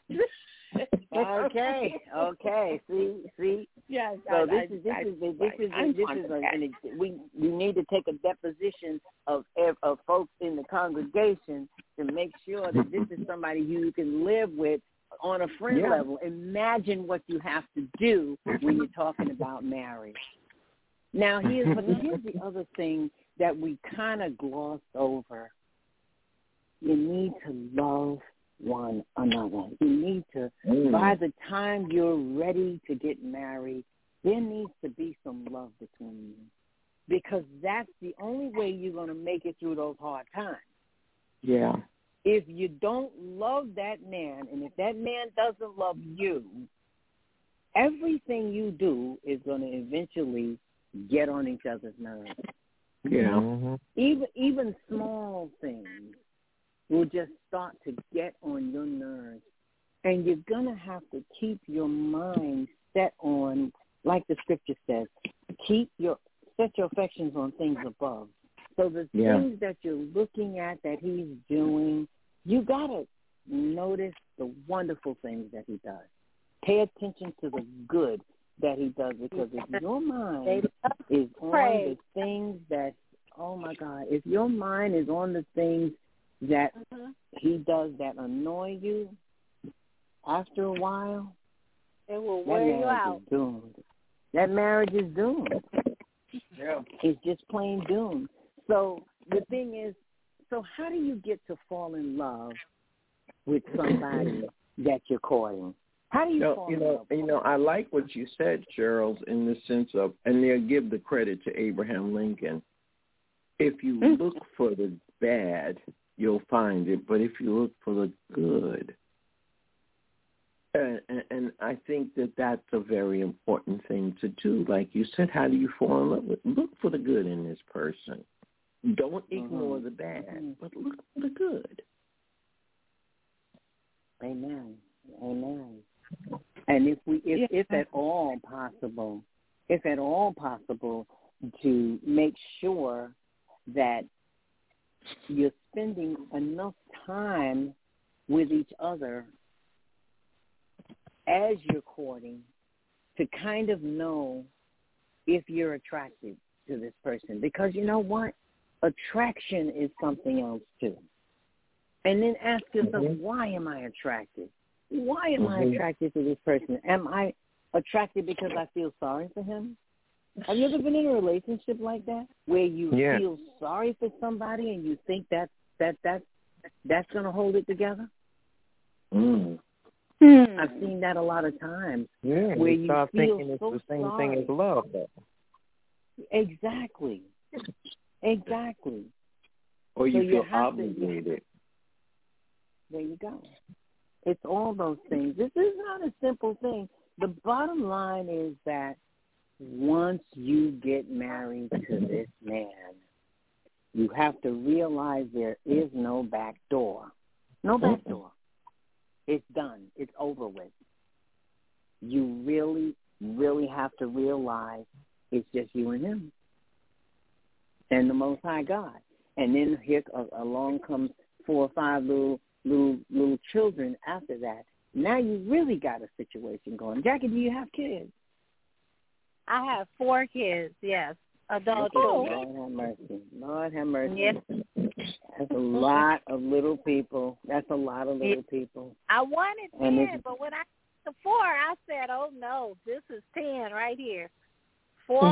C: Okay, okay. See, see.
E: Yes.
C: So
E: I,
C: this
E: I,
C: is this
E: I,
C: is this
E: right.
C: is
E: I'm
C: this
E: fond
C: is
E: of
C: a,
E: cats.
C: an, we we need to take a deposition of ev- of folks in the congregation to make sure that this is somebody you can live with on a friend
D: Yeah.
C: level. Imagine what you have to do when you're talking about marriage. Now here's but here's the other thing that we kind of glossed over. You need to love one another. You need to,
D: Mm.
C: by the time you're ready to get married, there needs to be some love between you because that's the only way you're going to make it through those hard times.
D: Yeah.
C: If you don't love that man and if that man doesn't love you, everything you do is going to eventually get on each other's nerves.
D: Yeah.
G: Mm-hmm.
C: Even even small things will just start to get on your nerves. And you're going to have to keep your mind set on, like the scripture says, keep your set your affections on things above. So the
D: Yeah.
C: things that you're looking at that he's doing, you got to notice the wonderful things that he does. Pay attention to the good that he does because if your mind is on the things that, oh, my God, if your mind is on the things that
F: Mm-hmm.
C: he does that annoy you, after a while,
F: It will
C: that
F: wear you
C: marriage
F: out.
C: is doomed. That marriage is doomed.
D: Yeah.
C: It's just plain doomed. So the thing is, so how do you get to fall in love with somebody that you're courting? How do you
D: No,
C: fall
D: you
C: in
D: know,
C: love?
D: you know, I like what you said, Charles, in the sense of, and they'll give the credit to Abraham Lincoln. If you
C: Mm-hmm.
D: look for the bad, you'll find it, but if you look for the good, and, and, and I think that that's a very important thing to do. Like you said, how do you fall in love with? Look for the good in this person. Don't ignore
C: Mm-hmm.
D: the bad, but look for the good.
C: Amen. Amen. And if we, if, if at all possible, if at all possible, to make sure that you're spending enough time with each other as you're courting to kind of know if you're attracted to this person. Because you know what? Attraction is something else too. And then ask yourself, mm-hmm. why am I attracted? Why am mm-hmm. I attracted to this person? Am I attracted because I feel sorry for him? Have you ever been in a relationship like that where you
G: yeah.
C: feel sorry for somebody and you think that that that that's going to hold it together?
D: Mm.
C: Hmm. I've seen that a lot of times.
G: Yeah,
C: where
G: you
C: you
G: start
C: feel
G: thinking it's
C: so
G: the same
C: sorry.
G: thing as love, though.
C: Exactly. Exactly.
D: Or you
C: so
D: feel
C: you
D: obligated.
C: To, there you go. It's all those things. This is not a simple thing. The bottom line is that once you get married to this man, you have to realize there is no back door. No back door. It's done. It's over with. You really, really have to realize it's just you and him and the Most High God. And then here along comes four or five little little little children after that. Now you really got a situation going. Jackie, do you have kids?
F: I have four kids, yes, adult
C: oh,
F: children.
C: Lord have mercy. Lord have mercy.
F: Yes.
C: That's a lot of little people. That's a lot of little people.
F: I wanted
C: and
F: ten, but when I got to four, I said, oh, no, this is ten right here. Four.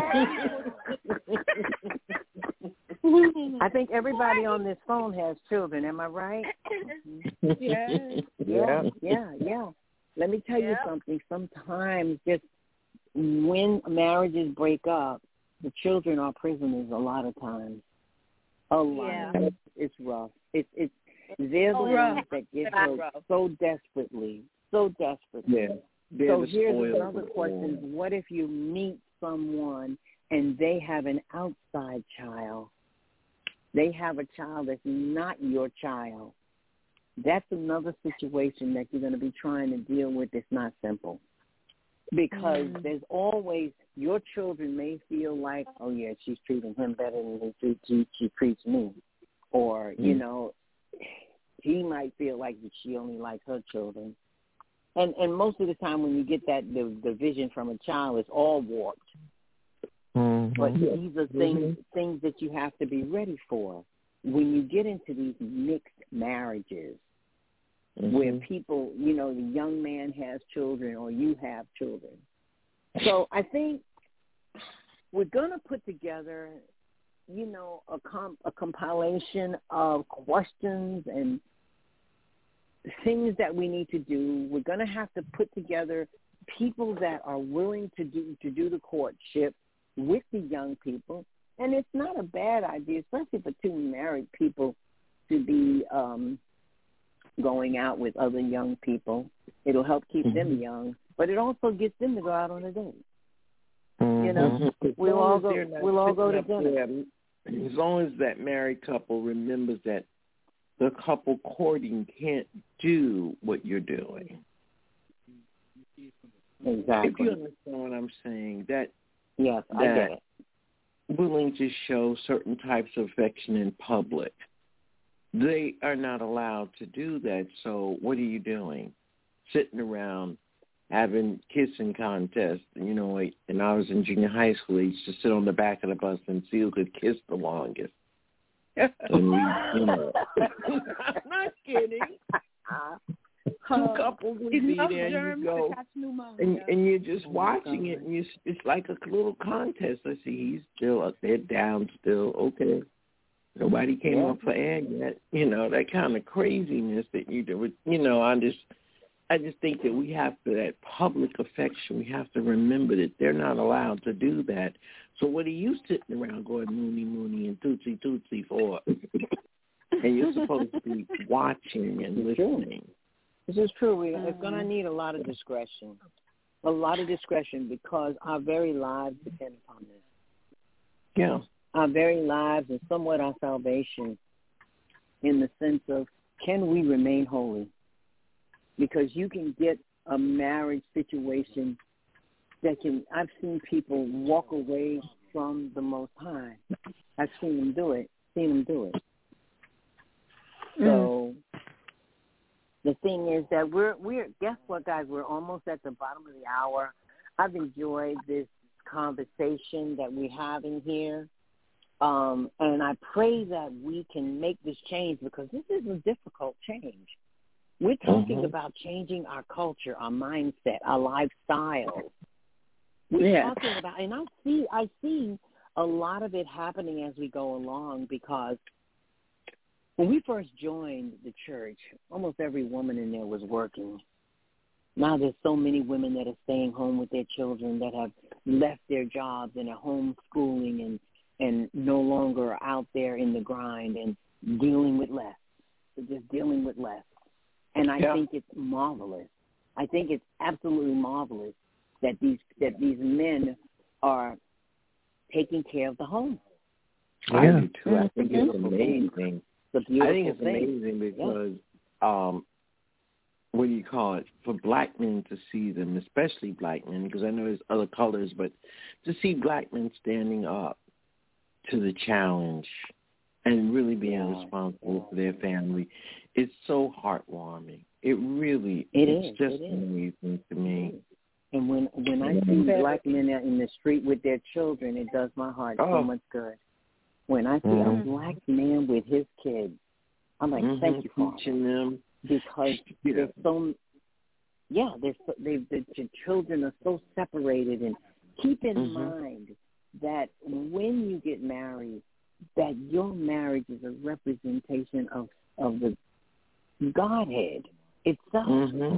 C: I think everybody on this phone has children. Am I right?
E: Yes.
C: Yeah, yeah, yeah. let me tell
H: yep.
C: you something. Sometimes just when marriages break up, the children are prisoners a lot of times. A lot.
F: Yeah.
C: It's, it's rough. It's it's they're the
E: Oh,
C: ones
E: rough.
C: that get
E: It's
C: hurt
E: rough.
C: so desperately, so desperately.
D: Yeah. They're
C: So
D: the
C: here's
D: spoiled
C: another
D: one.
C: question: what if you meet someone and they have an outside child? They have a child that's not your child. That's another situation that you're going to be trying to deal with. It's not simple. Because mm. there's always, your children may feel like, oh, yeah, she's treating him better than he, she, she treats me. Or, mm. you know, he might feel like that she only likes her children. And and most of the time when you get that, the, the vision from a child, it's all warped.
G: Mm-hmm.
C: But these are things, mm-hmm. things that you have to be ready for. When you get into these mixed marriages, mm-hmm. where people, you know, the young man has children or you have children. So I think we're going to put together, you know, a, comp, a compilation of questions and things that we need to do. We're going to have to put together people that are willing to do to do the courtship with the young people. And it's not a bad idea, especially for two married people, to be um, going out with other young people. It'll help keep mm-hmm. them young, but it also gets them to go out on a date. Mm-hmm. You know, we'll all go. We'll all go to dinner.
D: There, as long as that married couple remembers that the couple courting can't do what you're doing.
C: Exactly.
D: If you understand what I'm saying, that
C: yes,
D: that
C: I get it.
D: Willing to show certain types of affection in public, they are not allowed to do that. So what are you doing? Sitting around having kissing contests. You know, and I was in junior high school, I used to sit on the back of the bus and see who could kiss the longest. And we, you know, I'm not kidding. Two couples would be there, and you go, and, and you're just watching it, and you, it's like a little contest. I see he's still up there, down still, okay. Nobody came yeah. up for air yet. You know, that kind of craziness that you do. You know, I just, I just think that we have to, that public affection, we have to remember that they're not allowed to do that. So what are you sitting around going moony, moony, and tootsie, tootsie for? And you're supposed to be watching and listening.
C: This is true. We, it's going to need a lot of discretion, a lot of discretion, because our very lives depend upon this.
D: Yeah.
C: Our very lives and somewhat our salvation, in the sense of, can we remain holy? Because you can get a marriage situation that can, I've seen people walk away from the Most High. I've seen them do it, seen them do it. So the thing is that we're, we're, guess what, guys? We're almost at the bottom of the hour. I've enjoyed this conversation that we're having here. Um, and I pray that we can make this change, because this is a difficult change. We're talking mm-hmm. about changing our culture, our mindset, our lifestyle. We're yeah. talking about, and I see, I see a lot of it happening as we go along, because when we first joined the church, almost every woman in there was working. Now there's so many women that are staying home with their children, that have left their jobs and are homeschooling and, and no longer are out there in the grind and dealing with less. They're just dealing with less. And I yeah. think it's marvelous. I think it's absolutely marvelous that these that these men are taking care of the home.
D: Yeah. I do too. I think it's amazing.
C: It's a beautiful
D: I think it's
C: thing.
D: amazing because, yeah. um, what do you call it, for black men to see them, especially black men, because I know there's other colors, but to see black men standing up to the challenge and really being yeah. responsible yeah. for their family, it's so heartwarming. It really
C: it
D: it's
C: is.
D: just
C: it
D: amazing to me.
C: And when when I see black men out in the street with their children, it does my heart oh. so much good. When I see mm-hmm. a black man with his kids, I'm like,
D: mm-hmm.
C: thank you, Father.
D: Teaching them.
C: Because they're so, yeah, they're so, they, the, the children are so separated. And keep in mm-hmm. mind that when you get married, that your marriage is a representation of, of the Godhead itself.
D: Mm-hmm.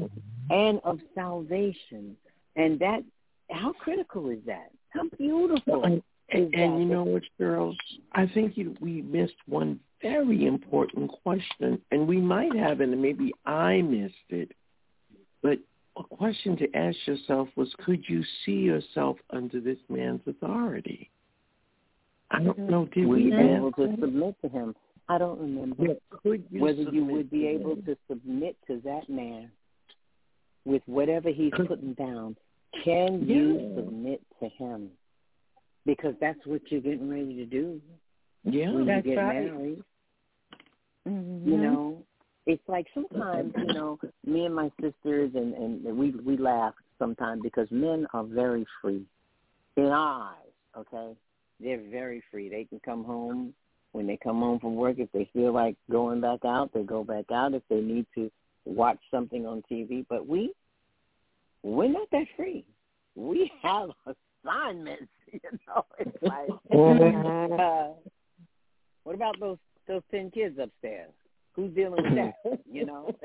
C: and of salvation. And that, how critical is that? How beautiful
D: and,
C: is
D: and,
C: that?
D: and you know what, girls? I think you, we missed one very important question, and we might have it, and maybe I missed it. But a question to ask yourself was, could you see yourself under this man's authority? I don't know. Did
C: Were
D: we
C: you able
D: ask
C: to
D: that?
C: submit to him? I don't remember.
D: Yeah, could you
C: whether you
D: submit
C: would be
D: to
C: able
D: him?
C: to submit to that man with whatever he's putting down. Can you
D: Yeah.
C: submit to him? Because that's what you're getting ready to do
D: Yeah,
C: when
E: That's
C: you get
E: right.
C: married.
E: Mm-hmm.
C: You know, it's like sometimes, you know, me and my sisters, and, and we we laugh sometimes because men are very free in our eyes, okay? They're very free. They can come home. When they come home from work, if they feel like going back out, they go back out. If they need to watch something on T V. But we, we're not that free. We have assignments, you know. It's like, uh, what about those those ten kids upstairs? Who's dealing with that? You know,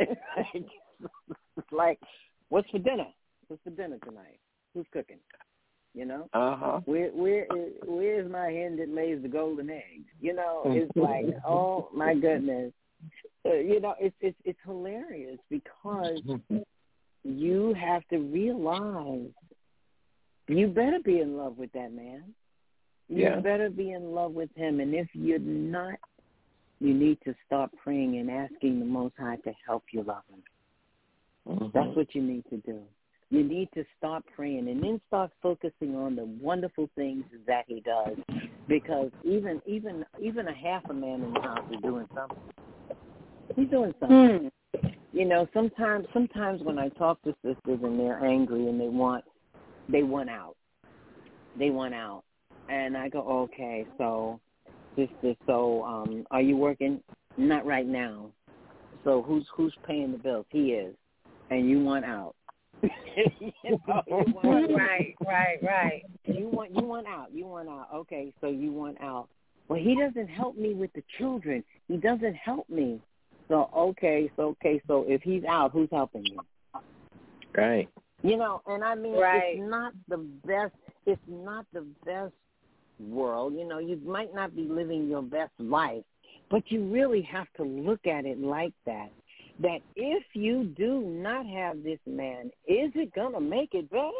C: it's like, what's for dinner? What's for dinner tonight? Who's cooking? You know,
D: uh-huh.
C: where where is, where's my hen that lays the golden eggs? You know, it's like, oh my goodness, uh, you know, it's it's it's hilarious because you have to realize you better be in love with that man. You
D: Yeah.
C: better be in love with him, and if you're not, you need to start praying and asking the Most High to help you love him.
D: Mm-hmm.
C: That's what you need to do. You need to start praying and then start focusing on the wonderful things that he does, because even even even a half a man in the house is doing something. He's doing something. Mm. You know, sometimes sometimes when I talk to sisters and they're angry and they want they want out, they want out, and I go, okay, so sister, so um, are you working? Not right now. So who's who's paying the bills? He is, and you want out. you know, you want, right, right, right. You want you want out. You want out. Okay, so you want out. Well, he doesn't help me with the children. He doesn't help me. So okay, so okay, so if he's out, who's helping you?
D: Right.
C: You know, and I mean,
E: Right.
C: it's not the best. It's not the best world. You know, you might not be living your best life, but you really have to look at it like that. That if you do not have this man, is it going to make it better?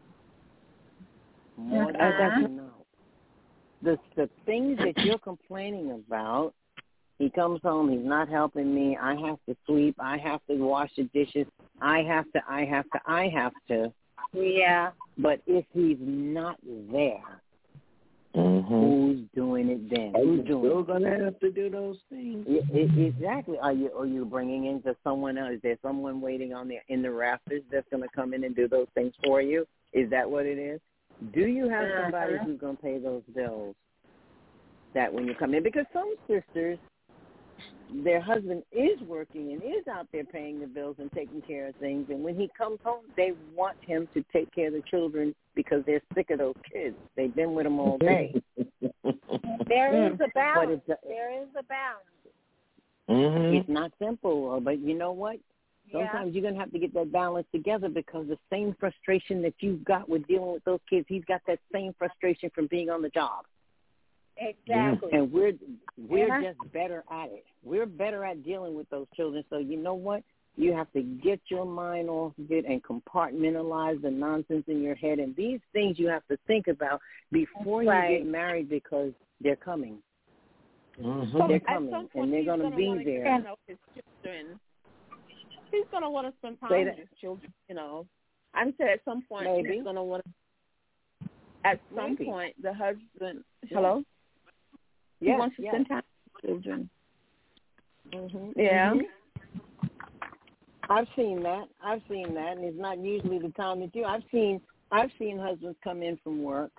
C: More than
E: Uh-huh.
C: you know. The, the things that you're complaining about, he comes home, he's not helping me, I have to sweep, I have to wash the dishes, I have to, I have to, I have to.
E: Yeah.
C: But if he's not there,
D: Mm-hmm.
C: who's doing it then?
D: Are
C: Who's
D: you
C: doing
D: still
C: it?
D: going to have to do those things?
C: I- I- Exactly. Are you are you bringing in to someone else? Is there someone waiting on the in the rafters that's going to come in and do those things for you? Is that what it is? Do you have somebody
E: Uh-huh.
C: who's going to pay those bills? That when you come in, because some sisters, their husband is working and is out there paying the bills and taking care of things, and when he comes home, they want him to take care of the children because they're sick of those kids. They've been with them all day.
F: There is a
C: But
F: balance.
C: it's a,
F: There is a balance.
D: Mm-hmm.
C: it's not simple, but you know what? Sometimes you're going to have to get that balance together, because the same frustration that you've got with dealing with those kids, he's got that same frustration from being on the job.
F: Exactly.
C: And we're we're
F: Yeah.
C: just better at it. We're better at dealing with those children. So you know what? You have to get your mind off of it and compartmentalize the nonsense in your head. And these things you have to think about before
E: Right.
C: you get married, because they're coming.
D: Mm-hmm.
C: They're
E: At
C: coming,
E: some point,
C: and they're
E: he's
C: going to
E: gonna
C: be
E: wanna
C: there.
E: get to know his children. He's going to want to spend time
C: Say
E: with
C: that.
E: his children, you know. I'm saying at some point
C: Maybe.
E: he's going to want to, at some
C: Maybe.
E: point, the husband, hello? He
C: Yes,
E: wants to
C: yes.
E: spend time with his children.
C: Mhm.
E: Yeah.
C: Mhm. I've seen that. I've seen that, and it's not usually the time that you. I've seen. I've seen husbands come in from work.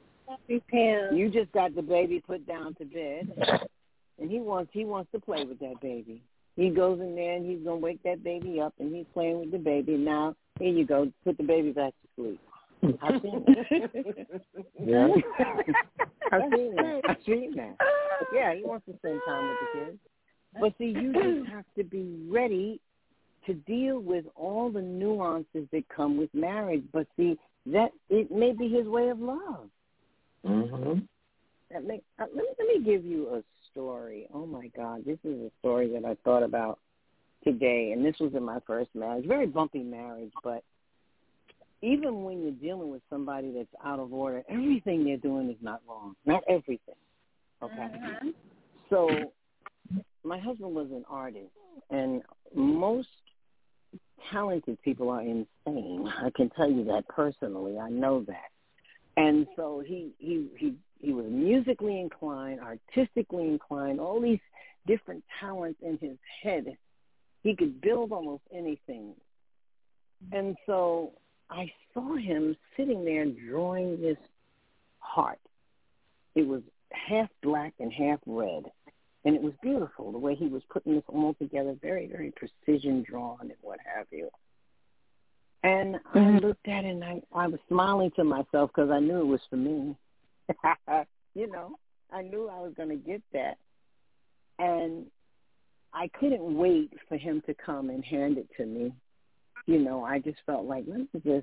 C: You just got the baby put down to bed, and he wants he wants to play with that baby. He goes in there and he's gonna wake that baby up, and he's playing with the baby. Now here you go, put the baby back to sleep. I've seen that.
D: Yeah.
C: I've seen that. I've seen that. Yeah, he wants to spend time with the kids. But see, you just have to be ready to deal with all the nuances that come with marriage. But see, that it may be his way of love.
D: Mm-hmm.
C: That make, uh, let, me, let me give you a story. Oh, my God. This is a story that I thought about today, and this was in my first marriage. Very bumpy marriage, but even when you're dealing with somebody that's out of order, everything they're doing is not wrong. Not everything, okay? Mm-hmm. So my husband was an artist, and most talented people are insane. I can tell you that personally. I know that. And so he, he, he, he was musically inclined, artistically inclined, all these different talents in his head. He could build almost anything. And so I saw him sitting there drawing this heart. It was half black and half red. And it was beautiful, the way he was putting this all together, very, very precision drawn and what have you. And mm-hmm. I looked at it and I, I was smiling to myself because I knew it was for me. You know, I knew I was going to get that. And I couldn't wait for him to come and hand it to me. You know, I just felt like, let me just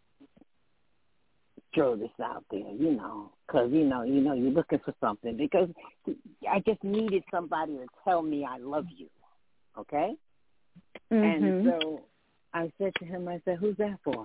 C: throw this out there, you know, because, you know, you know, you're looking for something. Because I just needed somebody to tell me I love you, okay? Mm-hmm. And so I said to him, I said, who's that for?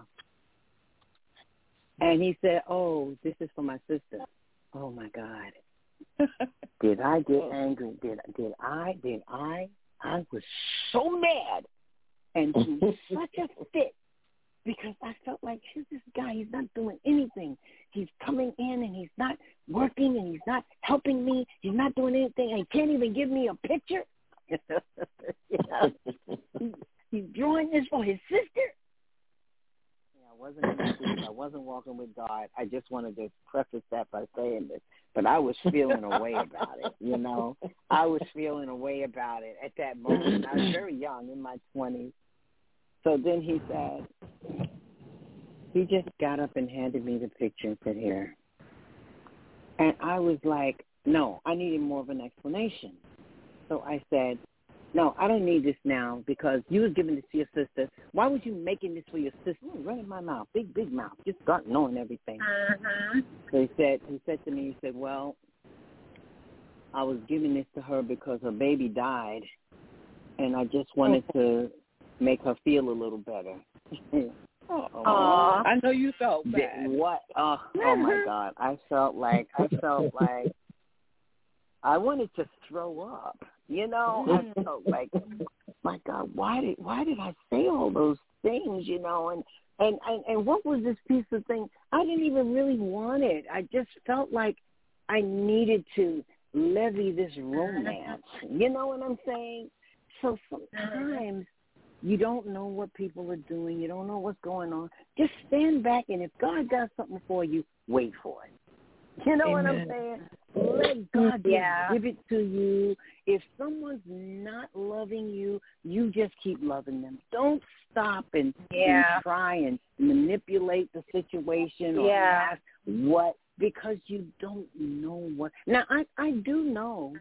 C: And he said, oh, this is for my sister. Oh, my God. Did I get angry? Did, did I? Did I? I was so mad and threw such a fit because I felt like, here's this guy. He's not doing anything. He's coming in and he's not working and he's not helping me. He's not doing anything. And he can't even give me a picture. You know? he, he's drawing this for his sister. I wasn't in the truth. I wasn't walking with God. I just wanted to preface that by saying this. But I was feeling a way about it, you know. I was feeling a way about it at that moment. I was very young, in my twenties. So then he said, he just got up and handed me the picture and said, here. And I was like, no, I needed more of an explanation. So I said, no, I don't need this now because you was giving this to your sister. Why was you making this for your sister? Ooh, right in my mouth, big, big mouth. Just start knowing everything. Uh-huh. So he said, he said to me, he said, well, I was giving this to her because her baby died, and I just wanted to make her feel a little better.
E: Aww. I know you felt bad.
C: What? Uh, oh, my God. I felt like, I felt like I wanted to throw up. You know, I felt like, my God, why did why did I say all those things, you know, and, and, and, and what was this piece of thing? I didn't even really want it. I just felt like I needed to levy this romance. You know what I'm saying? So sometimes you don't know what people are doing. You don't know what's going on. Just stand back, and if God got something for you, wait for it. You know Amen. What I'm saying? Let God yeah. give it to you. If someone's not loving you, you just keep loving them. Don't stop and, yeah. and try and manipulate the situation or yeah. ask what, because you don't know what. Now, I, I do know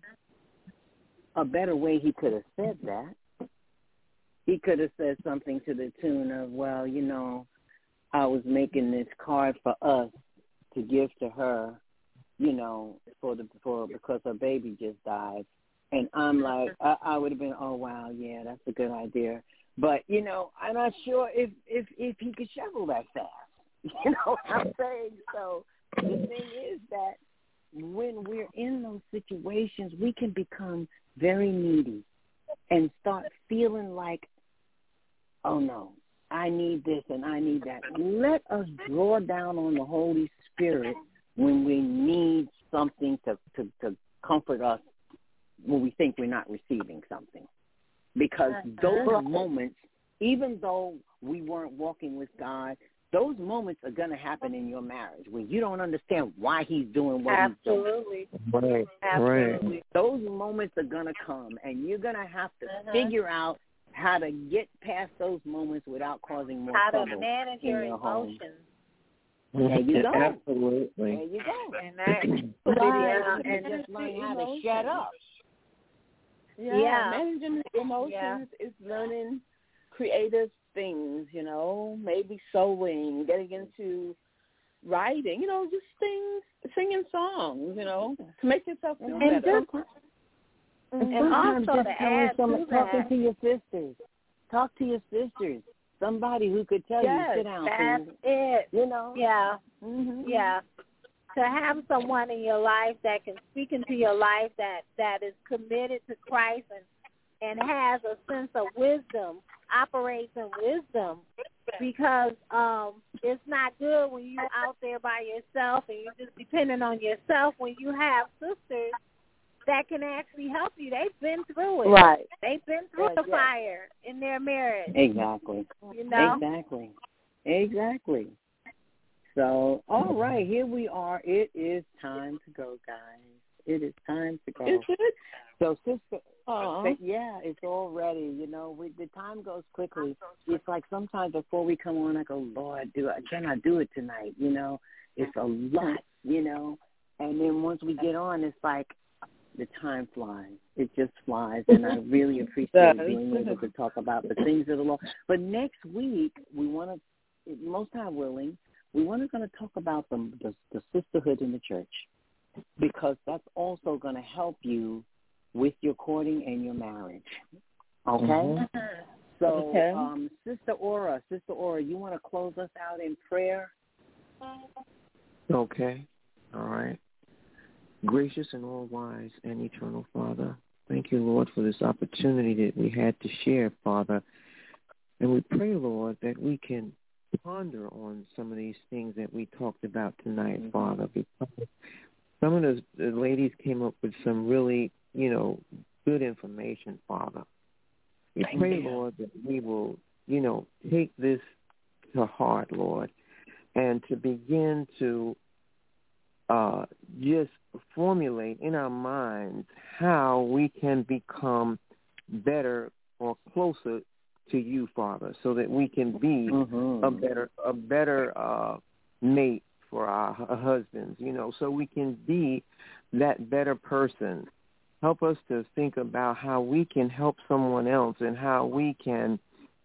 C: a better way he could have said that. He could have said something to the tune of, well, you know, I was making this card for us to give to her, you know, for the for because her baby just died. And I'm like, I, I would have been, oh, wow, yeah, that's a good idea. But, you know, I'm not sure if, if, if he could shovel that fast. You know what I'm saying? So the thing is that when we're in those situations, we can become very needy and start feeling like, oh, no, I need this and I need that. Let us draw down on the Holy Spirit when we need something to, to, to comfort us when we think we're not receiving something. Because those moments, even though we weren't walking with God, those moments are going to happen in your marriage when you don't understand why he's doing what
F: Absolutely.
C: he's doing.
G: Right.
F: Absolutely.
G: Right.
C: Those moments are going to come, and you're going to have to uh-huh. figure out how to get past those moments without causing more
F: how
C: trouble
F: to manage
C: in
F: your
C: your
F: emotions.
C: Home. There you go.
D: Absolutely.
C: There you go.
F: And that,
C: right. And just learn how to shut up.
E: Yeah,
F: yeah.
E: managing emotions
F: yeah.
E: is learning creative things, you know, maybe sewing, getting into writing, you know, just things, singing songs, you know, to make yourself feel
C: and
E: better.
C: Just,
F: and,
C: and
F: also
C: just
F: to
C: telling
F: add
C: someone,
F: to
C: talking
F: that,
C: to your sisters. Talk to your sisters. Somebody who could tell
E: yes,
C: you, sit down.
F: that's
C: please.
F: it.
C: You know?
F: Yeah.
C: Mm-hmm.
F: Yeah. To have someone in your life that can speak into your life that, that is committed to Christ and, and has a sense of wisdom, operates in wisdom, because um, it's not good when you're out there by yourself and you're just depending on yourself. When you have sisters that can actually help you, they've been through it.
E: Right.
F: They've been through
E: Right,
F: the
E: yes.
F: fire in their marriage.
C: Exactly.
F: You know?
C: Exactly. Exactly. So, all right, here we are. It is time to go, guys. It is time to go.
E: Is it?
C: So, sister,
E: Uh-huh.
C: yeah, it's all ready. You know, we, the time goes quickly. It's like sometimes before we come on, I go, Lord, do I, can I do it tonight? You know, it's a lot, you know. And then once we get on, it's like the time flies. It just flies. And I really appreciate being able to talk about the things of the Lord. But next week, we want to, most time willing, we want to going to talk about the, the, the sisterhood in the church, because that's also going to help you with your courting and your marriage. Okay?
E: Mm-hmm.
C: So,
E: okay.
C: um, Sister Aura, Sister Aura, you want to close us out in prayer?
G: Okay. All right. Gracious and all-wise and eternal Father, thank you, Lord, for this opportunity that we had to share, Father. And we pray, Lord, that we can ponder on some of these things that we talked about tonight, mm-hmm. Father, because some of those the ladies came up with some really, you know, good information, Father. We
C: Thank
G: pray,
C: you.
G: Lord, that we will, you know, take this to heart, Lord, and to begin to uh, just formulate in our minds how we can become better or closer to you, Father, so that we can be mm-hmm. a better a better uh, mate for our husbands, you know, so we can be that better person. Help us to think about how we can help someone else and how we can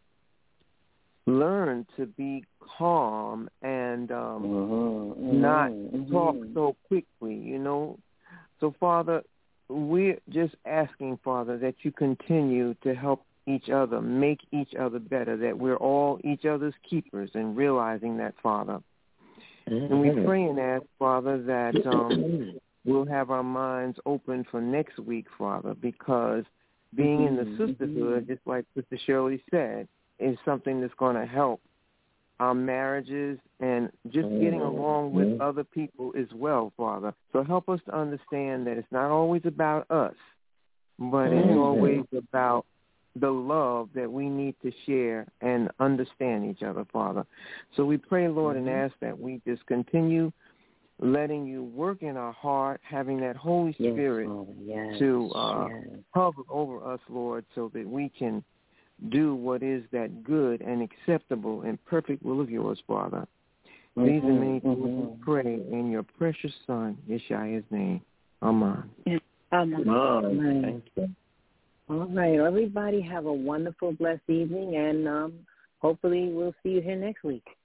G: learn to be calm and um, mm-hmm. not mm-hmm. talk so quickly, you know. So, Father, we're just asking, Father, that you continue to help each other, make each other better, that we're all each other's keepers, and realizing that, Father. Mm-hmm. And we pray and ask, Father, that um, we'll have our minds open for next week, Father, because being mm-hmm. in the sisterhood, just like Sister Shirley said, is something that's going to help our marriages and just mm-hmm. getting along with mm-hmm. other people as well, Father. So help us to understand that it's not always about us, but mm-hmm. it's always about the love that we need to share and understand each other, Father. So we pray, Lord, mm-hmm. and ask that we just continue letting you work in our heart, having that Holy Spirit yes, yes, to uh, yes. hover over us, Lord, so that we can do what is that good and acceptable and perfect will of yours, Father. Mm-hmm. These are many things mm-hmm. we pray in your precious Son, Yeshua's name. Amen.
C: Amen. Amen. Thank you. All right. Everybody have a wonderful, blessed evening, and um, hopefully we'll see you here next week.